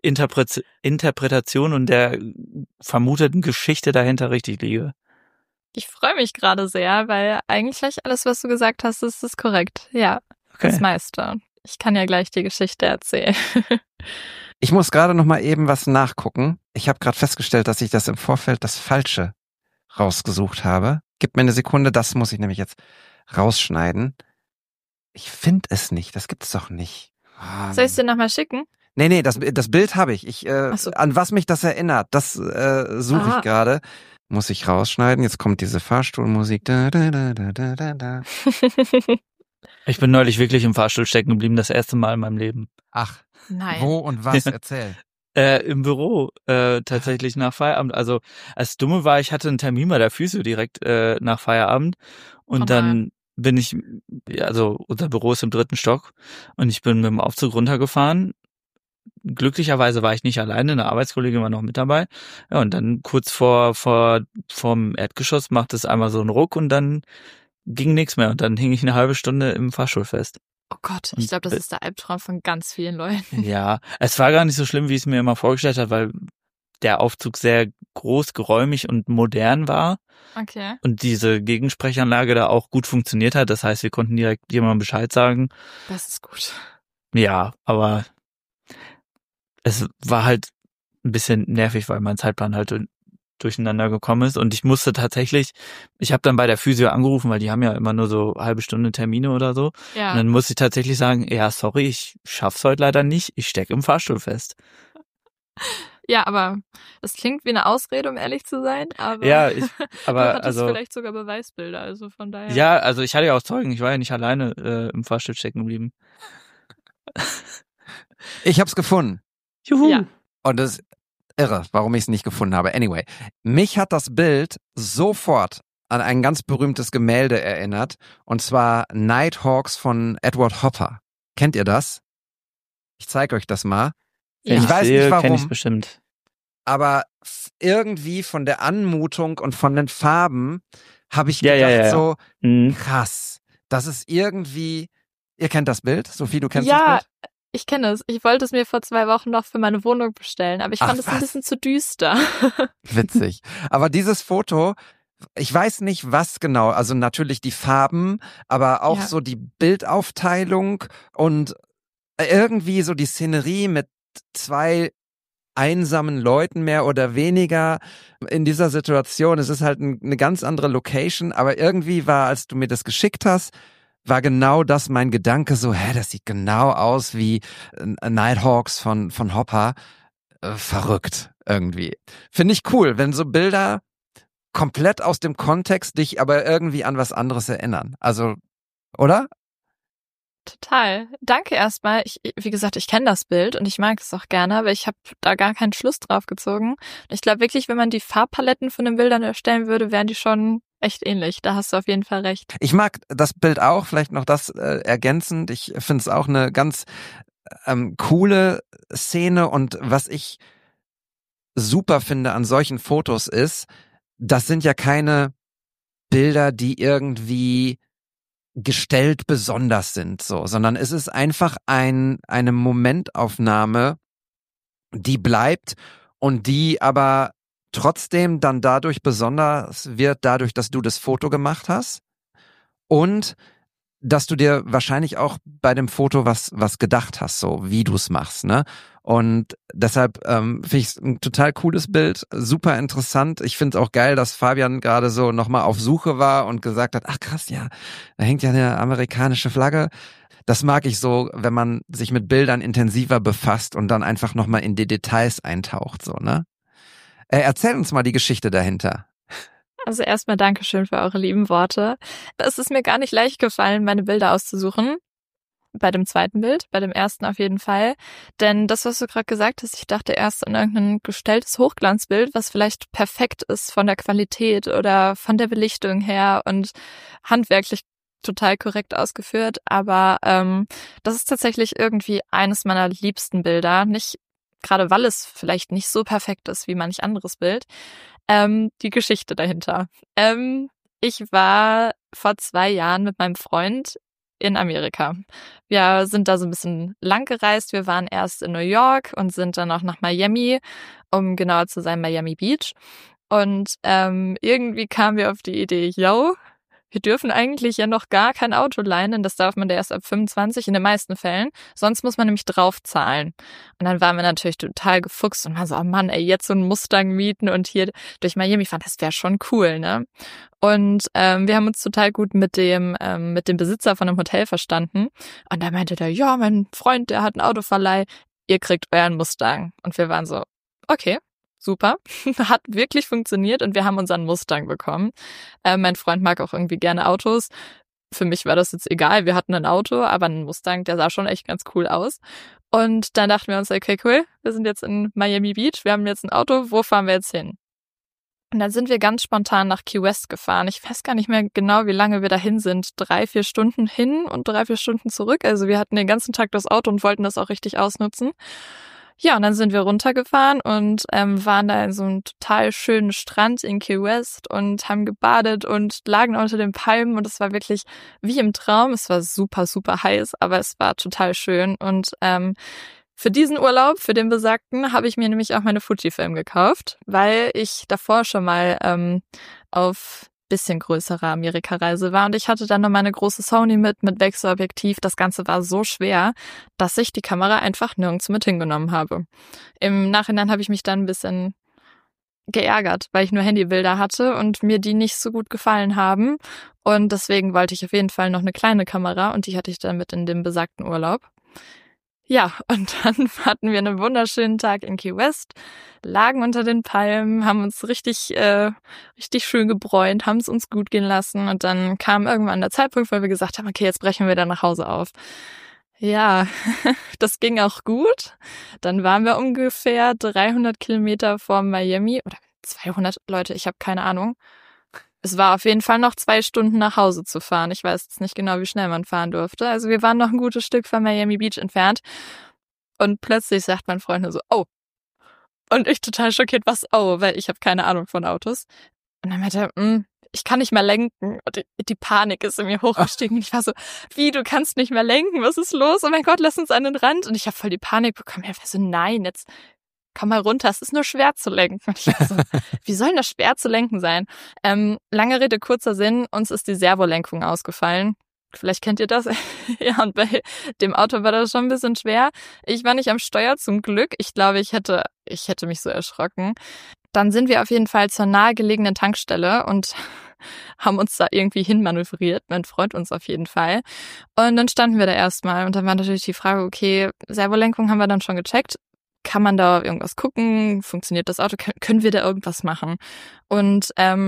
Interpretation und der vermuteten Geschichte dahinter richtig liege. Ich freue mich gerade sehr, weil eigentlich alles, was du gesagt hast, ist korrekt. Ja, Okay. das meiste. Ich kann ja gleich die Geschichte erzählen. Ich muss gerade noch mal eben was nachgucken. Ich habe gerade festgestellt, dass ich das im Vorfeld das Falsche rausgesucht habe. Gib mir eine Sekunde, das muss ich nämlich jetzt rausschneiden. Ich finde es nicht, das gibt's doch nicht. Soll ich es dir nochmal schicken? Nee, das Bild habe ich. Ach so. An was mich das erinnert, das suche ich gerade. Muss ich rausschneiden. Jetzt kommt diese Fahrstuhlmusik. Da, da, da, da, da, da. Ich bin neulich wirklich im Fahrstuhl stecken geblieben, das erste Mal in meinem Leben. Ach, Nein. wo und was? Erzähl. Im Büro, tatsächlich nach Feierabend. Also, das Dumme war, ich hatte einen Termin bei der Physio direkt nach Feierabend und dann bin ich, also unser Büro ist im 3. Stock und ich bin mit dem Aufzug runtergefahren. Glücklicherweise war ich nicht alleine, eine Arbeitskollegin war noch mit dabei. Ja, und dann kurz vorm Erdgeschoss macht es einmal so einen Ruck und dann ging nichts mehr und dann hing ich eine halbe Stunde im Fahrstuhl fest. Oh Gott, ich glaube, das ist der Albtraum von ganz vielen Leuten. Ja, es war gar nicht so schlimm, wie ich es mir immer vorgestellt habe, weil der Aufzug sehr groß, geräumig und modern war Okay. und diese Gegensprechanlage da auch gut funktioniert hat. Das heißt, wir konnten direkt jemandem Bescheid sagen. Das ist gut. Ja, aber es war halt ein bisschen nervig, weil mein Zeitplan halt durcheinander gekommen ist und ich musste tatsächlich, ich habe dann bei der Physio angerufen, weil die haben ja immer nur so halbe Stunde Termine oder so. Ja. Und dann musste ich tatsächlich sagen, ja, sorry, ich schaff's heute leider nicht, ich stecke im Fahrstuhl fest. Ja, aber das klingt wie eine Ausrede, um ehrlich zu sein. Aber Ja, du aber hattest also vielleicht sogar Beweisbilder, also von daher. ja, also ich hatte ja auch Zeugen, ich war ja nicht alleine im Fahrstuhl stecken geblieben. Ich hab's gefunden. Juhu. Ja. Und das ist irre, warum ich es nicht gefunden habe. Anyway, mich hat das Bild sofort an ein ganz berühmtes Gemälde erinnert. Und zwar Nighthawks von Edward Hopper. Kennt ihr das? Ich zeige euch das mal. Wenn Ich ich weiß sehe, nicht warum. kenn ich's bestimmt. Aber irgendwie von der Anmutung und von den Farben habe ich Ja, gedacht ja. so, Mhm. krass, das ist irgendwie, ihr kennt das Bild? Sophie, du kennst Ja, das Bild? ich kenne es. Ich wollte es mir vor 2 Wochen noch für meine Wohnung bestellen, aber ich Ach, fand es ein was? bisschen zu düster. Witzig. Aber dieses Foto, ich weiß nicht was genau, also natürlich die Farben, aber auch Ja. so die Bildaufteilung und irgendwie so die Szenerie mit 2 einsamen Leuten mehr oder weniger in dieser Situation. Es ist halt eine ganz andere Location, aber irgendwie war, als du mir das geschickt hast, war genau das mein Gedanke so, das sieht genau aus wie Nighthawks von Hopper. Verrückt irgendwie. Finde ich cool, wenn so Bilder komplett aus dem Kontext dich aber irgendwie an was anderes erinnern. Also, oder? Total. Danke erstmal. Wie gesagt, ich kenne das Bild und ich mag es auch gerne, aber ich habe da gar keinen Schluss drauf gezogen. Ich glaube wirklich, wenn man die Farbpaletten von den Bildern erstellen würde, wären die schon echt ähnlich. Da hast du auf jeden Fall recht. Ich mag das Bild auch, vielleicht noch das ergänzend. Ich finde es auch eine ganz coole Szene und was ich super finde an solchen Fotos ist, das sind ja keine Bilder, die irgendwie gestellt besonders sind, so, sondern es ist einfach eine Momentaufnahme, die bleibt und die aber trotzdem dann dadurch besonders wird, dadurch, dass du das Foto gemacht hast und dass du dir wahrscheinlich auch bei dem Foto was gedacht hast, so wie du es machst, ne? Und deshalb finde ich es ein total cooles Bild, super interessant. Ich finde es auch geil, dass Fabian gerade so nochmal auf Suche war und gesagt hat, ach krass, ja, da hängt ja eine amerikanische Flagge. Das mag ich so, wenn man sich mit Bildern intensiver befasst und dann einfach nochmal in die Details eintaucht, so, ne? Erzähl uns mal die Geschichte dahinter. Also erstmal Dankeschön für eure lieben Worte. Es ist mir gar nicht leicht gefallen, meine Bilder auszusuchen. Bei dem zweiten Bild, bei dem ersten auf jeden Fall. Denn das, was du gerade gesagt hast, ich dachte erst an irgendein gestelltes Hochglanzbild, was vielleicht perfekt ist von der Qualität oder von der Belichtung her und handwerklich total korrekt ausgeführt. Aber das ist tatsächlich irgendwie eines meiner liebsten Bilder. Nicht gerade, weil es vielleicht nicht so perfekt ist wie manch anderes Bild. Die Geschichte dahinter. Ich war vor 2 Jahren mit meinem Freund in Amerika. Wir sind da so ein bisschen lang gereist. Wir waren erst in New York und sind dann auch nach Miami, um genauer zu sein, Miami Beach. Und irgendwie kamen wir auf die Idee, wir dürfen eigentlich ja noch gar kein Auto leihen, denn das darf man ja erst ab 25 in den meisten Fällen. Sonst muss man nämlich draufzahlen. Und dann waren wir natürlich total gefuchst und waren so, oh Mann, ey, jetzt so einen Mustang mieten und hier durch Miami fahren, das wäre schon cool, ne? Und wir haben uns total gut mit dem Besitzer von einem Hotel verstanden. Und da meinte der, ja, mein Freund, der hat einen Autoverleih, ihr kriegt euren Mustang. Und wir waren so, okay. Super, hat wirklich funktioniert und wir haben unseren Mustang bekommen. Mein Freund mag auch irgendwie gerne Autos. Für mich war das jetzt egal, wir hatten ein Auto, aber ein Mustang, der sah schon echt ganz cool aus. Und dann dachten wir uns, okay, cool, wir sind jetzt in Miami Beach, wir haben jetzt ein Auto, wo fahren wir jetzt hin? Und dann sind wir ganz spontan nach Key West gefahren. Ich weiß gar nicht mehr genau, wie lange wir dahin sind. 3-4 Stunden hin und 3-4 Stunden zurück. Also wir hatten den ganzen Tag das Auto und wollten das auch richtig ausnutzen. Ja, und dann sind wir runtergefahren und waren da in so einem total schönen Strand in Key West und haben gebadet und lagen unter den Palmen und es war wirklich wie im Traum. Es war super, super heiß, aber es war total schön. Und für diesen Urlaub, für den besagten, habe ich mir nämlich auch meine Fujifilm gekauft, weil ich davor schon mal auf bisschen größere Amerikareise war und ich hatte dann noch meine große Sony mit Wechselobjektiv. Das Ganze war so schwer, dass ich die Kamera einfach nirgends mit hingenommen habe. Im Nachhinein habe ich mich dann ein bisschen geärgert, weil ich nur Handybilder hatte und mir die nicht so gut gefallen haben und deswegen wollte ich auf jeden Fall noch eine kleine Kamera und die hatte ich dann mit in dem besagten Urlaub. Ja, und dann hatten wir einen wunderschönen Tag in Key West, lagen unter den Palmen, haben uns richtig schön gebräunt, haben es uns gut gehen lassen und dann kam irgendwann der Zeitpunkt, weil wir gesagt haben, okay, jetzt brechen wir dann nach Hause auf. Ja, das ging auch gut. Dann waren wir ungefähr 300 Kilometer vor Miami oder 200, Leute, ich habe keine Ahnung. Es war auf jeden Fall noch 2 Stunden nach Hause zu fahren. Ich weiß jetzt nicht genau, wie schnell man fahren durfte. Also wir waren noch ein gutes Stück von Miami Beach entfernt. Und plötzlich sagt mein Freund nur so, oh. Und ich total schockiert, was, oh, weil ich habe keine Ahnung von Autos. Und dann meinte er, ich kann nicht mehr lenken. Und die Panik ist in mir hochgestiegen. Und ich war so, wie, du kannst nicht mehr lenken? Was ist los? Oh mein Gott, lass uns an den Rand. Und ich habe voll die Panik bekommen. Ich war so, nein, jetzt komm mal runter, es ist nur schwer zu lenken. Und ich war so, wie soll denn das schwer zu lenken sein? Lange Rede, kurzer Sinn, uns ist die Servolenkung ausgefallen. Vielleicht kennt ihr das. Ja, und bei dem Auto war das schon ein bisschen schwer. Ich war nicht am Steuer, zum Glück. Ich glaube, ich hätte mich so erschrocken. Dann sind wir auf jeden Fall zur nahegelegenen Tankstelle und haben uns da irgendwie hinmanövriert, mein Freund uns auf jeden Fall. Und dann standen wir da erstmal und dann war natürlich die Frage, okay, Servolenkung haben wir dann schon gecheckt. Kann man da irgendwas gucken? Funktioniert das Auto? Können wir da irgendwas machen? Und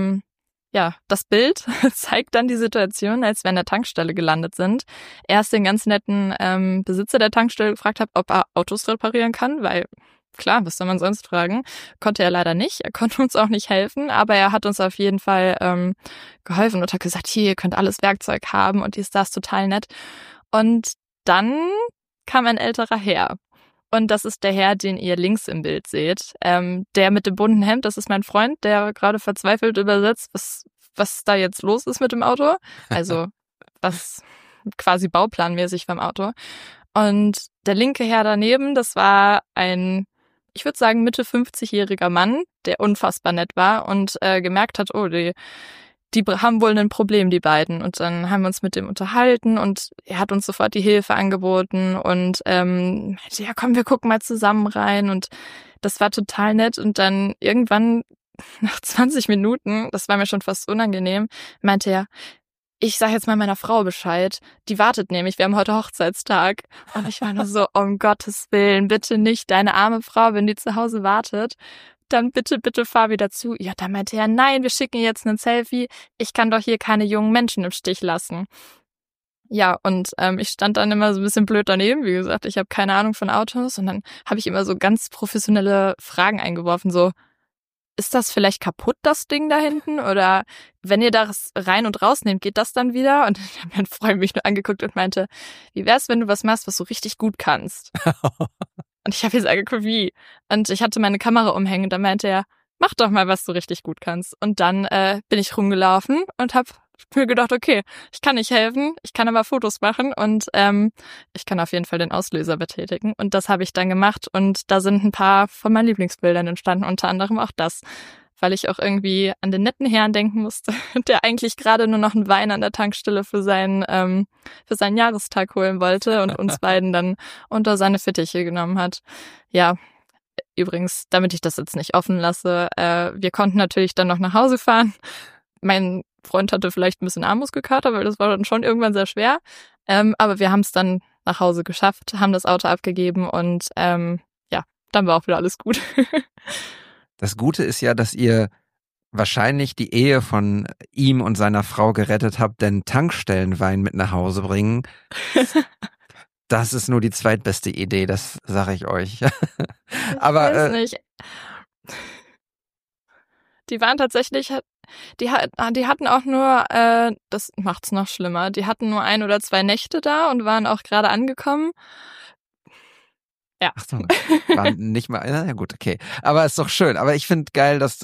das Bild zeigt dann die Situation, als wir an der Tankstelle gelandet sind. Erst den ganz netten Besitzer der Tankstelle gefragt habe, ob er Autos reparieren kann, weil klar, was soll man sonst fragen? Konnte er leider nicht. Er konnte uns auch nicht helfen, aber er hat uns auf jeden Fall geholfen und hat gesagt, hier, ihr könnt alles Werkzeug haben und ist das total nett. Und dann kam ein älterer Herr. Und das ist der Herr, den ihr links im Bild seht. Der mit dem bunten Hemd, das ist mein Freund, der gerade verzweifelt übersetzt, was da jetzt los ist mit dem Auto. Also was quasi bauplanmäßig beim Auto. Und der linke Herr daneben, das war ein, ich würde sagen, Mitte 50-jähriger Mann, der unfassbar nett war und gemerkt hat, oh, die haben wohl ein Problem, die beiden. Und dann haben wir uns mit dem unterhalten und er hat uns sofort die Hilfe angeboten und meinte, ja komm, wir gucken mal zusammen rein. Und das war total nett. Und dann irgendwann nach 20 Minuten, das war mir schon fast unangenehm, meinte er, ich sag jetzt mal meiner Frau Bescheid. Die wartet nämlich, wir haben heute Hochzeitstag. Und ich war nur so, um Gottes Willen, bitte nicht, deine arme Frau, wenn die zu Hause wartet, dann bitte fahr wieder zu. Ja, da meinte er, nein, wir schicken jetzt ein Selfie. Ich kann doch hier keine jungen Menschen im Stich lassen. Ja, und ich stand dann immer so ein bisschen blöd daneben. Wie gesagt, ich habe keine Ahnung von Autos. Und dann habe ich immer so ganz professionelle Fragen eingeworfen, so, ist das vielleicht kaputt, das Ding da hinten? Oder wenn ihr das rein und rausnehmt, geht das dann wieder? Und dann hat mein Freund mich nur angeguckt und meinte, wie wär's, wenn du was machst, was du richtig gut kannst? Und ich habe jetzt angeguckt, wie? Und ich hatte meine Kamera umhängen und dann meinte er, mach doch mal, was du richtig gut kannst. Und dann bin ich rumgelaufen und habe mir gedacht, okay, ich kann nicht helfen, ich kann aber Fotos machen und ich kann auf jeden Fall den Auslöser betätigen. Und das habe ich dann gemacht und da sind ein paar von meinen Lieblingsbildern entstanden, unter anderem auch das, weil ich auch irgendwie an den netten Herrn denken musste, der eigentlich gerade nur noch einen Wein an der Tankstelle für seinen Jahrestag holen wollte und uns beiden dann unter seine Fittiche genommen hat. Ja, übrigens, damit ich das jetzt nicht offen lasse, wir konnten natürlich dann noch nach Hause fahren. Mein Freund hatte vielleicht ein bisschen Armmuskelkater, weil das war dann schon irgendwann sehr schwer. Aber wir haben es dann nach Hause geschafft, haben das Auto abgegeben und dann war auch wieder alles gut. Das Gute ist ja, dass ihr wahrscheinlich die Ehe von ihm und seiner Frau gerettet habt, denn Tankstellenwein mit nach Hause bringen, das ist nur die zweitbeste Idee, das sage ich euch. Aber ich weiß nicht. Die waren tatsächlich, die hatten auch nur, das macht's noch schlimmer, die hatten nur 1 oder 2 Nächte da und waren auch gerade angekommen. Ja. Ach so, war nicht mal, na gut, okay. Aber ist doch schön. Aber ich finde geil, dass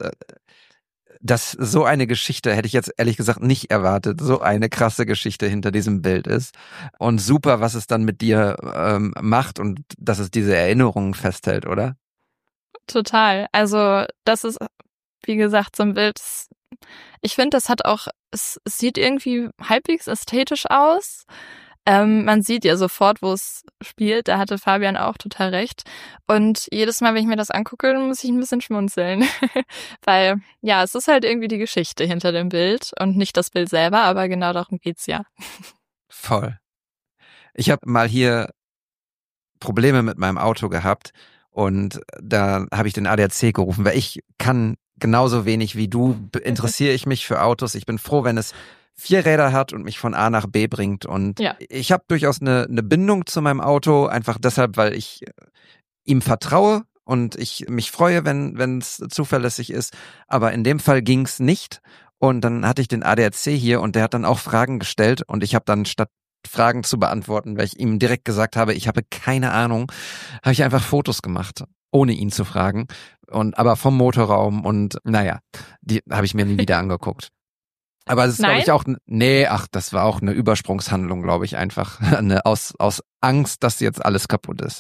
so eine Geschichte, hätte ich jetzt ehrlich gesagt nicht erwartet, so eine krasse Geschichte hinter diesem Bild ist. Und super, was es dann mit dir macht und dass es diese Erinnerungen festhält, oder? Total. Also das ist, wie gesagt, so ein Bild, ich finde, das hat auch, es sieht irgendwie halbwegs ästhetisch aus. Man sieht ja sofort, wo es spielt. Da hatte Fabian auch total recht. Und jedes Mal, wenn ich mir das angucke, dann muss ich ein bisschen schmunzeln. Weil, ja, es ist halt irgendwie die Geschichte hinter dem Bild und nicht das Bild selber, aber genau darum geht's ja. Voll. Ich habe mal hier Probleme mit meinem Auto gehabt und da habe ich den ADAC gerufen, weil ich kann genauso wenig wie du, interessiere ich mich für Autos. Ich bin froh, wenn es 4 Räder hat und mich von A nach B bringt. Und ich habe durchaus eine Bindung zu meinem Auto, einfach deshalb, weil ich ihm vertraue und ich mich freue, wenn es zuverlässig ist. Aber in dem Fall ging's nicht. Und dann hatte ich den ADAC hier und der hat dann auch Fragen gestellt und ich habe dann statt Fragen zu beantworten, weil ich ihm direkt gesagt habe, ich habe keine Ahnung, habe ich einfach Fotos gemacht, ohne ihn zu fragen. Aber vom Motorraum und naja, die habe ich mir nie wieder angeguckt. Aber das ist, glaube ich, auch, das war auch eine Übersprungshandlung, glaube ich, einfach. Aus Angst, dass jetzt alles kaputt ist.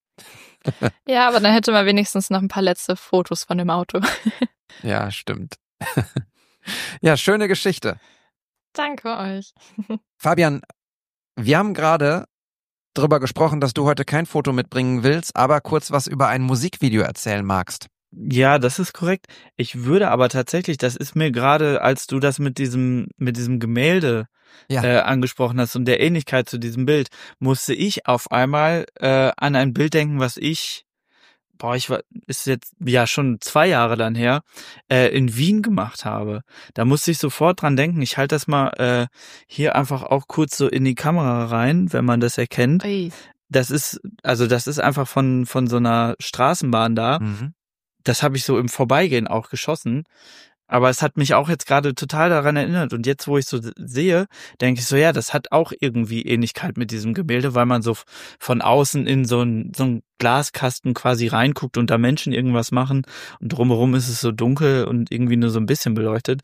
Ja, aber dann hätte man wenigstens noch ein paar letzte Fotos von dem Auto. Ja, stimmt. Ja, schöne Geschichte. Danke euch. Fabian, wir haben gerade drüber gesprochen, dass du heute kein Foto mitbringen willst, aber kurz was über ein Musikvideo erzählen magst. Ja, das ist korrekt. Ich würde aber tatsächlich, das ist mir gerade, als du das mit diesem Gemälde angesprochen hast und der Ähnlichkeit zu diesem Bild, musste ich auf einmal an ein Bild denken, was ist jetzt ja schon 2 Jahre dann her, in Wien gemacht habe. Da musste ich sofort dran denken. Ich halte das mal hier einfach auch kurz so in die Kamera rein, wenn man das erkennt. Ui. Das ist einfach von so einer Straßenbahn da. Mhm. Das habe ich so im Vorbeigehen auch geschossen. Aber es hat mich auch jetzt gerade total daran erinnert. Und jetzt, wo ich so sehe, denke ich so, ja, das hat auch irgendwie Ähnlichkeit mit diesem Gemälde, weil man so von außen in so einen Glaskasten quasi reinguckt und da Menschen irgendwas machen. Und drumherum ist es so dunkel und irgendwie nur so ein bisschen beleuchtet.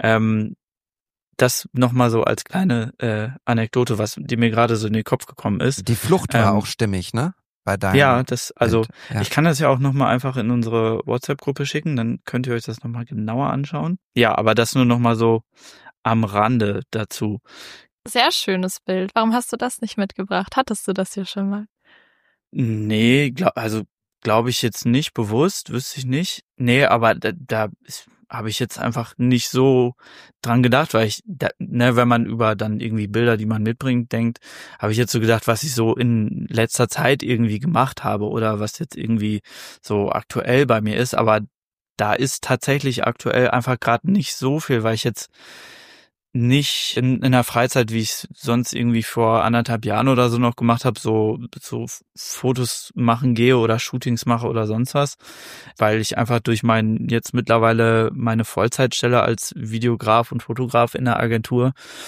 Das nochmal so als kleine Anekdote, die mir gerade so in den Kopf gekommen ist. Die Flucht war auch stimmig, ne? Bei deinem Bild. Ich kann das ja auch nochmal einfach in unsere WhatsApp-Gruppe schicken, dann könnt ihr euch das nochmal genauer anschauen. Ja, aber das nur nochmal so am Rande dazu. Sehr schönes Bild. Warum hast du das nicht mitgebracht? Hattest du das hier schon mal? Nee, glaube ich jetzt nicht bewusst, wüsste ich nicht. Nee, aber da habe ich jetzt einfach nicht so dran gedacht, weil wenn man über dann irgendwie Bilder, die man mitbringt, denkt, habe ich jetzt so gedacht, was ich so in letzter Zeit irgendwie gemacht habe oder was jetzt irgendwie so aktuell bei mir ist. Aber da ist tatsächlich aktuell einfach gerade nicht so viel, weil ich jetzt nicht in der Freizeit, wie ich es sonst irgendwie vor 1,5 Jahren oder so noch gemacht habe, so Fotos machen gehe oder Shootings mache oder sonst was, weil ich einfach durch jetzt mittlerweile meine Vollzeitstelle als Videograf und Fotograf in der Agentur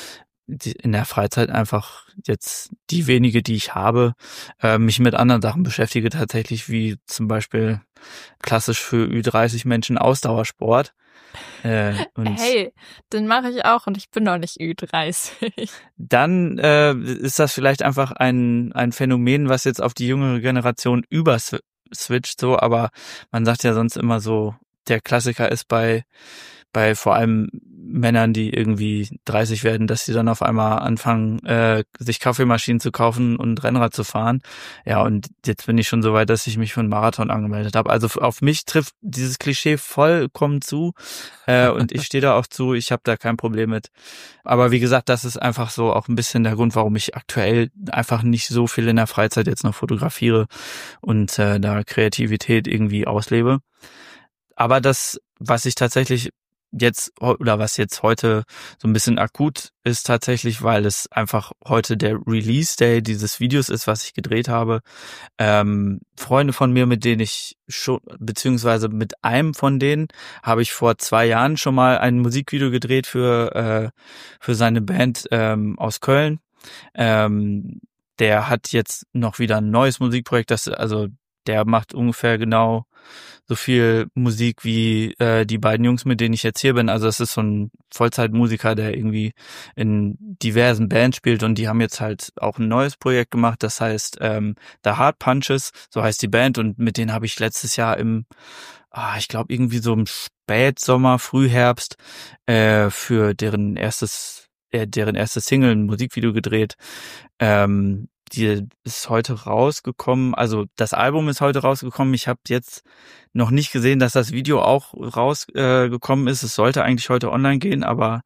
in der Freizeit einfach jetzt die wenige, die ich habe, mich mit anderen Sachen beschäftige tatsächlich, wie zum Beispiel klassisch für Ü30 Menschen Ausdauersport. Und hey, den mache ich auch und ich bin noch nicht Ü30. dann ist das vielleicht einfach ein Phänomen, was jetzt auf die jüngere Generation überswitcht, so, aber man sagt ja sonst immer so, der Klassiker ist bei vor allem Männern, die irgendwie 30 werden, dass sie dann auf einmal anfangen, sich Kaffeemaschinen zu kaufen und Rennrad zu fahren. Ja, und jetzt bin ich schon so weit, dass ich mich für einen Marathon angemeldet habe. Also auf mich trifft dieses Klischee vollkommen zu und ich stehe da auch zu, ich habe da kein Problem mit. Aber wie gesagt, das ist einfach so auch ein bisschen der Grund, warum ich aktuell einfach nicht so viel in der Freizeit jetzt noch fotografiere und da Kreativität irgendwie auslebe. Aber das, was ich tatsächlich jetzt oder was jetzt heute so ein bisschen akut ist tatsächlich, weil es einfach heute der Release Day dieses Videos ist, was ich gedreht habe. Freunde von mir, mit denen ich schon, beziehungsweise mit einem von denen habe ich vor 2 Jahren schon mal ein Musikvideo gedreht für seine Band aus Köln. Der hat jetzt noch wieder ein neues Musikprojekt, der macht ungefähr genau so viel Musik wie die beiden Jungs, mit denen ich jetzt hier bin. Also es ist so ein Vollzeitmusiker, der irgendwie in diversen Bands spielt und die haben jetzt halt auch ein neues Projekt gemacht, das heißt The Hard Punches, so heißt die Band und mit denen habe ich letztes Jahr ich glaube irgendwie so im Spätsommer, Frühherbst für deren erstes Single ein Musikvideo gedreht. Die ist heute rausgekommen, also das Album ist heute rausgekommen. Ich habe jetzt noch nicht gesehen, dass das Video auch rausgekommen ist. Es sollte eigentlich heute online gehen, aber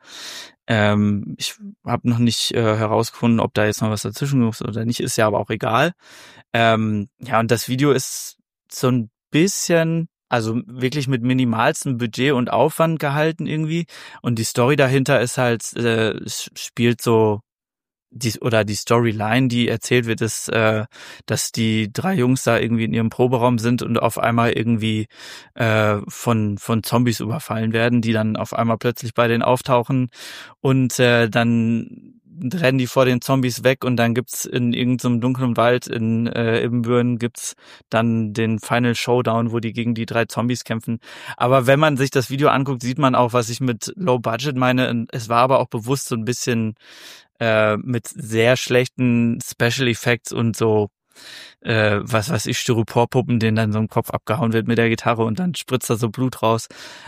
ich habe noch nicht herausgefunden, ob da jetzt noch was dazwischen ist oder nicht. Ist ja aber auch egal. Und das Video ist so ein bisschen, also wirklich mit minimalstem Budget und Aufwand gehalten irgendwie. Und die Story dahinter ist halt, spielt so, die Storyline, die erzählt wird, ist, dass die 3 Jungs da irgendwie in ihrem Proberaum sind und auf einmal irgendwie von Zombies überfallen werden, die dann auf einmal plötzlich bei denen auftauchen und dann rennen die vor den Zombies weg und dann gibt's in irgendeinem dunklen Wald in Ibbenbüren gibt's dann den Final Showdown, wo die gegen die 3 Zombies kämpfen. Aber wenn man sich das Video anguckt, sieht man auch, was ich mit Low Budget meine. Es war aber auch bewusst so ein bisschen mit sehr schlechten Special Effects und so, was weiß ich, Styroporpuppen, denen dann so im Kopf abgehauen wird mit der Gitarre und dann spritzt da so Blut raus.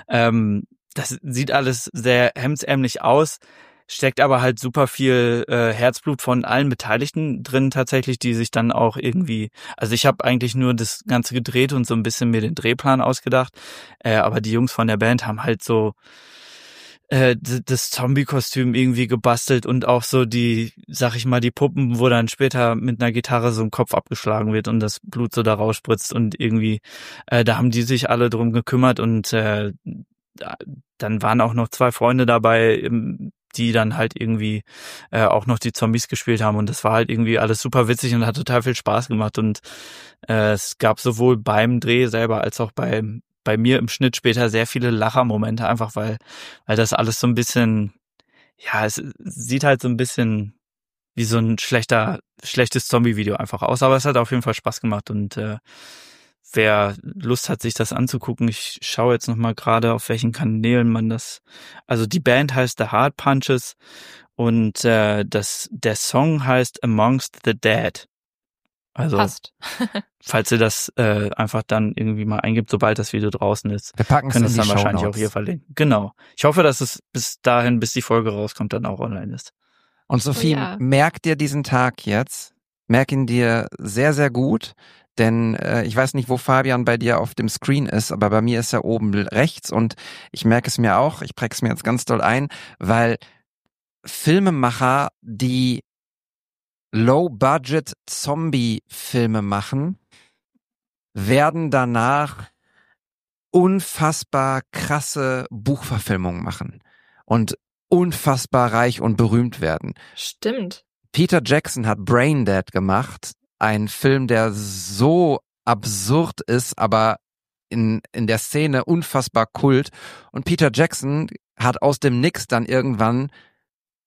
Das sieht alles sehr hemdsärmlich aus, steckt aber halt super viel Herzblut von allen Beteiligten drin tatsächlich, die sich dann auch irgendwie, also ich habe eigentlich nur das Ganze gedreht und so ein bisschen mir den Drehplan ausgedacht, aber die Jungs von der Band haben halt so das Zombie-Kostüm irgendwie gebastelt und auch so die Puppen, wo dann später mit einer Gitarre so ein Kopf abgeschlagen wird und das Blut so da rausspritzt und irgendwie, da haben die sich alle drum gekümmert und dann waren auch noch 2 Freunde dabei, die dann halt irgendwie auch noch die Zombies gespielt haben und das war halt irgendwie alles super witzig und hat total viel Spaß gemacht und es gab sowohl beim Dreh selber als auch bei mir im Schnitt später sehr viele Lachermomente, einfach weil das alles so ein bisschen, ja, es sieht halt so ein bisschen wie so ein schlechtes Zombie-Video einfach aus, aber es hat auf jeden Fall Spaß gemacht und wer Lust hat, sich das anzugucken, ich schaue jetzt nochmal gerade, auf welchen Kanälen man das, also die Band heißt The Hard Punches und der Song heißt Amongst the Dead. Also, passt. Falls ihr das einfach dann irgendwie mal eingibt, sobald das Video draußen ist, Wir packen es können in es die dann wahrscheinlich Shownotes. auch hier verlinken. Genau. Ich hoffe, dass es bis dahin, bis die Folge rauskommt, dann auch online ist. Und Sophie, Oh ja. merk dir diesen Tag jetzt. Merk ihn dir sehr, sehr gut. Denn ich weiß nicht, wo Fabian bei dir auf dem Screen ist, aber bei mir ist er oben rechts und ich merke es mir auch, ich präge es mir jetzt ganz doll ein, weil Filmemacher, die Low-Budget Zombie-Filme machen, werden danach unfassbar krasse Buchverfilmungen machen und unfassbar reich und berühmt werden. Stimmt. Peter Jackson hat Braindead gemacht, ein Film, der so absurd ist, aber in der Szene unfassbar Kult. Und Peter Jackson hat aus dem Nix dann irgendwann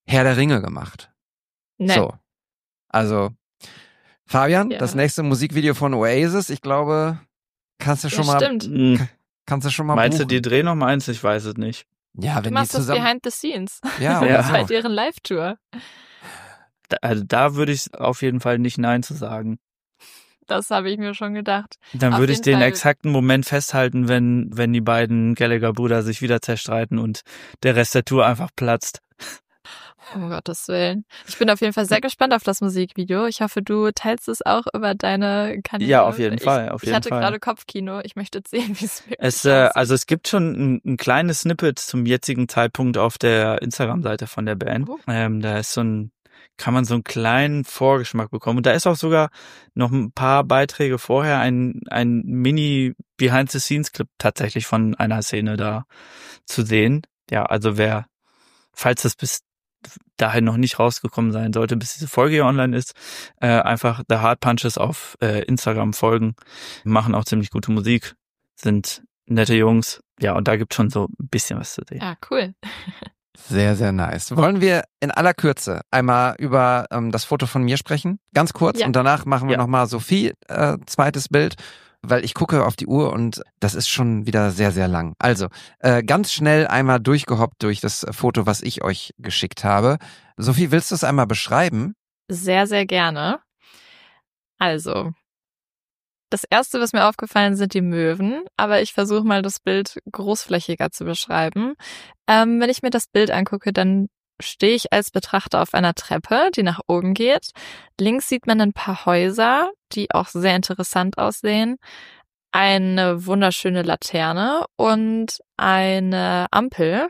Herr der Ringe gemacht. Nee. So. Also, Fabian, Ja. das nächste Musikvideo von Oasis, ich glaube, kannst du schon mal Stimmt. Meinst du, buchen. die drehen noch mal eins? Ich weiß es nicht. Ja, Du wenn die machst das zusammen... behind the scenes. Ja, Ja. oder Bei so. deren Live-Tour. Also da würde ich auf jeden Fall nicht Nein zu sagen. Das habe ich mir schon gedacht. Dann Auf würde ich jeden den Fall. exakten Moment festhalten, wenn die beiden Gallagher-Brüder sich wieder zerstreiten und der Rest der Tour einfach platzt. Um Gottes Willen. Ich bin auf jeden Fall sehr gespannt auf das Musikvideo. Ich hoffe, du teilst es auch über deine Kanäle. Ja, auf jeden Fall, auf Ich jeden hatte Fall. gerade Kopfkino. Ich möchte jetzt sehen, wie es wirklich Also es gibt schon ein kleines Snippet zum jetzigen Zeitpunkt auf der Instagram-Seite von der Band. Oh. Da ist kann man so einen kleinen Vorgeschmack bekommen. Und da ist auch sogar noch ein paar Beiträge vorher ein Mini-Behind-the-Scenes-Clip tatsächlich von einer Szene da zu sehen. Ja, also falls das bis dahin noch nicht rausgekommen sein sollte, bis diese Folge hier online ist, einfach The Hard Punches auf Instagram folgen. Machen auch ziemlich gute Musik, sind nette Jungs. Ja, und da gibt schon so ein bisschen was zu sehen. Ja, cool. Sehr, sehr nice. Wollen wir in aller Kürze einmal über das Foto von mir sprechen? Ganz kurz. Ja. Und danach machen wir Ja. nochmal Sophie, zweites Bild, weil ich gucke auf die Uhr und das ist schon wieder sehr, sehr lang. Also, ganz schnell einmal durchgehoppt durch das Foto, was ich euch geschickt habe. Sophie, willst du es einmal beschreiben? Sehr, sehr gerne. Also, das erste, was mir aufgefallen sind die Möwen, aber ich versuche mal das Bild großflächiger zu beschreiben. Wenn ich mir das Bild angucke, dann stehe ich als Betrachter auf einer Treppe, die nach oben geht. Links sieht man ein paar Häuser, die auch sehr interessant aussehen. Eine wunderschöne Laterne und eine Ampel,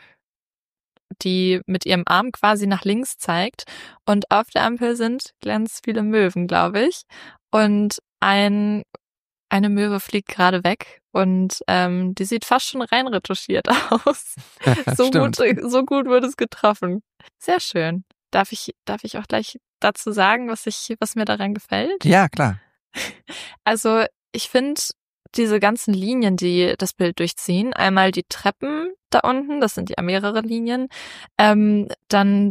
die mit ihrem Arm quasi nach links zeigt. Und auf der Ampel sind ganz viele Möwen, glaube ich. Und eine Möwe fliegt gerade weg und die sieht fast schon reinretuschiert aus. So Stimmt. gut wurde es getroffen. Sehr schön. Darf ich auch gleich dazu sagen, was mir daran gefällt? Ja, klar. Also ich finde diese ganzen Linien, die das Bild durchziehen, einmal die Treppen da unten, das sind ja mehrere Linien, dann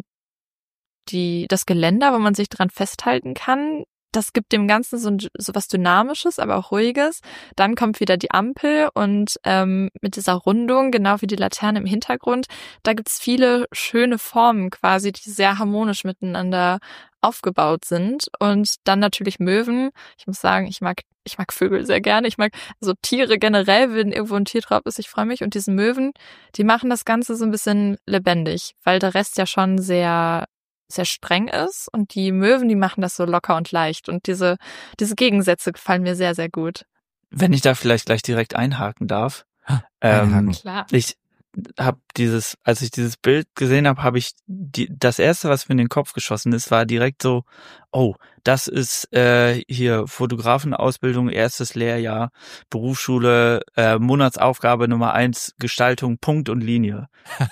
das Geländer, wo man sich dran festhalten kann. Das gibt dem Ganzen so was Dynamisches, aber auch Ruhiges. Dann kommt wieder die Ampel und mit dieser Rundung, genau wie die Laterne im Hintergrund, da gibt's viele schöne Formen quasi, die sehr harmonisch miteinander aufgebaut sind. Und dann natürlich Möwen. Ich muss sagen, ich mag Vögel sehr gerne. Ich mag also Tiere generell, wenn irgendwo ein Tier drauf ist, ich freue mich. Und diese Möwen, die machen das Ganze so ein bisschen lebendig, weil der Rest ja schon sehr sehr streng ist und die Möwen, die machen das so locker und leicht und diese Gegensätze gefallen mir sehr, sehr gut. Wenn ich da vielleicht gleich direkt einhaken darf. Einhaken. Klar. Ich habe als ich dieses Bild gesehen habe, das erste, was mir in den Kopf geschossen ist, war direkt so, oh, das ist hier Fotografenausbildung, erstes Lehrjahr, Berufsschule, Monatsaufgabe Nummer 1, Gestaltung, Punkt und Linie.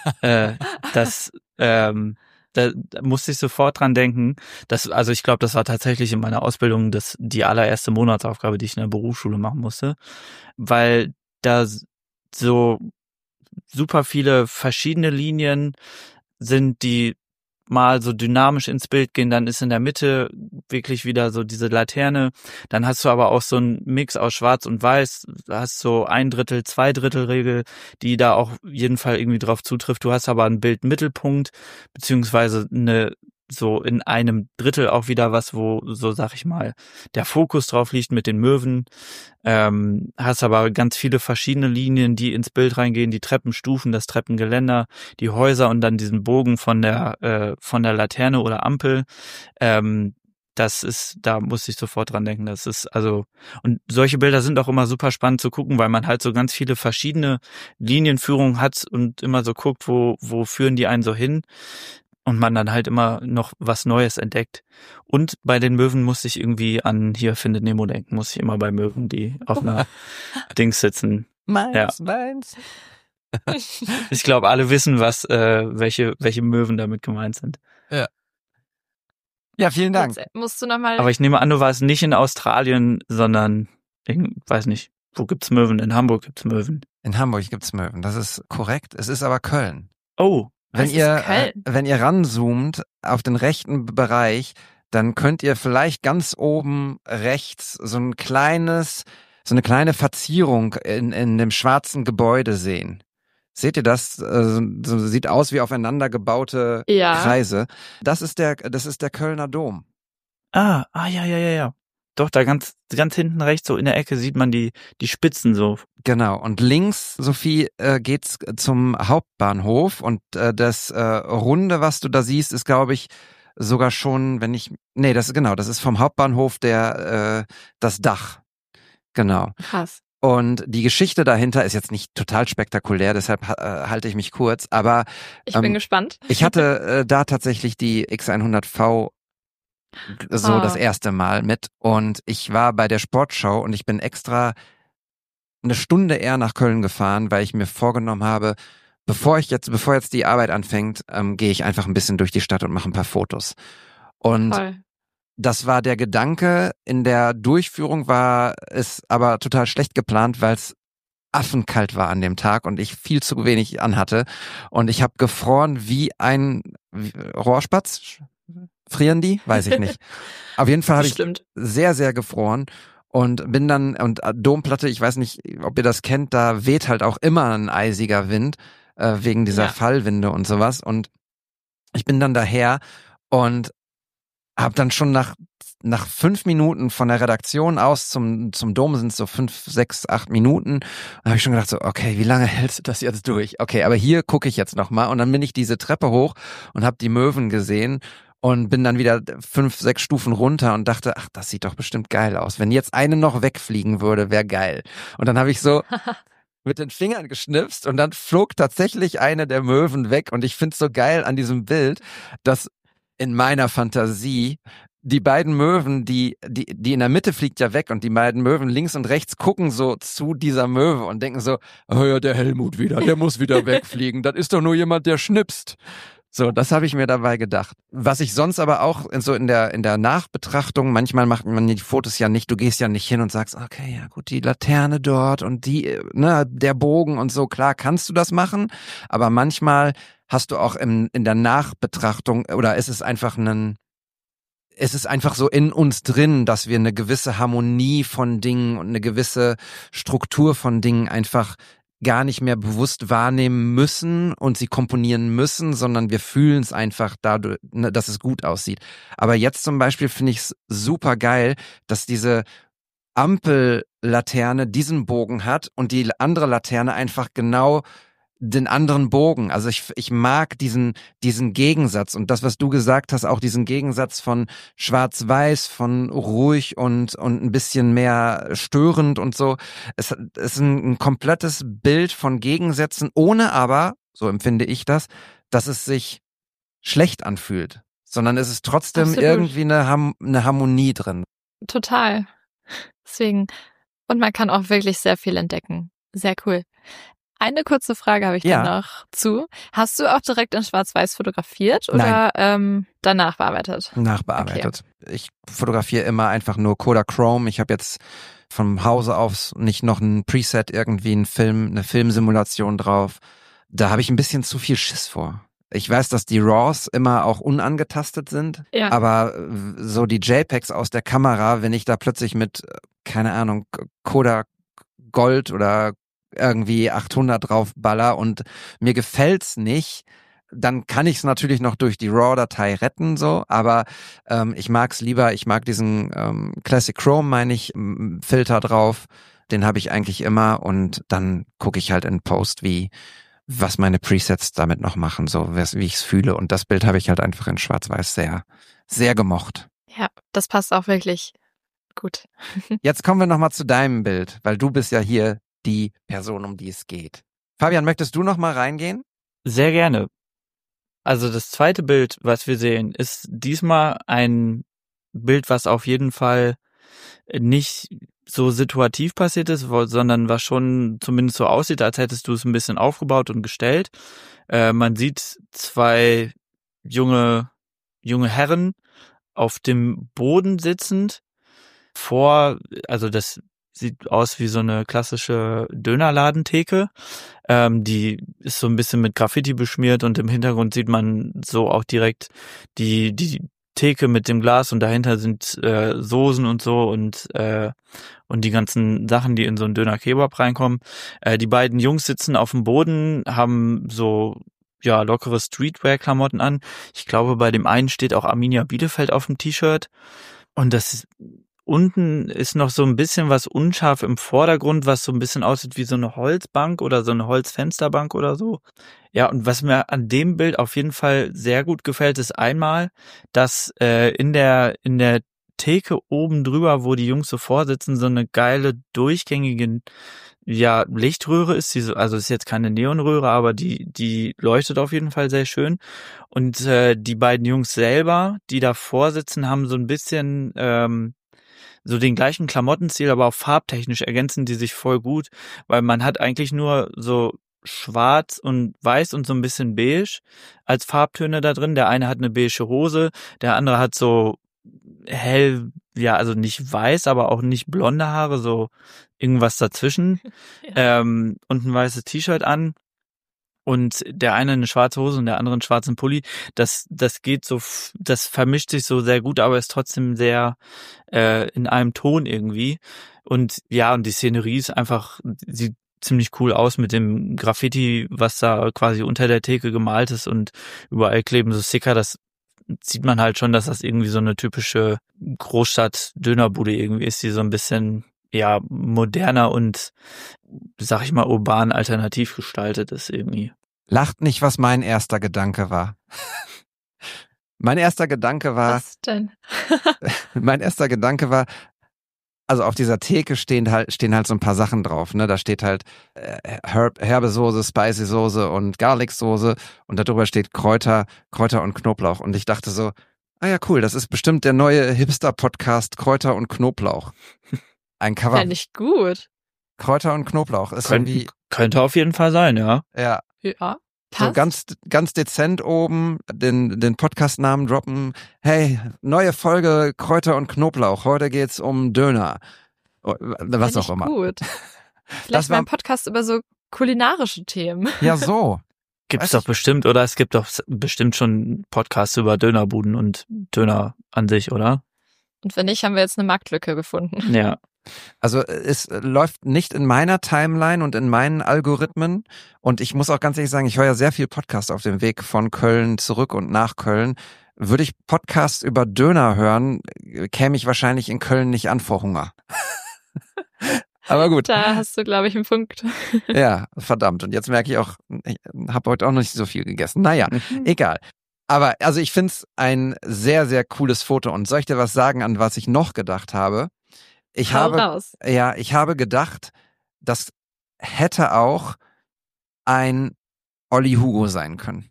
Da musste ich sofort dran denken, also ich glaube, das war tatsächlich in meiner Ausbildung die allererste Monatsaufgabe, die ich in der Berufsschule machen musste, weil da so super viele verschiedene Linien sind, die mal so dynamisch ins Bild gehen, dann ist in der Mitte wirklich wieder so diese Laterne, dann hast du aber auch so einen Mix aus Schwarz und Weiß, du hast so 1/3, 2/3 Regel, die da auch jeden Fall irgendwie drauf zutrifft, du hast aber einen Bildmittelpunkt, beziehungsweise so in einem Drittel auch wieder was, wo, so sag ich mal, der Fokus drauf liegt mit den Möwen, hast aber ganz viele verschiedene Linien, die ins Bild reingehen, die Treppenstufen, das Treppengeländer, die Häuser und dann diesen Bogen von der Laterne oder Ampel, da musste ich sofort dran denken, und solche Bilder sind auch immer super spannend zu gucken, weil man halt so ganz viele verschiedene Linienführungen hat und immer so guckt, wo führen die einen so hin. Und man dann halt immer noch was Neues entdeckt. Und bei den Möwen musste ich irgendwie an hier Findet Nemo denken, muss ich immer bei Möwen, die auf einer Dings sitzen. Meins. Ich glaube, alle wissen, welche Möwen damit gemeint sind. Ja, vielen Dank. Jetzt musst du nochmal. Aber ich nehme an, du warst nicht in Australien, sondern, weiß nicht, wo gibt's Möwen? In Hamburg gibt's Möwen. In Hamburg gibt's Möwen, das ist korrekt. Es ist aber Köln. Oh, Wenn Das ist Köln. wenn ihr ranzoomt auf den rechten Bereich, dann könnt ihr vielleicht ganz oben rechts so eine kleine Verzierung in dem schwarzen Gebäude sehen. Seht ihr das? So sieht aus wie aufeinander gebaute Ja. Kreise. Das ist der Kölner Dom. Ja. Doch, da ganz hinten rechts so in der Ecke sieht man die Spitzen so. Genau. Und links, Sophie, geht's zum Hauptbahnhof und das Runde, was du da siehst, ist, glaube ich, sogar schon, das ist vom Hauptbahnhof das Dach. Genau. Krass. Und die Geschichte dahinter ist jetzt nicht total spektakulär, deshalb halte ich mich kurz, aber Ich bin gespannt. ich hatte da tatsächlich die X100V das erste Mal mit und ich war bei der Sportschau und ich bin extra eine Stunde eher nach Köln gefahren, weil ich mir vorgenommen habe, bevor jetzt die Arbeit anfängt, gehe ich einfach ein bisschen durch die Stadt und mache ein paar Fotos. Und Voll. das war der Gedanke. In der Durchführung war es aber total schlecht geplant, weil es affenkalt war an dem Tag und ich viel zu wenig anhatte. Und ich habe gefroren wie ein Rohrspatz. Frieren die? Weiß ich nicht. Auf jeden Fall habe ich Stimmt. sehr, sehr gefroren und bin dann, und Domplatte, ich weiß nicht, ob ihr das kennt, da weht halt auch immer ein eisiger Wind, wegen dieser Fallwinde und sowas. Und ich bin dann daher und habe dann schon nach 5 Minuten von der Redaktion aus zum Dom sind es so 5, 6, 8 Minuten. Da habe ich schon gedacht so, okay, wie lange hältst du das jetzt durch? Okay, aber hier gucke ich jetzt nochmal. Und dann bin ich diese Treppe hoch und habe die Möwen gesehen und bin dann wieder 5, 6 Stufen runter und dachte, ach, das sieht doch bestimmt geil aus. Wenn jetzt eine noch wegfliegen würde, wäre geil. Und dann habe ich so mit den Fingern geschnipst und dann flog tatsächlich eine der Möwen weg. Und ich find's so geil an diesem Bild, dass in meiner Fantasie die beiden Möwen, die in der Mitte fliegt ja weg und die beiden Möwen links und rechts gucken so zu dieser Möwe und denken so, oh ja, der Helmut wieder, der muss wieder wegfliegen. Das ist doch nur jemand, der schnipst. So, das habe ich mir dabei gedacht. Was ich sonst aber auch in der Nachbetrachtung, manchmal macht man die Fotos ja nicht, du gehst ja nicht hin und sagst, okay, ja gut, die Laterne dort und der Bogen und so, klar kannst du das machen, aber manchmal hast du auch in der Nachbetrachtung, oder es ist einfach so in uns drin, dass wir eine gewisse Harmonie von Dingen und eine gewisse Struktur von Dingen einfach gar nicht mehr bewusst wahrnehmen müssen und sie komponieren müssen, sondern wir fühlen es einfach dadurch, dass es gut aussieht. Aber jetzt zum Beispiel finde ich es super geil, dass diese Ampellaterne diesen Bogen hat und die andere Laterne einfach genau den anderen Bogen. Also ich mag diesen Gegensatz und das, was du gesagt hast, auch diesen Gegensatz von schwarz-weiß, von ruhig und ein bisschen mehr störend und so. Es ist ein komplettes Bild von Gegensätzen, ohne aber, so empfinde ich das, dass es sich schlecht anfühlt, sondern es ist trotzdem Absolut. irgendwie eine Harmonie drin. Total. Deswegen. Und man kann auch wirklich sehr viel entdecken. Sehr cool. Eine kurze Frage habe ich Ja. da noch zu. Hast du auch direkt in Schwarz-Weiß fotografiert oder danach bearbeitet? Nachbearbeitet. Okay. Ich fotografiere immer einfach nur Kodachrome. Ich habe jetzt vom Hause aus nicht noch ein Preset, irgendwie eine Filmsimulation drauf. Da habe ich ein bisschen zu viel Schiss vor. Ich weiß, dass die RAWs immer auch unangetastet sind, Ja. aber so die JPEGs aus der Kamera, wenn ich da plötzlich mit, keine Ahnung, Kodak Gold oder irgendwie 800 draufballer und mir gefällt's nicht, dann kann ich es natürlich noch durch die RAW-Datei retten, so, aber ich mag's lieber, ich mag diesen Classic Chrome, meine ich, Filter drauf, den habe ich eigentlich immer und dann gucke ich halt in Post, was meine Presets damit noch machen, so wie ich es fühle und das Bild habe ich halt einfach in Schwarz-Weiß sehr, sehr gemocht. Ja, das passt auch wirklich gut. Jetzt kommen wir nochmal zu deinem Bild, weil du bist ja hier die Person, um die es geht. Fabian, möchtest du noch mal reingehen? Sehr gerne. Also das zweite Bild, was wir sehen, ist diesmal ein Bild, was auf jeden Fall nicht so situativ passiert ist, sondern was schon zumindest so aussieht, als hättest du es ein bisschen aufgebaut und gestellt. Man sieht 2 junge Herren auf dem Boden sitzend also das sieht aus wie so eine klassische Dönerladentheke. Die ist so ein bisschen mit Graffiti beschmiert und im Hintergrund sieht man so auch direkt die Theke mit dem Glas und dahinter sind Soßen und so und die ganzen Sachen, die in so einen Döner-Kebab reinkommen. Die beiden Jungs sitzen auf dem Boden, haben so lockere Streetwear-Klamotten an. Ich glaube, bei dem einen steht auch Arminia Bielefeld auf dem T-Shirt. Und das unten ist noch so ein bisschen was unscharf im Vordergrund, was so ein bisschen aussieht wie so eine Holzbank oder so eine Holzfensterbank oder so. Ja, und was mir an dem Bild auf jeden Fall sehr gut gefällt, ist einmal, dass in der Theke oben drüber, wo die Jungs so vorsitzen, so eine geile durchgängige Lichtröhre ist. Also ist jetzt keine Neonröhre, aber die leuchtet auf jeden Fall sehr schön. Und die beiden Jungs selber, die davor sitzen, haben so ein bisschen so den gleichen Klamottenstil, aber auch farbtechnisch ergänzen die sich voll gut, weil man hat eigentlich nur so schwarz und weiß und so ein bisschen beige als Farbtöne da drin. Der eine hat eine beige Hose, der andere hat so hell, also nicht weiß, aber auch nicht blonde Haare, so irgendwas dazwischen. Und ein weißes T-Shirt an. Und der eine eine schwarze Hose und der andere einen schwarzen Pulli. Das geht so, das vermischt sich so sehr gut, aber ist trotzdem sehr in einem Ton irgendwie. Und und die Szenerie ist einfach, sieht ziemlich cool aus mit dem Graffiti, was da quasi unter der Theke gemalt ist und überall kleben so Sticker. Das sieht man halt schon, dass das irgendwie so eine typische Großstadt-Dönerbude irgendwie ist, die so ein bisschen moderner und, sag ich mal, urban alternativ gestaltet ist irgendwie. Lacht nicht, was mein erster Gedanke war. Mein erster Gedanke war... Was denn? Mein erster Gedanke war, also auf dieser Theke stehen halt so ein paar Sachen drauf, ne? Da steht halt herbe Soße, Spicy Soße und Garlic Soße und darüber steht Kräuter und Knoblauch. Und ich dachte so, ja cool, das ist bestimmt der neue Hipster-Podcast Kräuter und Knoblauch. Ein Cover. Ja, nicht gut. Kräuter und Knoblauch ist könnte auf jeden Fall sein, ja. Ja. So ganz dezent oben den Podcast-Namen droppen. Hey, neue Folge Kräuter und Knoblauch. Heute geht's um Döner. Was auch immer. Gut. Vielleicht mal ein Podcast über so kulinarische Themen. Ja, so. Gibt's doch bestimmt, oder? Es gibt doch bestimmt schon Podcasts über Dönerbuden und Döner an sich, oder? Und wenn nicht, haben wir jetzt eine Marktlücke gefunden. Ja. Also es läuft nicht in meiner Timeline und in meinen Algorithmen und ich muss auch ganz ehrlich sagen, ich höre ja sehr viel Podcast auf dem Weg von Köln zurück und nach Köln. Würde ich Podcasts über Döner hören, käme ich wahrscheinlich in Köln nicht an vor Hunger. Aber gut. Da hast du, glaube ich, einen Punkt. Ja, verdammt. Und jetzt merke ich auch, ich habe heute auch noch nicht so viel gegessen. Naja, egal. Aber also ich finde es ein sehr, sehr cooles Foto und soll ich dir was sagen, an was ich noch gedacht habe? Ich habe gedacht, das hätte auch ein Olli Hugo sein können.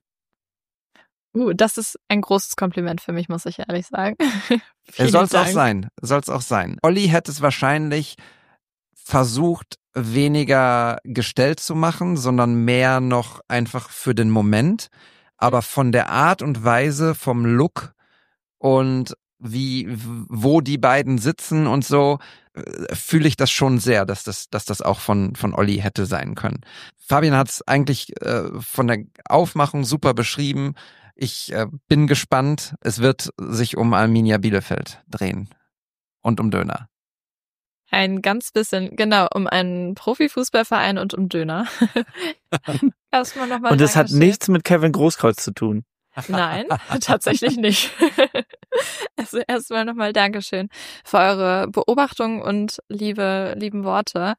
Das ist ein großes Kompliment für mich, muss ich ehrlich sagen. Soll's auch sein. Olli hätte es wahrscheinlich versucht, weniger gestellt zu machen, sondern mehr noch einfach für den Moment. Aber von der Art und Weise, vom Look und wo die beiden sitzen und so, fühle ich das schon sehr, dass das auch von Olli hätte sein können. Fabian hat es eigentlich von der Aufmachung super beschrieben. Ich bin gespannt. Es wird sich um Arminia Bielefeld drehen und um Döner. Ein ganz bisschen, genau, um einen Profifußballverein und um Döner. Erstmal nochmal. Und es hat nichts mit Kevin Großkreuz zu tun. Nein, tatsächlich nicht. Also erstmal nochmal Dankeschön für eure Beobachtungen und lieben Worte.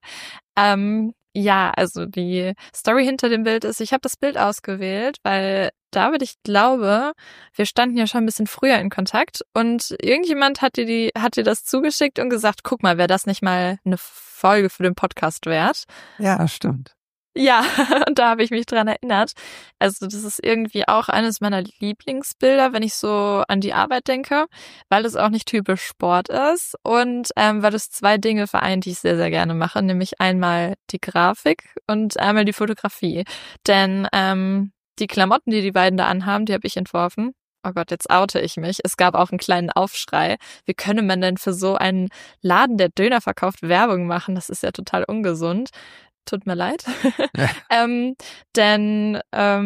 Also die Story hinter dem Bild ist, ich habe das Bild ausgewählt, weil David, ich glaube, wir standen ja schon ein bisschen früher in Kontakt und irgendjemand hat dir das zugeschickt und gesagt, guck mal, wäre das nicht mal eine Folge für den Podcast wert? Ja, stimmt. Ja, und da habe ich mich dran erinnert. Also das ist irgendwie auch eines meiner Lieblingsbilder, wenn ich so an die Arbeit denke, weil es auch nicht typisch Sport ist und weil es zwei Dinge vereint, die ich sehr, sehr gerne mache, nämlich einmal die Grafik und einmal die Fotografie. Denn die Klamotten, die beiden da anhaben, die habe ich entworfen. oh Gott, jetzt oute ich mich. Es gab auch einen kleinen Aufschrei. Wie könne man denn für so einen Laden, der Döner verkauft, Werbung machen? Das ist ja total ungesund. Tut mir leid. Denn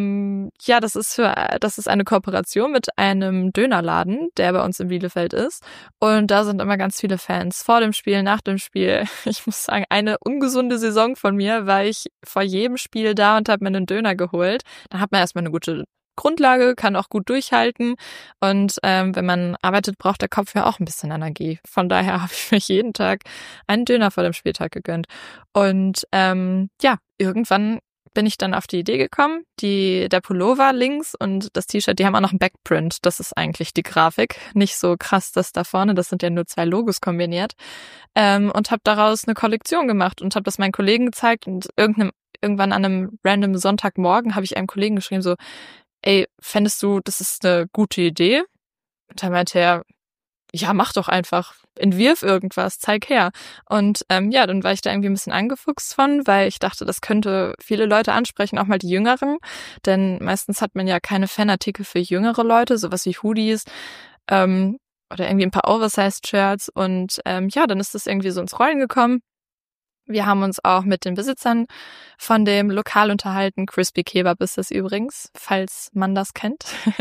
das ist eine Kooperation mit einem Dönerladen, der bei uns in Bielefeld ist. Und da sind immer ganz viele Fans. Vor dem Spiel, nach dem Spiel. Ich muss sagen, eine ungesunde Saison von mir, war ich vor jedem Spiel da und habe mir einen Döner geholt. Da hat man erstmal eine gute Grundlage, kann auch gut durchhalten. Und wenn man arbeitet, braucht der Kopf ja auch ein bisschen Energie. Von daher habe ich mich jeden Tag einen Döner vor dem Spieltag gegönnt. Und irgendwann bin ich dann auf die Idee gekommen, der Pullover links und das T-Shirt, die haben auch noch einen Backprint. Das ist eigentlich die Grafik. Nicht so krass, das da vorne, das sind ja nur 2 Logos kombiniert. Und habe daraus eine Kollektion gemacht und habe das meinen Kollegen gezeigt. Und irgendwann an einem random Sonntagmorgen habe ich einem Kollegen geschrieben, so, ey, fändest du, das ist eine gute Idee? Und dann meinte er, ja, mach doch einfach, entwirf irgendwas, zeig her. Und dann war ich da irgendwie ein bisschen angefuchst von, weil ich dachte, das könnte viele Leute ansprechen, auch mal die Jüngeren. Denn meistens hat man ja keine Fanartikel für jüngere Leute, sowas wie Hoodies oder irgendwie ein paar Oversized-Shirts. Und dann ist das irgendwie so ins Rollen gekommen. Wir haben uns auch mit den Besitzern von dem Lokal unterhalten. Crispy Kebab ist das übrigens, falls man das kennt.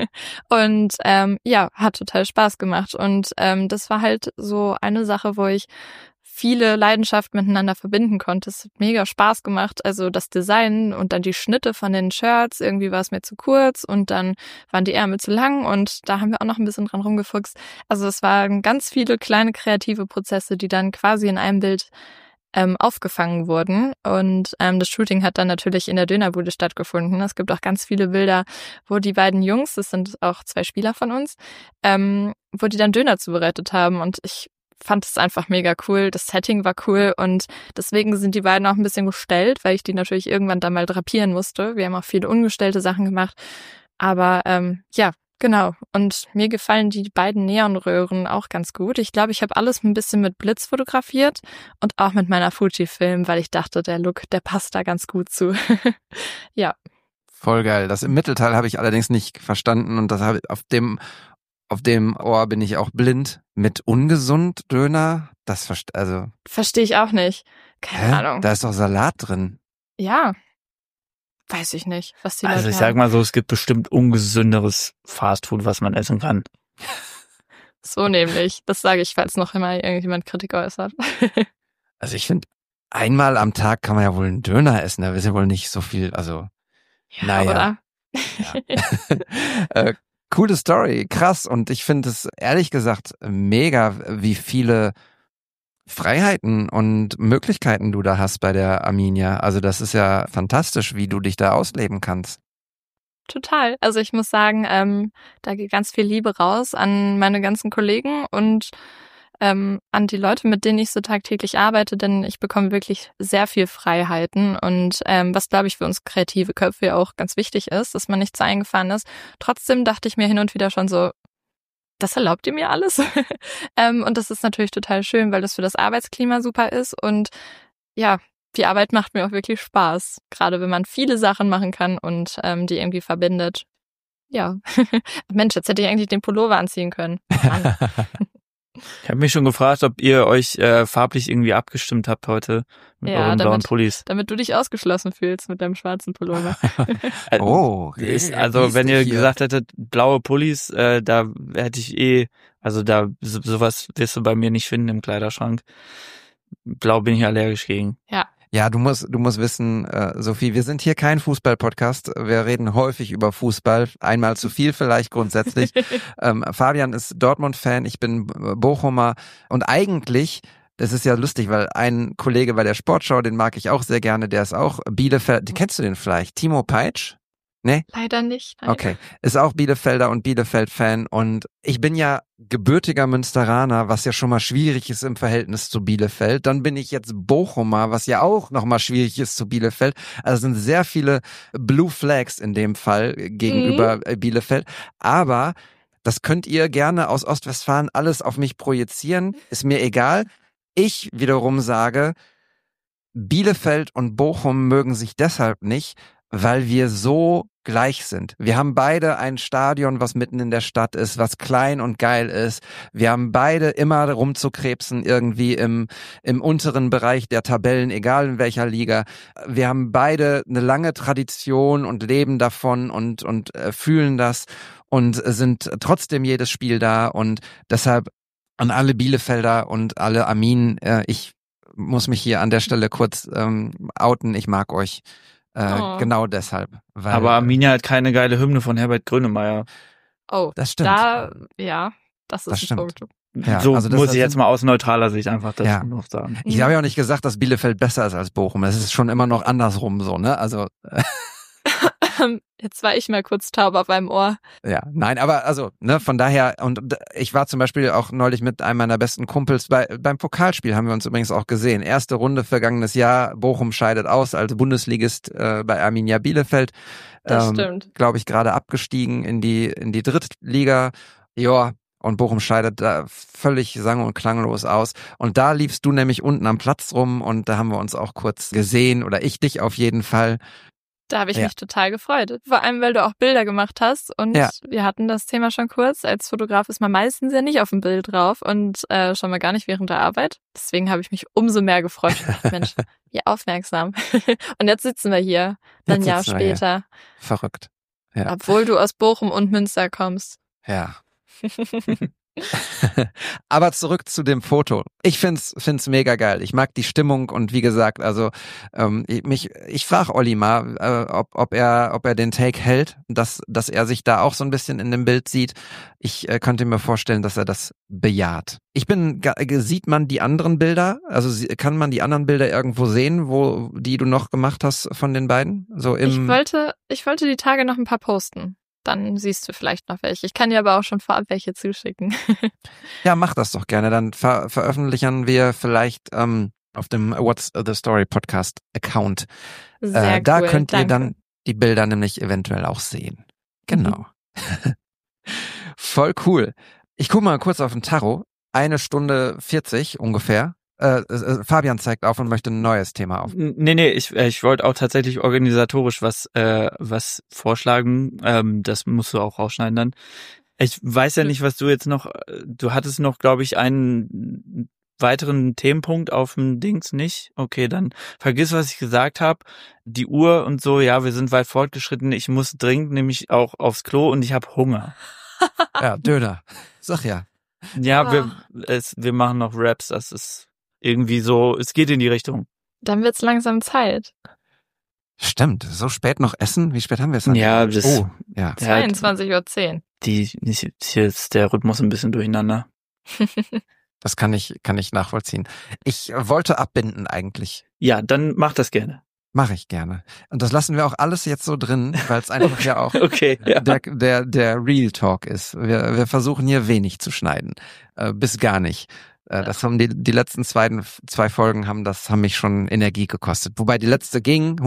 Und hat total Spaß gemacht. Und das war halt so eine Sache, wo ich viele Leidenschaften miteinander verbinden konnte. Es hat mega Spaß gemacht. Also das Design und dann die Schnitte von den Shirts. Irgendwie war es mir zu kurz und dann waren die Ärmel zu lang und da haben wir auch noch ein bisschen dran rumgefuchst. Also es waren ganz viele kleine kreative Prozesse, die dann quasi in einem Bild aufgefangen wurden. Und das Shooting hat dann natürlich in der Dönerbude stattgefunden. Es gibt auch ganz viele Bilder, wo die beiden Jungs, das sind auch 2 Spieler von uns, wo die dann Döner zubereitet haben. Und ich fand es einfach mega cool. Das Setting war cool und deswegen sind die beiden auch ein bisschen gestellt, weil ich die natürlich irgendwann dann mal drapieren musste. Wir haben auch viele ungestellte Sachen gemacht. Aber genau. Und mir gefallen die beiden Neonröhren auch ganz gut. Ich glaube, ich habe alles ein bisschen mit Blitz fotografiert und auch mit meiner Fujifilm, weil ich dachte, der Look, der passt da ganz gut zu. Ja. Voll geil. Das im Mittelteil habe ich allerdings nicht verstanden und das habe auf dem Ohr bin ich auch blind. Mit ungesund Döner, verstehe ich auch nicht. Keine Ahnung. Da ist doch Salat drin. Ja. Weiß ich nicht, was die Leute Also ich sag mal so, es gibt bestimmt ungesünderes Fastfood, was man essen kann. So nämlich. Das sage ich, falls noch immer irgendjemand Kritik äußert. Also ich finde, einmal am Tag kann man ja wohl einen Döner essen. Da ist ja wohl nicht so viel, also naja. Oder? Ja. Coole Story, krass. Und ich finde es ehrlich gesagt mega, wie viele Freiheiten und Möglichkeiten du da hast bei der Arminia. Also das ist ja fantastisch, wie du dich da ausleben kannst. Total. Also ich muss sagen, da geht ganz viel Liebe raus an meine ganzen Kollegen und an die Leute, mit denen ich so tagtäglich arbeite, denn ich bekomme wirklich sehr viel Freiheiten und was, glaube ich, für uns kreative Köpfe auch ganz wichtig ist, dass man nicht zu eingefahren ist. Trotzdem dachte ich mir hin und wieder schon so, das erlaubt ihr mir alles? Und das ist natürlich total schön, weil das für das Arbeitsklima super ist und ja, die Arbeit macht mir auch wirklich Spaß, gerade wenn man viele Sachen machen kann und die irgendwie verbindet. Ja, Mensch, jetzt hätte ich eigentlich den Pullover anziehen können. Ich habe mich schon gefragt, ob ihr euch farblich irgendwie abgestimmt habt heute mit euren blauen Pullis. Damit du dich ausgeschlossen fühlst mit deinem schwarzen Pullover. Also wenn ihr gesagt hättet, blaue Pullis, da hätte ich sowas wirst du bei mir nicht finden im Kleiderschrank. Blau bin ich allergisch gegen. Ja, du musst wissen, Sophie, wir sind hier kein Fußball-Podcast. Wir reden häufig über Fußball. Einmal zu viel vielleicht grundsätzlich. Fabian ist Dortmund-Fan, ich bin Bochumer. Und eigentlich, das ist ja lustig, weil ein Kollege bei der Sportschau, den mag ich auch sehr gerne, der ist auch Bielefeld. Kennst du den vielleicht? Timo Peitsch? Nee? Leider nicht. Nein. Okay. Ist auch Bielefelder und Bielefeld-Fan und ich bin ja gebürtiger Münsteraner, was ja schon mal schwierig ist im Verhältnis zu Bielefeld. Dann bin ich jetzt Bochumer, was ja auch nochmal schwierig ist zu Bielefeld. Also sind sehr viele Blue Flags in dem Fall gegenüber Bielefeld. Aber das könnt ihr gerne aus Ostwestfalen alles auf mich projizieren. Ist mir egal. Ich wiederum sage, Bielefeld und Bochum mögen sich deshalb nicht, weil wir so gleich sind. Wir haben beide ein Stadion, was mitten in der Stadt ist, was klein und geil ist. Wir haben beide immer rumzukrebsen irgendwie im unteren Bereich der Tabellen, egal in welcher Liga. Wir haben beide eine lange Tradition und leben davon und fühlen das und sind trotzdem jedes Spiel da. Und deshalb an alle Bielefelder und alle Armin, ich muss mich hier an der Stelle kurz outen. Ich mag euch. Genau deshalb. Weil, aber Arminia hat keine geile Hymne von Herbert Grönemeyer. Oh, das stimmt. Das ist Das stimmt. ein Punkt. Ja, so also das muss ich jetzt mal aus neutraler Sicht einfach das Ja. noch sagen. Ich habe ja auch nicht gesagt, dass Bielefeld besser ist als Bochum. Es ist schon immer noch andersrum so, ne? Also Jetzt war ich mal kurz taub auf einem Ohr. ja, nein, aber also, ne, von daher, und ich war zum Beispiel auch neulich mit einem meiner besten Kumpels beim Pokalspiel, haben wir uns übrigens auch gesehen. Erste Runde vergangenes Jahr, Bochum scheidet aus als Bundesligist bei Arminia Bielefeld. Das stimmt. Glaube ich, gerade abgestiegen in die Drittliga. Ja, und Bochum scheidet da völlig sang- und klanglos aus. Und da liefst du nämlich unten am Platz rum und da haben wir uns auch kurz gesehen, oder ich dich auf jeden Fall. Da habe ich mich total gefreut. Vor allem, weil du auch Bilder gemacht hast. Und wir hatten das Thema schon kurz. Als Fotograf ist man meistens ja nicht auf dem Bild drauf und schon mal gar nicht während der Arbeit. Deswegen habe ich mich umso mehr gefreut. Mensch, wie aufmerksam. Und jetzt sitzen wir hier, ein Jahr später. Verrückt. Ja. Obwohl du aus Bochum und Münster kommst. Ja. Aber zurück zu dem Foto. Ich find's mega geil. Ich mag die Stimmung und wie gesagt, also ich frage Olli mal, ob er den Take hält, dass er sich da auch so ein bisschen in dem Bild sieht. Ich könnte mir vorstellen, dass er das bejaht. Sieht man die anderen Bilder? Also kann man die anderen Bilder irgendwo sehen, die du noch gemacht hast von den beiden? So ich wollte die Tage noch ein paar posten. Dann siehst du vielleicht noch welche. Ich kann dir aber auch schon vorab welche zuschicken. Ja, mach das doch gerne. Dann veröffentlichen wir vielleicht auf dem What's the Story Podcast Account. Sehr da cool, könnt ihr danke. dann die Bilder nämlich eventuell auch sehen. Genau. Voll cool. Ich gucke mal kurz auf den Tacho. 1 Stunde 40 ungefähr. Fabian zeigt auf und möchte ein neues Thema auf. Nee, ich wollte auch tatsächlich organisatorisch was vorschlagen. Das musst du auch rausschneiden dann. Ich weiß ja nicht, was du jetzt noch, du hattest noch, glaube ich, einen weiteren Themenpunkt auf dem Dings nicht. Okay, dann vergiss, was ich gesagt habe. Die Uhr und so, ja, wir sind weit fortgeschritten. Ich muss dringend nämlich auch aufs Klo und ich habe Hunger. Ja, Döner. Sag ja. Ja, wir machen noch Raps, das ist irgendwie so, es geht in die Richtung. Dann wird's langsam Zeit. Stimmt, so spät noch essen? Wie spät haben wir es eigentlich? Ja, das, oh, ja. 22:10 Uhr. Hier ist der Rhythmus ein bisschen durcheinander. Das kann ich nachvollziehen. Ich wollte abbinden eigentlich. Ja, dann mach das gerne. Mache ich gerne. Und das lassen wir auch alles jetzt so drin, weil es einfach ja auch Okay, ja. der Real Talk ist. Wir versuchen hier wenig zu schneiden. Bis gar nicht. Das haben die letzten zwei Folgen haben mich schon Energie gekostet. Wobei die letzte ging,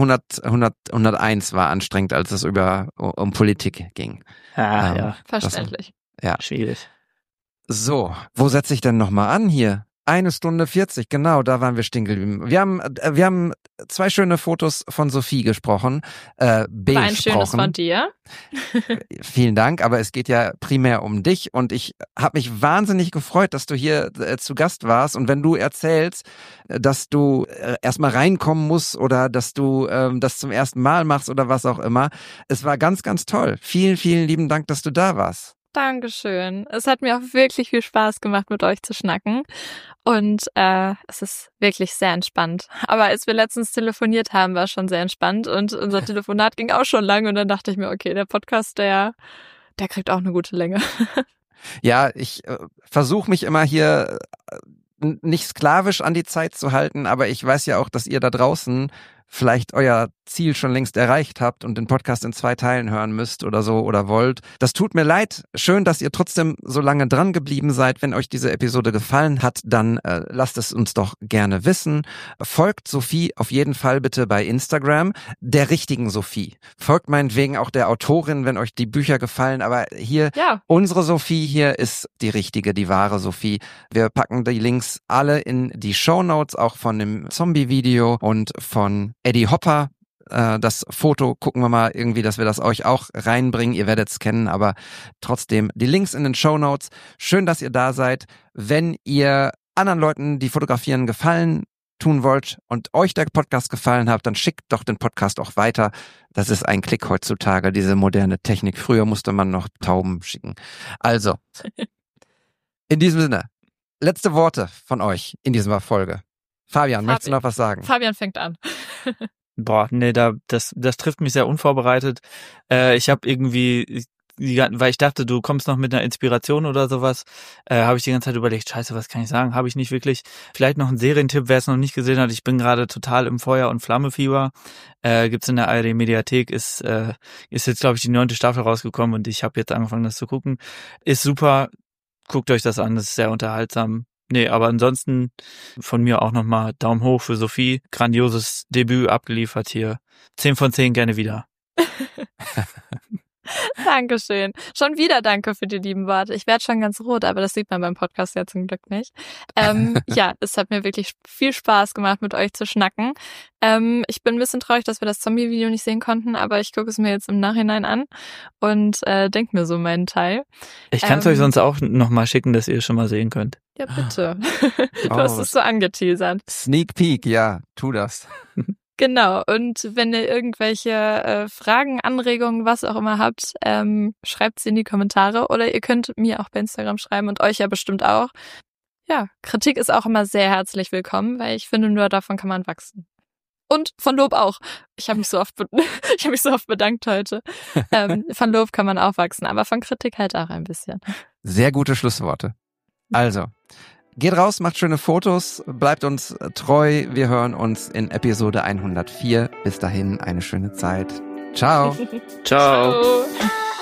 101 war anstrengend, als es um Politik ging. Ja. Verständlich. Ja. Schwierig. So, wo setze ich denn nochmal an hier? 1 Stunde 40, genau, da waren wir stehen geblieben. Wir haben 2 schöne Fotos von Sophie gesprochen, War ein schönes von dir. Vielen Dank, aber es geht ja primär um dich und ich habe mich wahnsinnig gefreut, dass du hier zu Gast warst und wenn du erzählst, dass du erstmal reinkommen musst oder dass du das zum ersten Mal machst oder was auch immer, es war ganz, ganz toll. Vielen, vielen lieben Dank, dass du da warst. Dankeschön. Es hat mir auch wirklich viel Spaß gemacht, mit euch zu schnacken. Und es ist wirklich sehr entspannt. Aber als wir letztens telefoniert haben, war es schon sehr entspannt. Und unser Telefonat ging auch schon lang. Und dann dachte ich mir, okay, der Podcast, der kriegt auch eine gute Länge. Ja, ich versuche mich immer hier nicht sklavisch an die Zeit zu halten, aber ich weiß ja auch, dass ihr da draußen vielleicht euer Ziel schon längst erreicht habt und den Podcast in 2 Teilen hören müsst oder so oder wollt. Das tut mir leid. Schön, dass ihr trotzdem so lange dran geblieben seid. Wenn euch diese Episode gefallen hat, dann lasst es uns doch gerne wissen. Folgt Sophie auf jeden Fall bitte bei Instagram, der richtigen Sophie. Folgt meinetwegen auch der Autorin, wenn euch die Bücher gefallen. Aber hier, unsere Sophie hier ist die richtige, die wahre Sophie. Wir packen die Links alle in die Shownotes, auch von dem Zombie-Video und von Eddie Hopper, Das Foto gucken wir mal irgendwie, dass wir das euch auch reinbringen. Ihr werdet es kennen, aber trotzdem die Links in den Shownotes. Schön, dass ihr da seid. Wenn ihr anderen Leuten, die fotografieren, Gefallen tun wollt und euch der Podcast gefallen hat, dann schickt doch den Podcast auch weiter. Das ist ein Klick heutzutage, diese moderne Technik. Früher musste man noch Tauben schicken. Also, in diesem Sinne, letzte Worte von euch in dieser Folge. Fabian, möchtest du noch was sagen? Fabian fängt an. Boah, nee, das trifft mich sehr unvorbereitet. Ich habe irgendwie, weil ich dachte, du kommst noch mit einer Inspiration oder sowas, habe ich die ganze Zeit überlegt, scheiße, was kann ich sagen? Habe ich nicht wirklich. Vielleicht noch ein Serientipp, wer es noch nicht gesehen hat. Ich bin gerade total im Feuer- und Flamme-Fieber. Gibt's in der ARD-Mediathek, ist jetzt, glaube ich, die 9. Staffel rausgekommen und ich habe jetzt angefangen, das zu gucken. Ist super, guckt euch das an, das ist sehr unterhaltsam. Nee, aber ansonsten von mir auch nochmal Daumen hoch für Sophie. Grandioses Debüt abgeliefert hier. 10 von 10 gerne wieder. Dankeschön. Schon wieder danke für die lieben Worte. Ich werde schon ganz rot, aber das sieht man beim Podcast ja zum Glück nicht. Ja, es hat mir wirklich viel Spaß gemacht, mit euch zu schnacken. Ich bin ein bisschen traurig, dass wir das Zombie-Video nicht sehen konnten, aber ich gucke es mir jetzt im Nachhinein an und denke mir so meinen Teil. Ich kann es euch sonst auch nochmal schicken, dass ihr es schon mal sehen könnt. Ja, bitte. Du hast es so angeteasert. Sneak Peek, ja, tu das. Genau, und wenn ihr irgendwelche Fragen, Anregungen, was auch immer habt, schreibt sie in die Kommentare oder ihr könnt mir auch bei Instagram schreiben und euch ja bestimmt auch. Ja, Kritik ist auch immer sehr herzlich willkommen, weil ich finde, nur davon kann man wachsen. Und von Lob auch. Ich habe mich so oft bedankt heute. Von Lob kann man auch wachsen, aber von Kritik halt auch ein bisschen. Sehr gute Schlussworte. Also, geht raus, macht schöne Fotos, bleibt uns treu. Wir hören uns in Episode 104. Bis dahin eine schöne Zeit. Ciao. Ciao. Ciao.